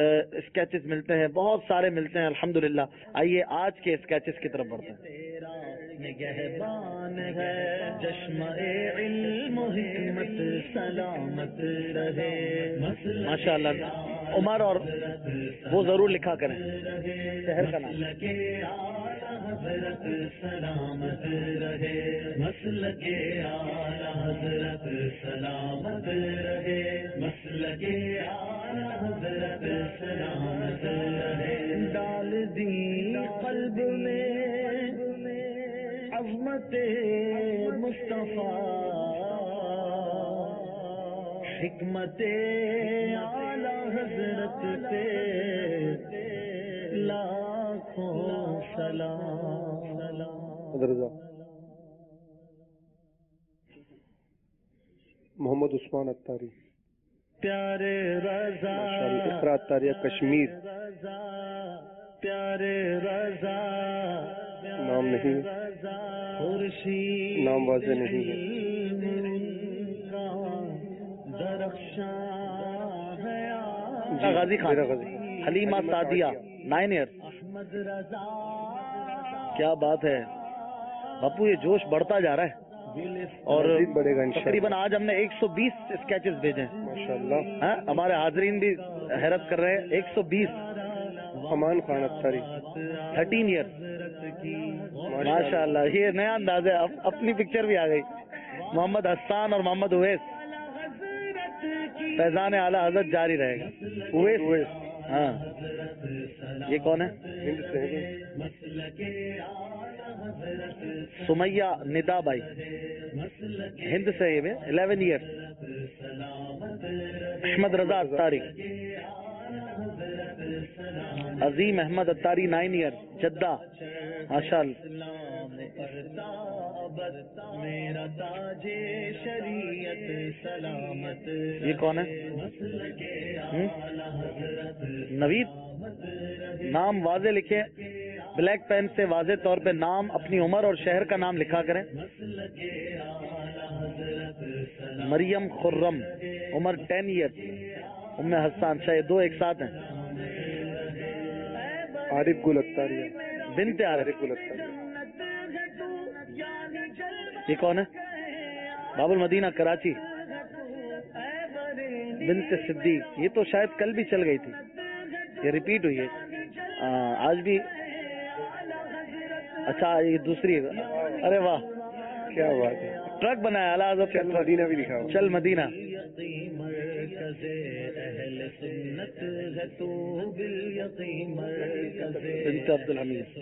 اسکیچز ملتے ہیں، بہت سارے ملتے ہیں الحمدللہ. آئیے آج کے اسکیچز کی طرف بڑھتے ہیں. نگہبان ہے چشمہ علم و حکمت سلامت رہے. ماشاء اللہ عمر، اور وہ ضرور لکھا کریں شہر کا نام. حضرت سلامت رہے، مسلک اعلیٰ حضرت سلامت رہے، مسلک اعلیٰ حضرت سلامت رہے. ڈال دی قلب میں عظمت مصطفیٰ، حکمت اعلیٰ حضرت پہ لاکھوں سلام. محمد عثمان اتاری، پیارے رضا، اقرا اتاریہ کشمیر. پیارے رضا نام نہیں، نام واضح نہیں ہے. Ghazi Khan, Halima Sadia, nine year. کیا بات ہے باپو، یہ جوش بڑھتا جا رہا ہے اور تقریباً آج ہم نے ایک سو بیس اسکیچز بھیجے ہیں ماشاءاللہ. ہمارے حاضرین بھی حیرت کر رہے ہیں. ایک سو بیس. امان خان اتاری، تھرٹین ایئر. ماشاء اللہ یہ نیا انداز ہے، اپنی پکچر بھی آ گئی. محمد حسان اور محمد اویس. فیضان اعلیٰ حضرت جاری رہے گا. اویس اویس ہاں، یہ کون ہے؟ سمیہ ندا بائی، ہند سے. یہ eleven year. Ahmed Raza Attari, Azeem Ahmed Attari, nine year, Jeddah. ماشاء اللہ. میرا تاج شریعت سلامت. یہ کون ہے؟ نوید. نام واضح لکھے، بلیک پین سے واضح طور پہ نام، اپنی عمر اور شہر کا نام لکھا کریں. مریم خرم، عمر ٹین ایئر. ام حسان، شاید دو ایک ساتھ ہیں. عارف گل اختاری، بنت عارف گل اختاری. یہ کون ہے؟ باب المدینہ کراچی، بنت صدیق. یہ تو شاید کل بھی چل گئی تھی، یہ ریپیٹ ہوئی ہے آج بھی. اچھا یہ دوسری. ارے واہ کیا بات ہے. ٹرک بنایا اعلیٰ حضرت. چل مدینہ بھی لکھا ہوا. چل مدینہ. بنت عبد الحمید،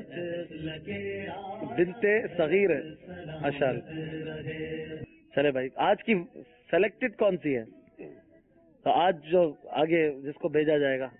بنت صغیر ہے ماشاء اللہ. چلے بھائی، آج کی سلیکٹڈ کون سی ہے؟ تو آج جو آگے جس کو بھیجا جائے گا.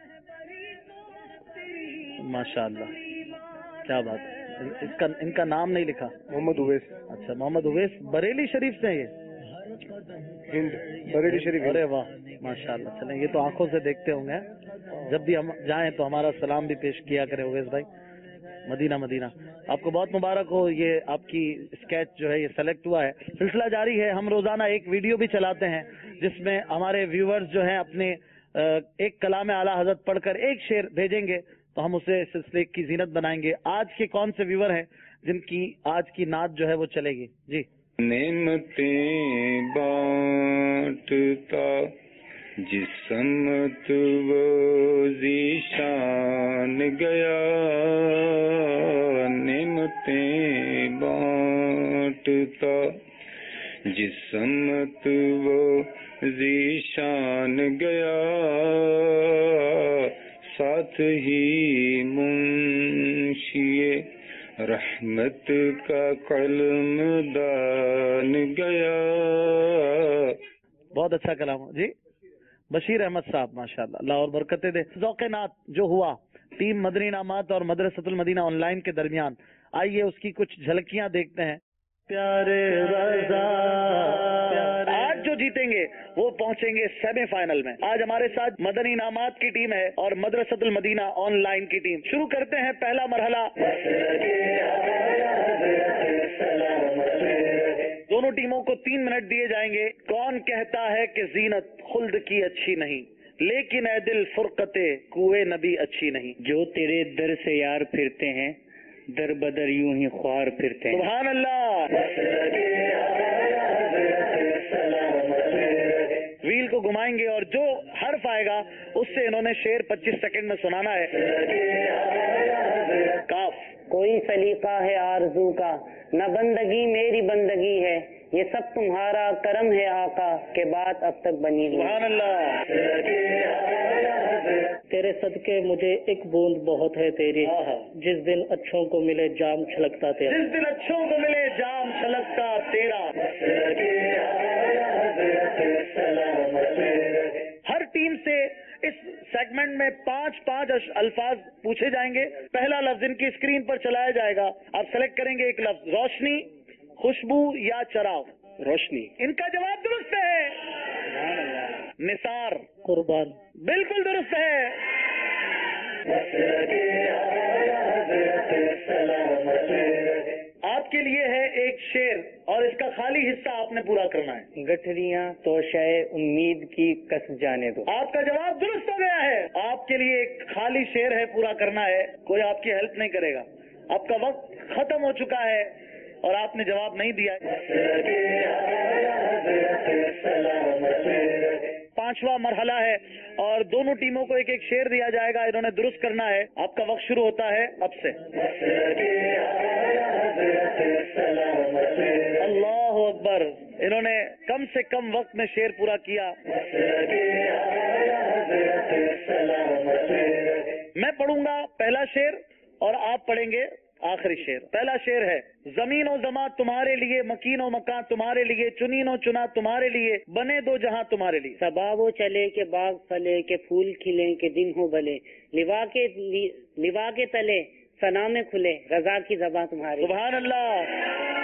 ماشاء اللہ کیا بات ہے. اس کا ان کا نام نہیں لکھا. محمد اویس. اچھا محمد اویس، بریلی شریف سے. یہ ہند بریلی شریف. ارے واہ ماشاء اللہ. چلیں یہ تو آنکھوں سے دیکھتے ہوں گے. جب بھی ہم جائیں تو ہمارا سلام بھی پیش کیا کرے اویس بھائی. مدینہ مدینہ. آپ کو بہت مبارک ہو. یہ آپ کی اسکیچ جو ہے یہ سلیکٹ ہوا ہے. سلسلہ جاری ہے. ہم روزانہ ایک ویڈیو بھی چلاتے ہیں جس میں ہمارے ویورز جو ہیں اپنے ایک کلام اعلیٰ حضرت پڑھ کر ایک شعر بھیجیں گے تو ہم اسے سلسلے کی زینت بنائیں گے. آج کے کون سے ویور ہیں جن کی آج کی نعت جو ہے وہ چلے گی؟ جی. نعمتیں بانٹتا جس سمت وہ ذیشان گیا، نعمتیں بانٹتا جس سمت وہ ذیشان گیا، ساتھ ہی منشی رحمت کا قلم دان گیا. بہت اچھا کلام. جی بشیر احمد صاحب ماشاء اللہ، اللہ اور برکتیں دے. ذوق نعت جو ہوا ٹیم مدنی انعامات اور مدرسۃ المدینہ آن لائن کے درمیان، آئیے اس کی کچھ جھلکیاں دیکھتے ہیں. پیارے رضا آج جو جیتیں گے وہ پہنچیں گے سیمی فائنل میں. آج ہمارے ساتھ مدنی انعامات کی ٹیم ہے اور مدرسۃ المدینہ آن لائن کی ٹیم. شروع کرتے ہیں پہلا مرحلہ. دونوں ٹیموں کو تین منٹ دیے جائیں گے. کون کہتا ہے کہ زینت خلد کی اچھی نہیں، لیکن اے دل فرقت کوئے نبی اچھی نہیں. جو تیرے در سے یار پھرتے ہیں، در بدر یوں ہی خوار پھرتے ہیں. سبحان اللہ. ویل کو گھمائیں گے اور جو حرف آئے گا اس سے انہوں نے شعر پچیس سیکنڈ میں سنانا ہے. کاف. کوئی سلیقہ ہے آرزو کا، نہ بندگی میری بندگی ہے، یہ سب تمہارا کرم ہے آقا کہ بات اب تک بنی. سبحان اللہ. تیرے صدقے مجھے ایک بوند بہت ہے تیری، جس دن اچھوں کو ملے جام چھلکتا تیرا. جس دن اچھوں کو ملے جام چھلکتا تیرا. ہر ٹیم سے اس سیگمنٹ میں پانچ پانچ الفاظ پوچھے جائیں گے. پہلا لفظ ان کی اسکرین پر چلایا جائے گا. آپ سلیکٹ کریں گے ایک لفظ، روشنی، خوشبو یا چراغ. روشنی. ان کا جواب درست ہے. نثار. قربان. بالکل درست ہے. آپ کے لیے ہے ایک شعر اور اس کا خالی حصہ آپ نے پورا کرنا ہے. گٹھریاں تو شے امید کی کس جانے دو. آپ کا جواب درست ہو گیا ہے. آپ کے لیے ایک خالی شعر ہے، پورا کرنا ہے. کوئی آپ کی ہیلپ نہیں کرے گا. آپ کا وقت ختم ہو چکا ہے اور آپ نے جواب نہیں دیا. پانچواں مرحلہ ہے اور دونوں ٹیموں کو ایک ایک شعر دیا جائے گا. انہوں نے درست کرنا ہے. آپ کا وقت شروع ہوتا ہے اب سے. اللہ اکبر. انہوں نے کم سے کم وقت میں شعر پورا کیا. میں پڑھوں گا پہلا شعر اور آپ پڑھیں گے آخری شعر. پہلا شعر ہے، زمین و زماں تمہارے لیے، مکین و مکان تمہارے لیے، چنین و چنا تمہارے لیے، بنے دو جہاں تمہارے لیے. سباب و چلے کے باغ پھلے کے پھول کھلے کے دن ہو بلے، لوا کے لوا کے تلے سنا میں کھلے، رضا کی زباں تمہاری. سبحان اللہ.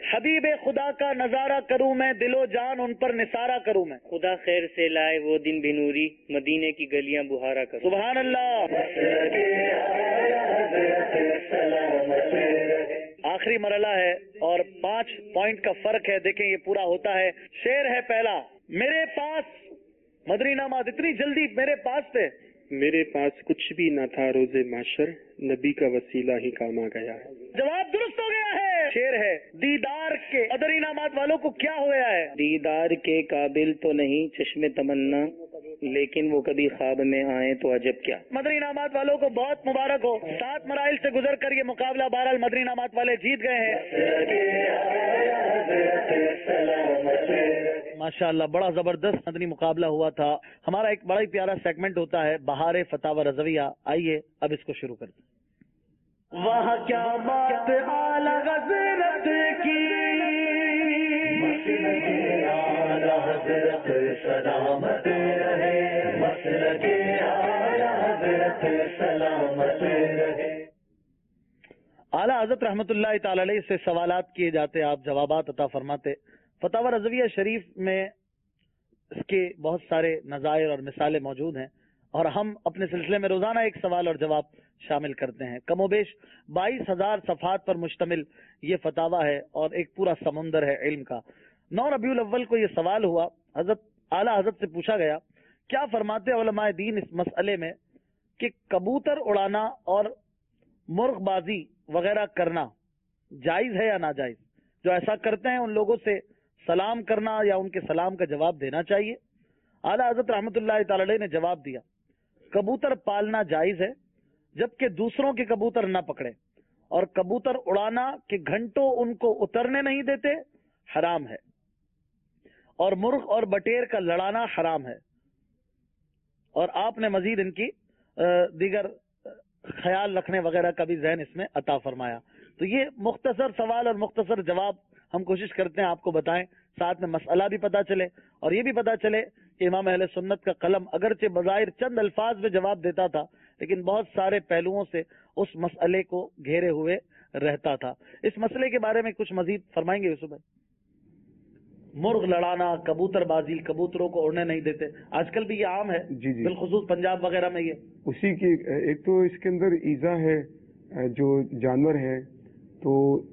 حبیب خدا کا نظارہ کروں میں، دل و جان ان پر نثارہ کروں میں، خدا خیر سے لائے وہ دن بھی نوری، مدینے کی گلیاں بہارا کروں۔ سبحان اللہ۔ آخری مرحلہ ہے اور پانچ پوائنٹ کا فرق ہے، دیکھیں یہ پورا ہوتا ہے۔ شعر ہے پہلا، میرے پاس مدنی انعامات اتنی جلدی میرے پاس تھے، میرے پاس کچھ بھی نہ تھا روز محشر، نبی کا وسیلہ ہی کام آ گیا ہے۔ جواب درست ہو گیا ہے۔ شعر ہے، دیدار کے مدنی انعامات والوں کو کیا ہو گیا ہے؟ دیدار کے قابل تو نہیں چشم تمنا، لیکن وہ کبھی خواب میں آئے تو عجب کیا۔ مدنی انعامات والوں کو بہت مبارک ہو، سات مراحل سے گزر کر یہ مقابلہ بہرحال مدنی انعامات والے جیت گئے ہیں۔ ماشاء اللہ، بڑا زبردست مدنی مقابلہ ہوا تھا۔ ہمارا ایک بڑا ہی پیارا سیگمنٹ ہوتا ہے بہار فتاوی رضویہ، آئیے اب اس کو شروع کرتے ہیں۔ وہاں کیا بات اعلی حضرت کی، اعلی حضرت سلامت رہے، مسلک اعلی حضرت سلامت رہے۔ اعلیٰ حضرت رحمۃ اللہ تعالی علیہ سے سوالات کیے جاتے، آپ جوابات عطا فرماتے۔ فتاوی رضویہ شریف میں اس کے بہت سارے نظائر اور مثالیں موجود ہیں، اور ہم اپنے سلسلے میں روزانہ ایک سوال اور جواب شامل کرتے ہیں۔ کم و بیش بائیس ہزار صفحات پر مشتمل یہ فتاوی ہے اور ایک پورا سمندر ہے علم کا۔ نو ربیع الاول کو یہ سوال ہوا، حضرت اعلیٰ حضرت سے پوچھا گیا، کیا فرماتے علماء دین اس مسئلے میں کہ کبوتر اڑانا اور مرغ بازی وغیرہ کرنا جائز ہے یا ناجائز؟ جو ایسا کرتے ہیں ان لوگوں سے سلام کرنا یا ان کے سلام کا جواب دینا چاہیے؟ اعلیٰ حضرت رحمۃ اللہ تعالی علیہ نے جواب دیا، کبوتر پالنا جائز ہے جبکہ دوسروں کے کبوتر نہ پکڑے، اور کبوتر اڑانا کہ گھنٹوں ان کو اترنے نہیں دیتے حرام ہے، اور مرغ اور بٹیر کا لڑانا حرام ہے، اور آپ نے مزید ان کی دیگر خیال رکھنے وغیرہ کا بھی ذہن اس میں عطا فرمایا۔ تو یہ مختصر سوال اور مختصر جواب ہم کوشش کرتے ہیں آپ کو بتائیں، ساتھ میں مسئلہ بھی پتا چلے اور یہ بھی پتا چلے کہ امام اہل سنت کا قلم اگرچہ بظاہر چند الفاظ میں جواب دیتا تھا، لیکن بہت سارے پہلوؤں سے اس مسئلے کو گھیرے ہوئے رہتا تھا۔ اس مسئلے کے بارے میں کچھ مزید فرمائیں گے یوسف بھائی؟ مرغ لڑانا، کبوتر بازی، کبوتروں کو اڑنے نہیں دیتے، آج کل بھی یہ عام ہے، جی جی بالخصوص پنجاب وغیرہ میں۔ یہ اسی کی ایک تو اس کے اندر ایزا ہے، جو جانور ہے تو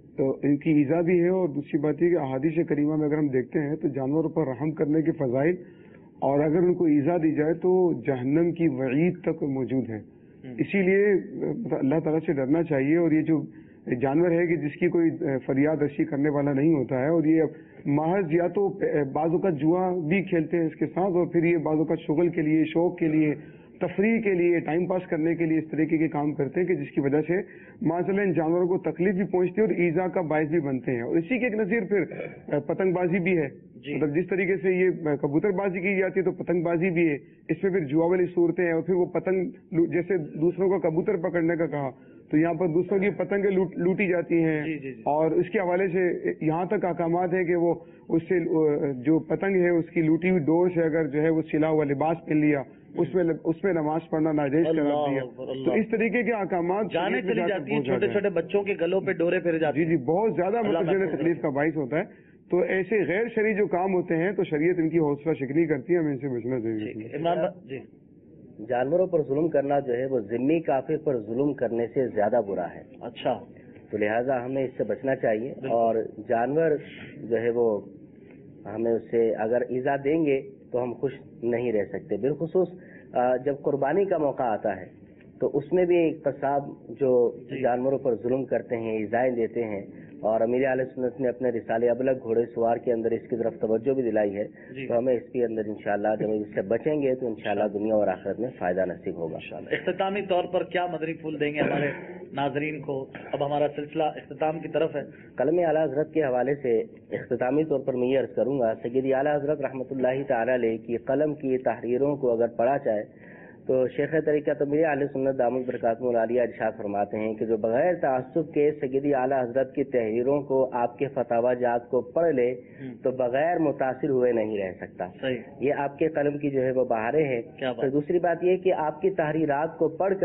ان کی ایزا بھی ہے، اور دوسری بات یہ کہ احادیث کریمہ میں اگر ہم دیکھتے ہیں تو جانوروں پر رحم کرنے کے فضائل، اور اگر ان کو ایزا دی جائے تو جہنم کی وعید تک موجود ہے۔ اسی لیے اللہ تعالیٰ سے ڈرنا چاہیے، اور یہ جو جانور ہے کہ جس کی کوئی فریاد رسی کرنے والا نہیں ہوتا ہے، اور یہ محض یا تو بعضوں کا جوا بھی کھیلتے ہیں اس کے ساتھ، اور پھر یہ بعضوں کا شغل کے لیے، شوق کے لیے، تفریح کے لیے، ٹائم پاس کرنے کے لیے اس طریقے کے کام کرتے ہیں کہ جس کی وجہ سے معاشرہ ان جانوروں کو تکلیف بھی پہنچتی ہے اور ایزا کا باعث بھی بنتے ہیں۔ اور اسی کے ایک نظیر پھر پتنگ بازی بھی ہے، مطلب جس طریقے سے یہ کبوتر بازی کی جاتی ہے تو پتنگ بازی بھی ہے، اس میں پھر جوا والی صورتیں ہیں، اور پھر وہ پتنگ جیسے دوسروں کا کبوتر پکڑنے کا کہا تو یہاں پر دوسروں کی پتنگیں لوٹی جاتی ہیں، جی جی جی. اور اس کے حوالے سے یہاں تک احکامات ہیں کہ وہ اس سے جو پتنگ ہے اس کی لوٹی ہوئی ڈور سے اگر جو ہے وہ سلا ہوا لباس پہن لیا، اس میں اس میں نماز پڑھنا ناجائز قرار دیا۔ تو اس طریقے کے احکامات جانے چلی جاتی ہیں، چھوٹے چھوٹے بچوں کے گلوں پہ ڈورے پھر جاتی ہیں، جی جی بہت زیادہ مطلب تکلیف کا باعث ہوتا ہے۔ تو ایسے غیر شرعی جو کام ہوتے ہیں تو شریعت ان کی حوصلہ شکنی کرتی ہے، ہمیں ان سے بچنا چاہیے۔ جانوروں پر ظلم کرنا جو ہے وہ ذمی کافر پر ظلم کرنے سے زیادہ برا ہے۔ اچھا، تو لہٰذا ہمیں اس سے بچنا چاہیے، اور جانور جو ہے وہ ہمیں اس سے اگر ایزا دیں گے تو ہم خوش نہیں رہ سکتے۔ بالخصوص جب قربانی کا موقع آتا ہے تو اس میں بھی قصاب جو جانوروں پر ظلم کرتے ہیں، ایزائیں دیتے ہیں، اور امیر اہل سنت نے اپنے رسالے ابلغ گھوڑے سوار کے اندر اس کی طرف توجہ بھی دلائی ہے، تو ہمیں اس کے اندر انشاءاللہ جب اس سے بچیں گے تو انشاءاللہ دنیا اور آخرت میں فائدہ نصیب ہوگا۔ اختتامی طور پر کیا مدنی پھول دیں گے ہمارے ناظرین کو؟ اب ہمارا سلسلہ اختتام کی طرف ہے۔ کلم اعلیٰ حضرت کے حوالے سے اختتامی طور پر میں یہ عرض کروں گا، سیدی اعلیٰ حضرت رحمۃ اللہ تعالی علیہ کی قلم کی تحریروں کو اگر پڑھا جائے تو شیخ طریقہ امیر اہل سنت دامت برکاتہم العالیہ ارشاد فرماتے ہیں کہ جو بغیر تعصب کے سیدی اعلیٰ حضرت کی تحریروں کو، آپ کے فتاوی جات کو پڑھ لے تو بغیر متاثر ہوئے نہیں رہ سکتا۔ یہ آپ کے قلم کی جو ہے وہ بہاریں ہیں۔ پھر دوسری بات یہ کہ آپ کی تحریرات کو پڑھ کر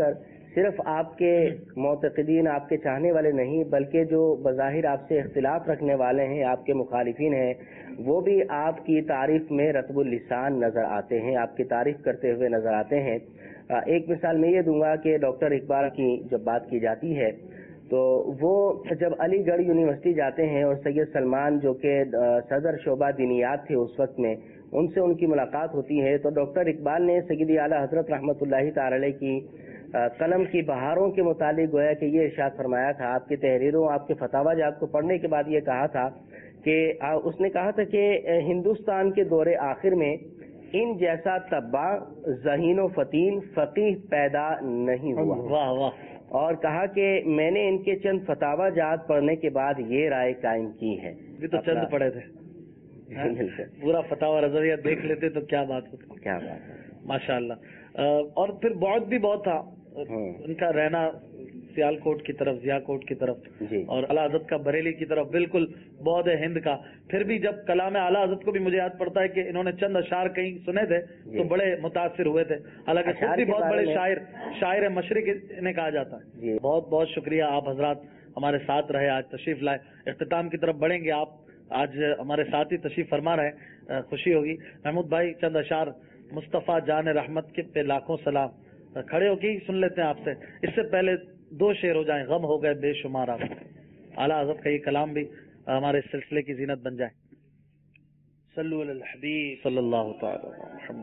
صرف آپ کے معتقدین، آپ کے چاہنے والے نہیں، بلکہ جو بظاہر آپ سے اختلاف رکھنے والے ہیں، آپ کے مخالفین ہیں، وہ بھی آپ کی تعریف میں رطب اللسان نظر آتے ہیں، آپ کی تعریف کرتے ہوئے نظر آتے ہیں۔ ایک مثال میں یہ دوں گا کہ ڈاکٹر اقبال کی جب بات کی جاتی ہے تو وہ جب علی گڑھ یونیورسٹی جاتے ہیں اور سید سلمان جو کہ صدر شعبہ دینیات تھے اس وقت میں، ان سے ان کی ملاقات ہوتی ہے تو ڈاکٹر اقبال نے سیدی اعلیٰ حضرت رحمۃ اللہ تعالی علیہ کی قلم کی بہاروں کے متعلق گویا کہ یہ ارشاد فرمایا تھا، آپ کی تحریروں، آپ کے فتاوی جات کو پڑھنے کے بعد یہ کہا تھا کہ اس نے کہا تھا کہ ہندوستان کے دور آخر میں ان جیسا طبع ذہین و فتین فقیہ پیدا نہیں ہوا۔ واہ واہ۔ اور کہا کہ میں نے ان کے چند فتاوی جات پڑھنے کے بعد یہ رائے قائم کی ہے۔ یہ تو چند پڑھے تھے، پورا فتاوی رضویہ دیکھ لیتے تو کیا بات ہوتی، کیا بات ہے، ماشاء اللہ۔ اور پھر بعد بھی بہت تھا ان کا رہنا سیال کوٹ کی طرف، ضیاء کوٹ کی طرف، اور اعلیٰ حضرت کا بریلی کی طرف بالکل بعد ہے ہند کا۔ پھر بھی جب کلام اعلیٰ حضرت کو بھی مجھے یاد پڑتا ہے کہ انہوں نے چند اشعار کہیں سنے تھے تو بڑے متاثر ہوئے تھے، حالانکہ خود بھی بہت بڑے شاعر شاعر مشرق انہیں کہا جاتا ہے۔ بہت بہت شکریہ، آپ حضرات ہمارے ساتھ رہے، آج تشریف لائے۔ اختتام کی طرف بڑھیں گے، آپ آج ہمارے ساتھ ہی تشریف فرما رہے، خوشی ہوگی۔ محمود بھائی چند اشعار مصطفیٰ جان رحمت کے پہ لاکھوں سلام، کھڑے ہو کے ہی سن لیتے ہیں آپ سے۔ اس سے پہلے دو شعر ہو جائیں، غم ہو گئے بے شمار آپ، اعلیٰ حضرت کا یہ کلام بھی ہمارے سلسلے کی زینت بن جائے۔ صلو علی الحبیب صلی اللہ تعالی علیہ وسلم۔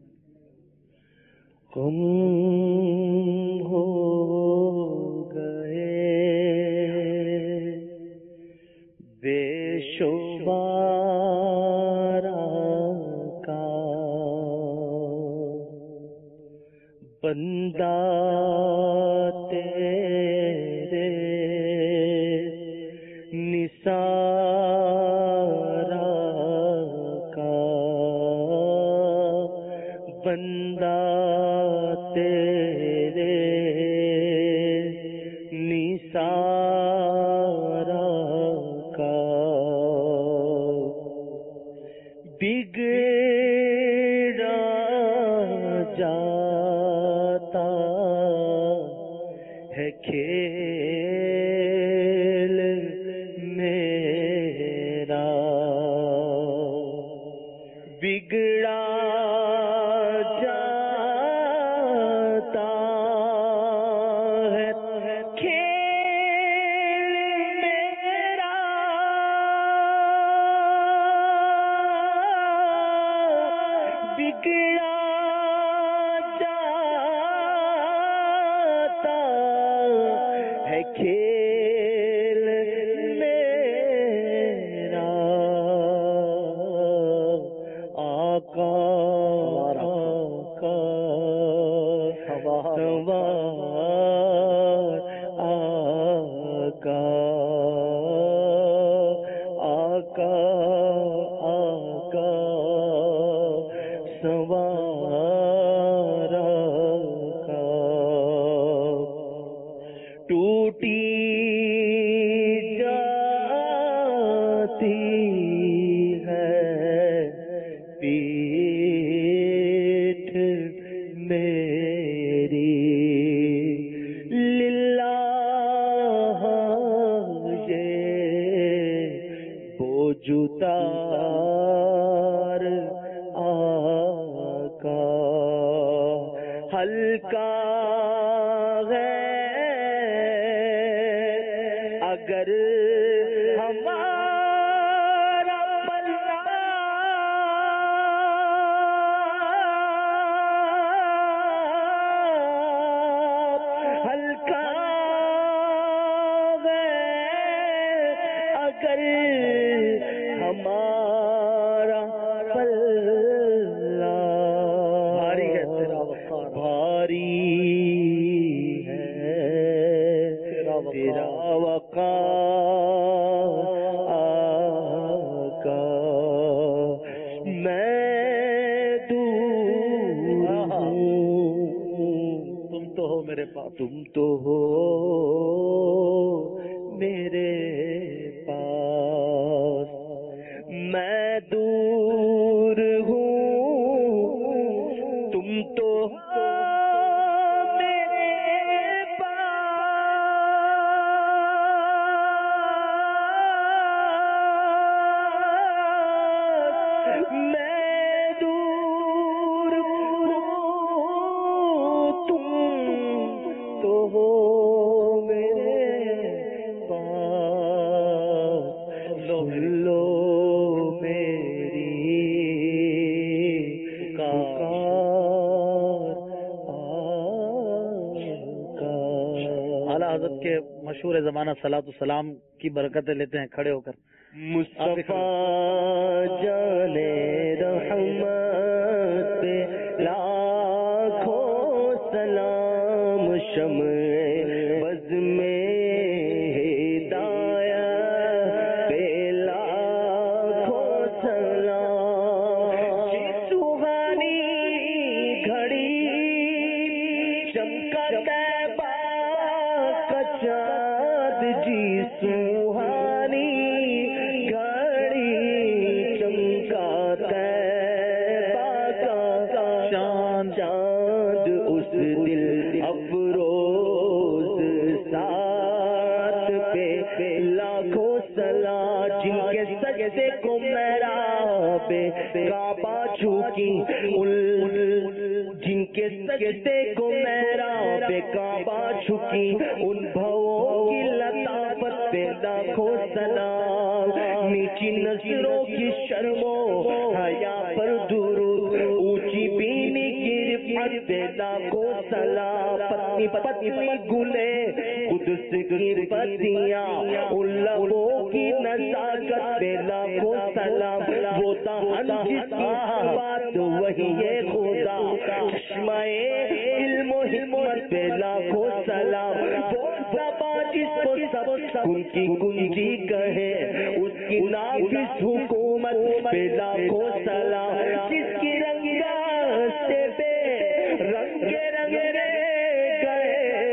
غم ہو گئے بے شمار کا بندہ تیرے نثار کا، بندہ تیرے نثار کا، بگڑا جاتا ہے کھیل میرا، بگڑا جاتا ہے کھیل میرا، بگڑا جاتا ہے کھیل میرا، آقا آقا سوار آقا، آقا آقا سوار آقا، ٹوٹی جاتی ہے پیٹھ میری، للہ یہ بوجھ اتار آقا، ہلکا ہے اگر ہمارا پلہ، ہلکا ہے اگر ہمارا پلہ، بھاری ہے تیرا وقار، بھاری ہے تیرا وقار آقا، میں دور ہوں تم تو ہو میرے پاس، تم تو ہو میرے پاس، میں دور ہوں تم تو ہو میرے میرے پاس لو لو میری اعلیٰ حضرت کے مشہور زمانہ صلاۃ السلام کی برکتیں لیتے ہیں کھڑے ہو کر. مصطفیٰ جانے رحمت لاکھوں سلام شمع بز میں ہدایت پہ لاکھوں سلام. سبحانی گھڑی چمکا طیبہ کا چاند جی سبحانی گھڑی چمکا طیبہ کا چاند چاند اس دل افروز ساتھ پہ لاکھوں سلام. جن کے سجدے کو محراب کعبہ جھوکی جن کے سجدے کو محراب کعبہ جھکی ان بھووں کی لطافت پہ لاکھوں سلام. نیچی نظروں کی شرم و حیا پر درود اونچی بینی کی رفعت پہ لاکھوں سلام. پتنی پتنی گلے قدس کی پتیاں ان لبوں کی نزاکت پہ لاکھوں سلام. وہ دہن جس کی بات وہی ہے خدا چشمہ علم و حکمت پہ لاکھوں سلام. وہ زبان جس کو سب ان کی کنجی کہے اس کی نافذ حکومت پہ لاکھوں سلام. جس کی رنگا سے بے رنگ کے رنگ رے گئے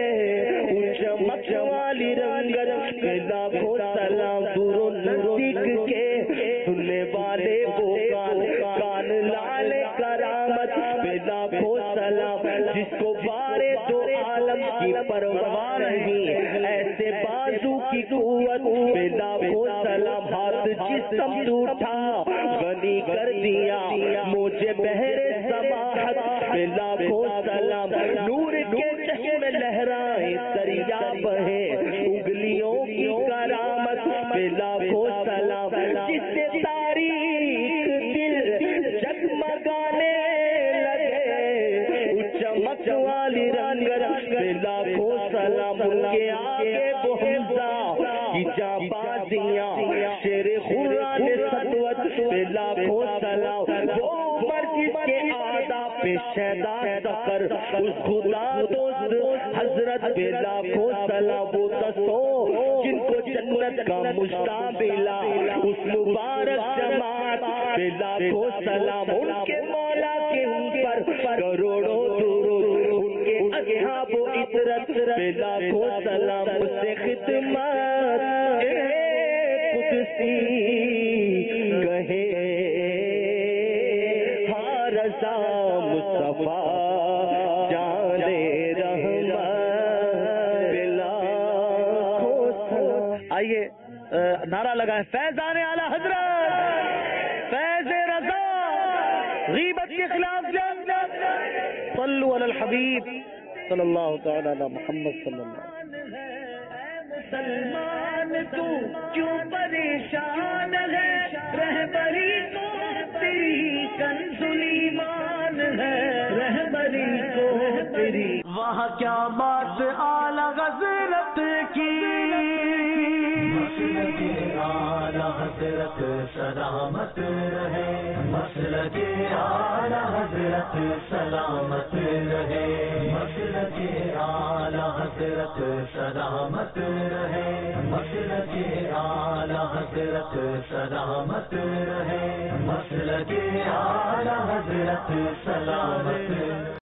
ان چمک والی رنگت پہ لاکھوں سلام. دور و نزدیک کے سننے والے بوکال کان لال کرامت پہ لاکھوں سلام. جس کو بارے دو عالم کی پرواہ نہیں ایسے بازو کی قوت پہ لاکھوں سلام. ہاتھ جسم اٹھا غنی کر دیا مجھے بہرے سماحت پہ لاکھوں سلام. نور کے چشمے لہرائے دریا بہے انگلیوں کی کرامت پہ لاکھوں سلام. جس سے تاریخ دل جگمگانے لگے چمک والی رنگت پہ لاکھوں سلام. ان کے آگے وہ حمزہ کی جاں بازیاں شیر خران سطوت پہ لاکھوں سلام. وہ مرجس کے آداب پہ شیدا سفر اس خدا دوست حضرت پہ لاکھوں سلام. وہ دسو جن کو جنت کا مشتاق ملا اس مبارک جماعت پہ لاکھوں سلام. ان کے مولا کے ان پر کروڑوں درود ان کے اصحاب و عطرت پہ لاکھوں سلام. اس سے خدمت قدسی کہے ہاں رضا مصطفیٰ جانے رحمت پہ لاکھوں سلام. آئیے نعرہ لگائیں فیضان اعلیٰ حضرت فیض رضا غیبت کے خلاف جنگ. صلو علی الحبیب صلی اللہ تعالی علی محمد صلی اللہ. مسلمان تو کیوں پریشان ہے رہبری کو تیری کنز ایمان ہے رہبری کو تیری. وہاں کیا بات اعلیٰ حضرت کی اعلیٰ حضرت سلامت رہے مسلک اعلیٰ حضرت سلامت رہے مسلک اعلیٰ حضرت سلامت رہے مسلک اعلیٰ حضرت سلامت رہے مسلک اعلیٰ حضرت سلامت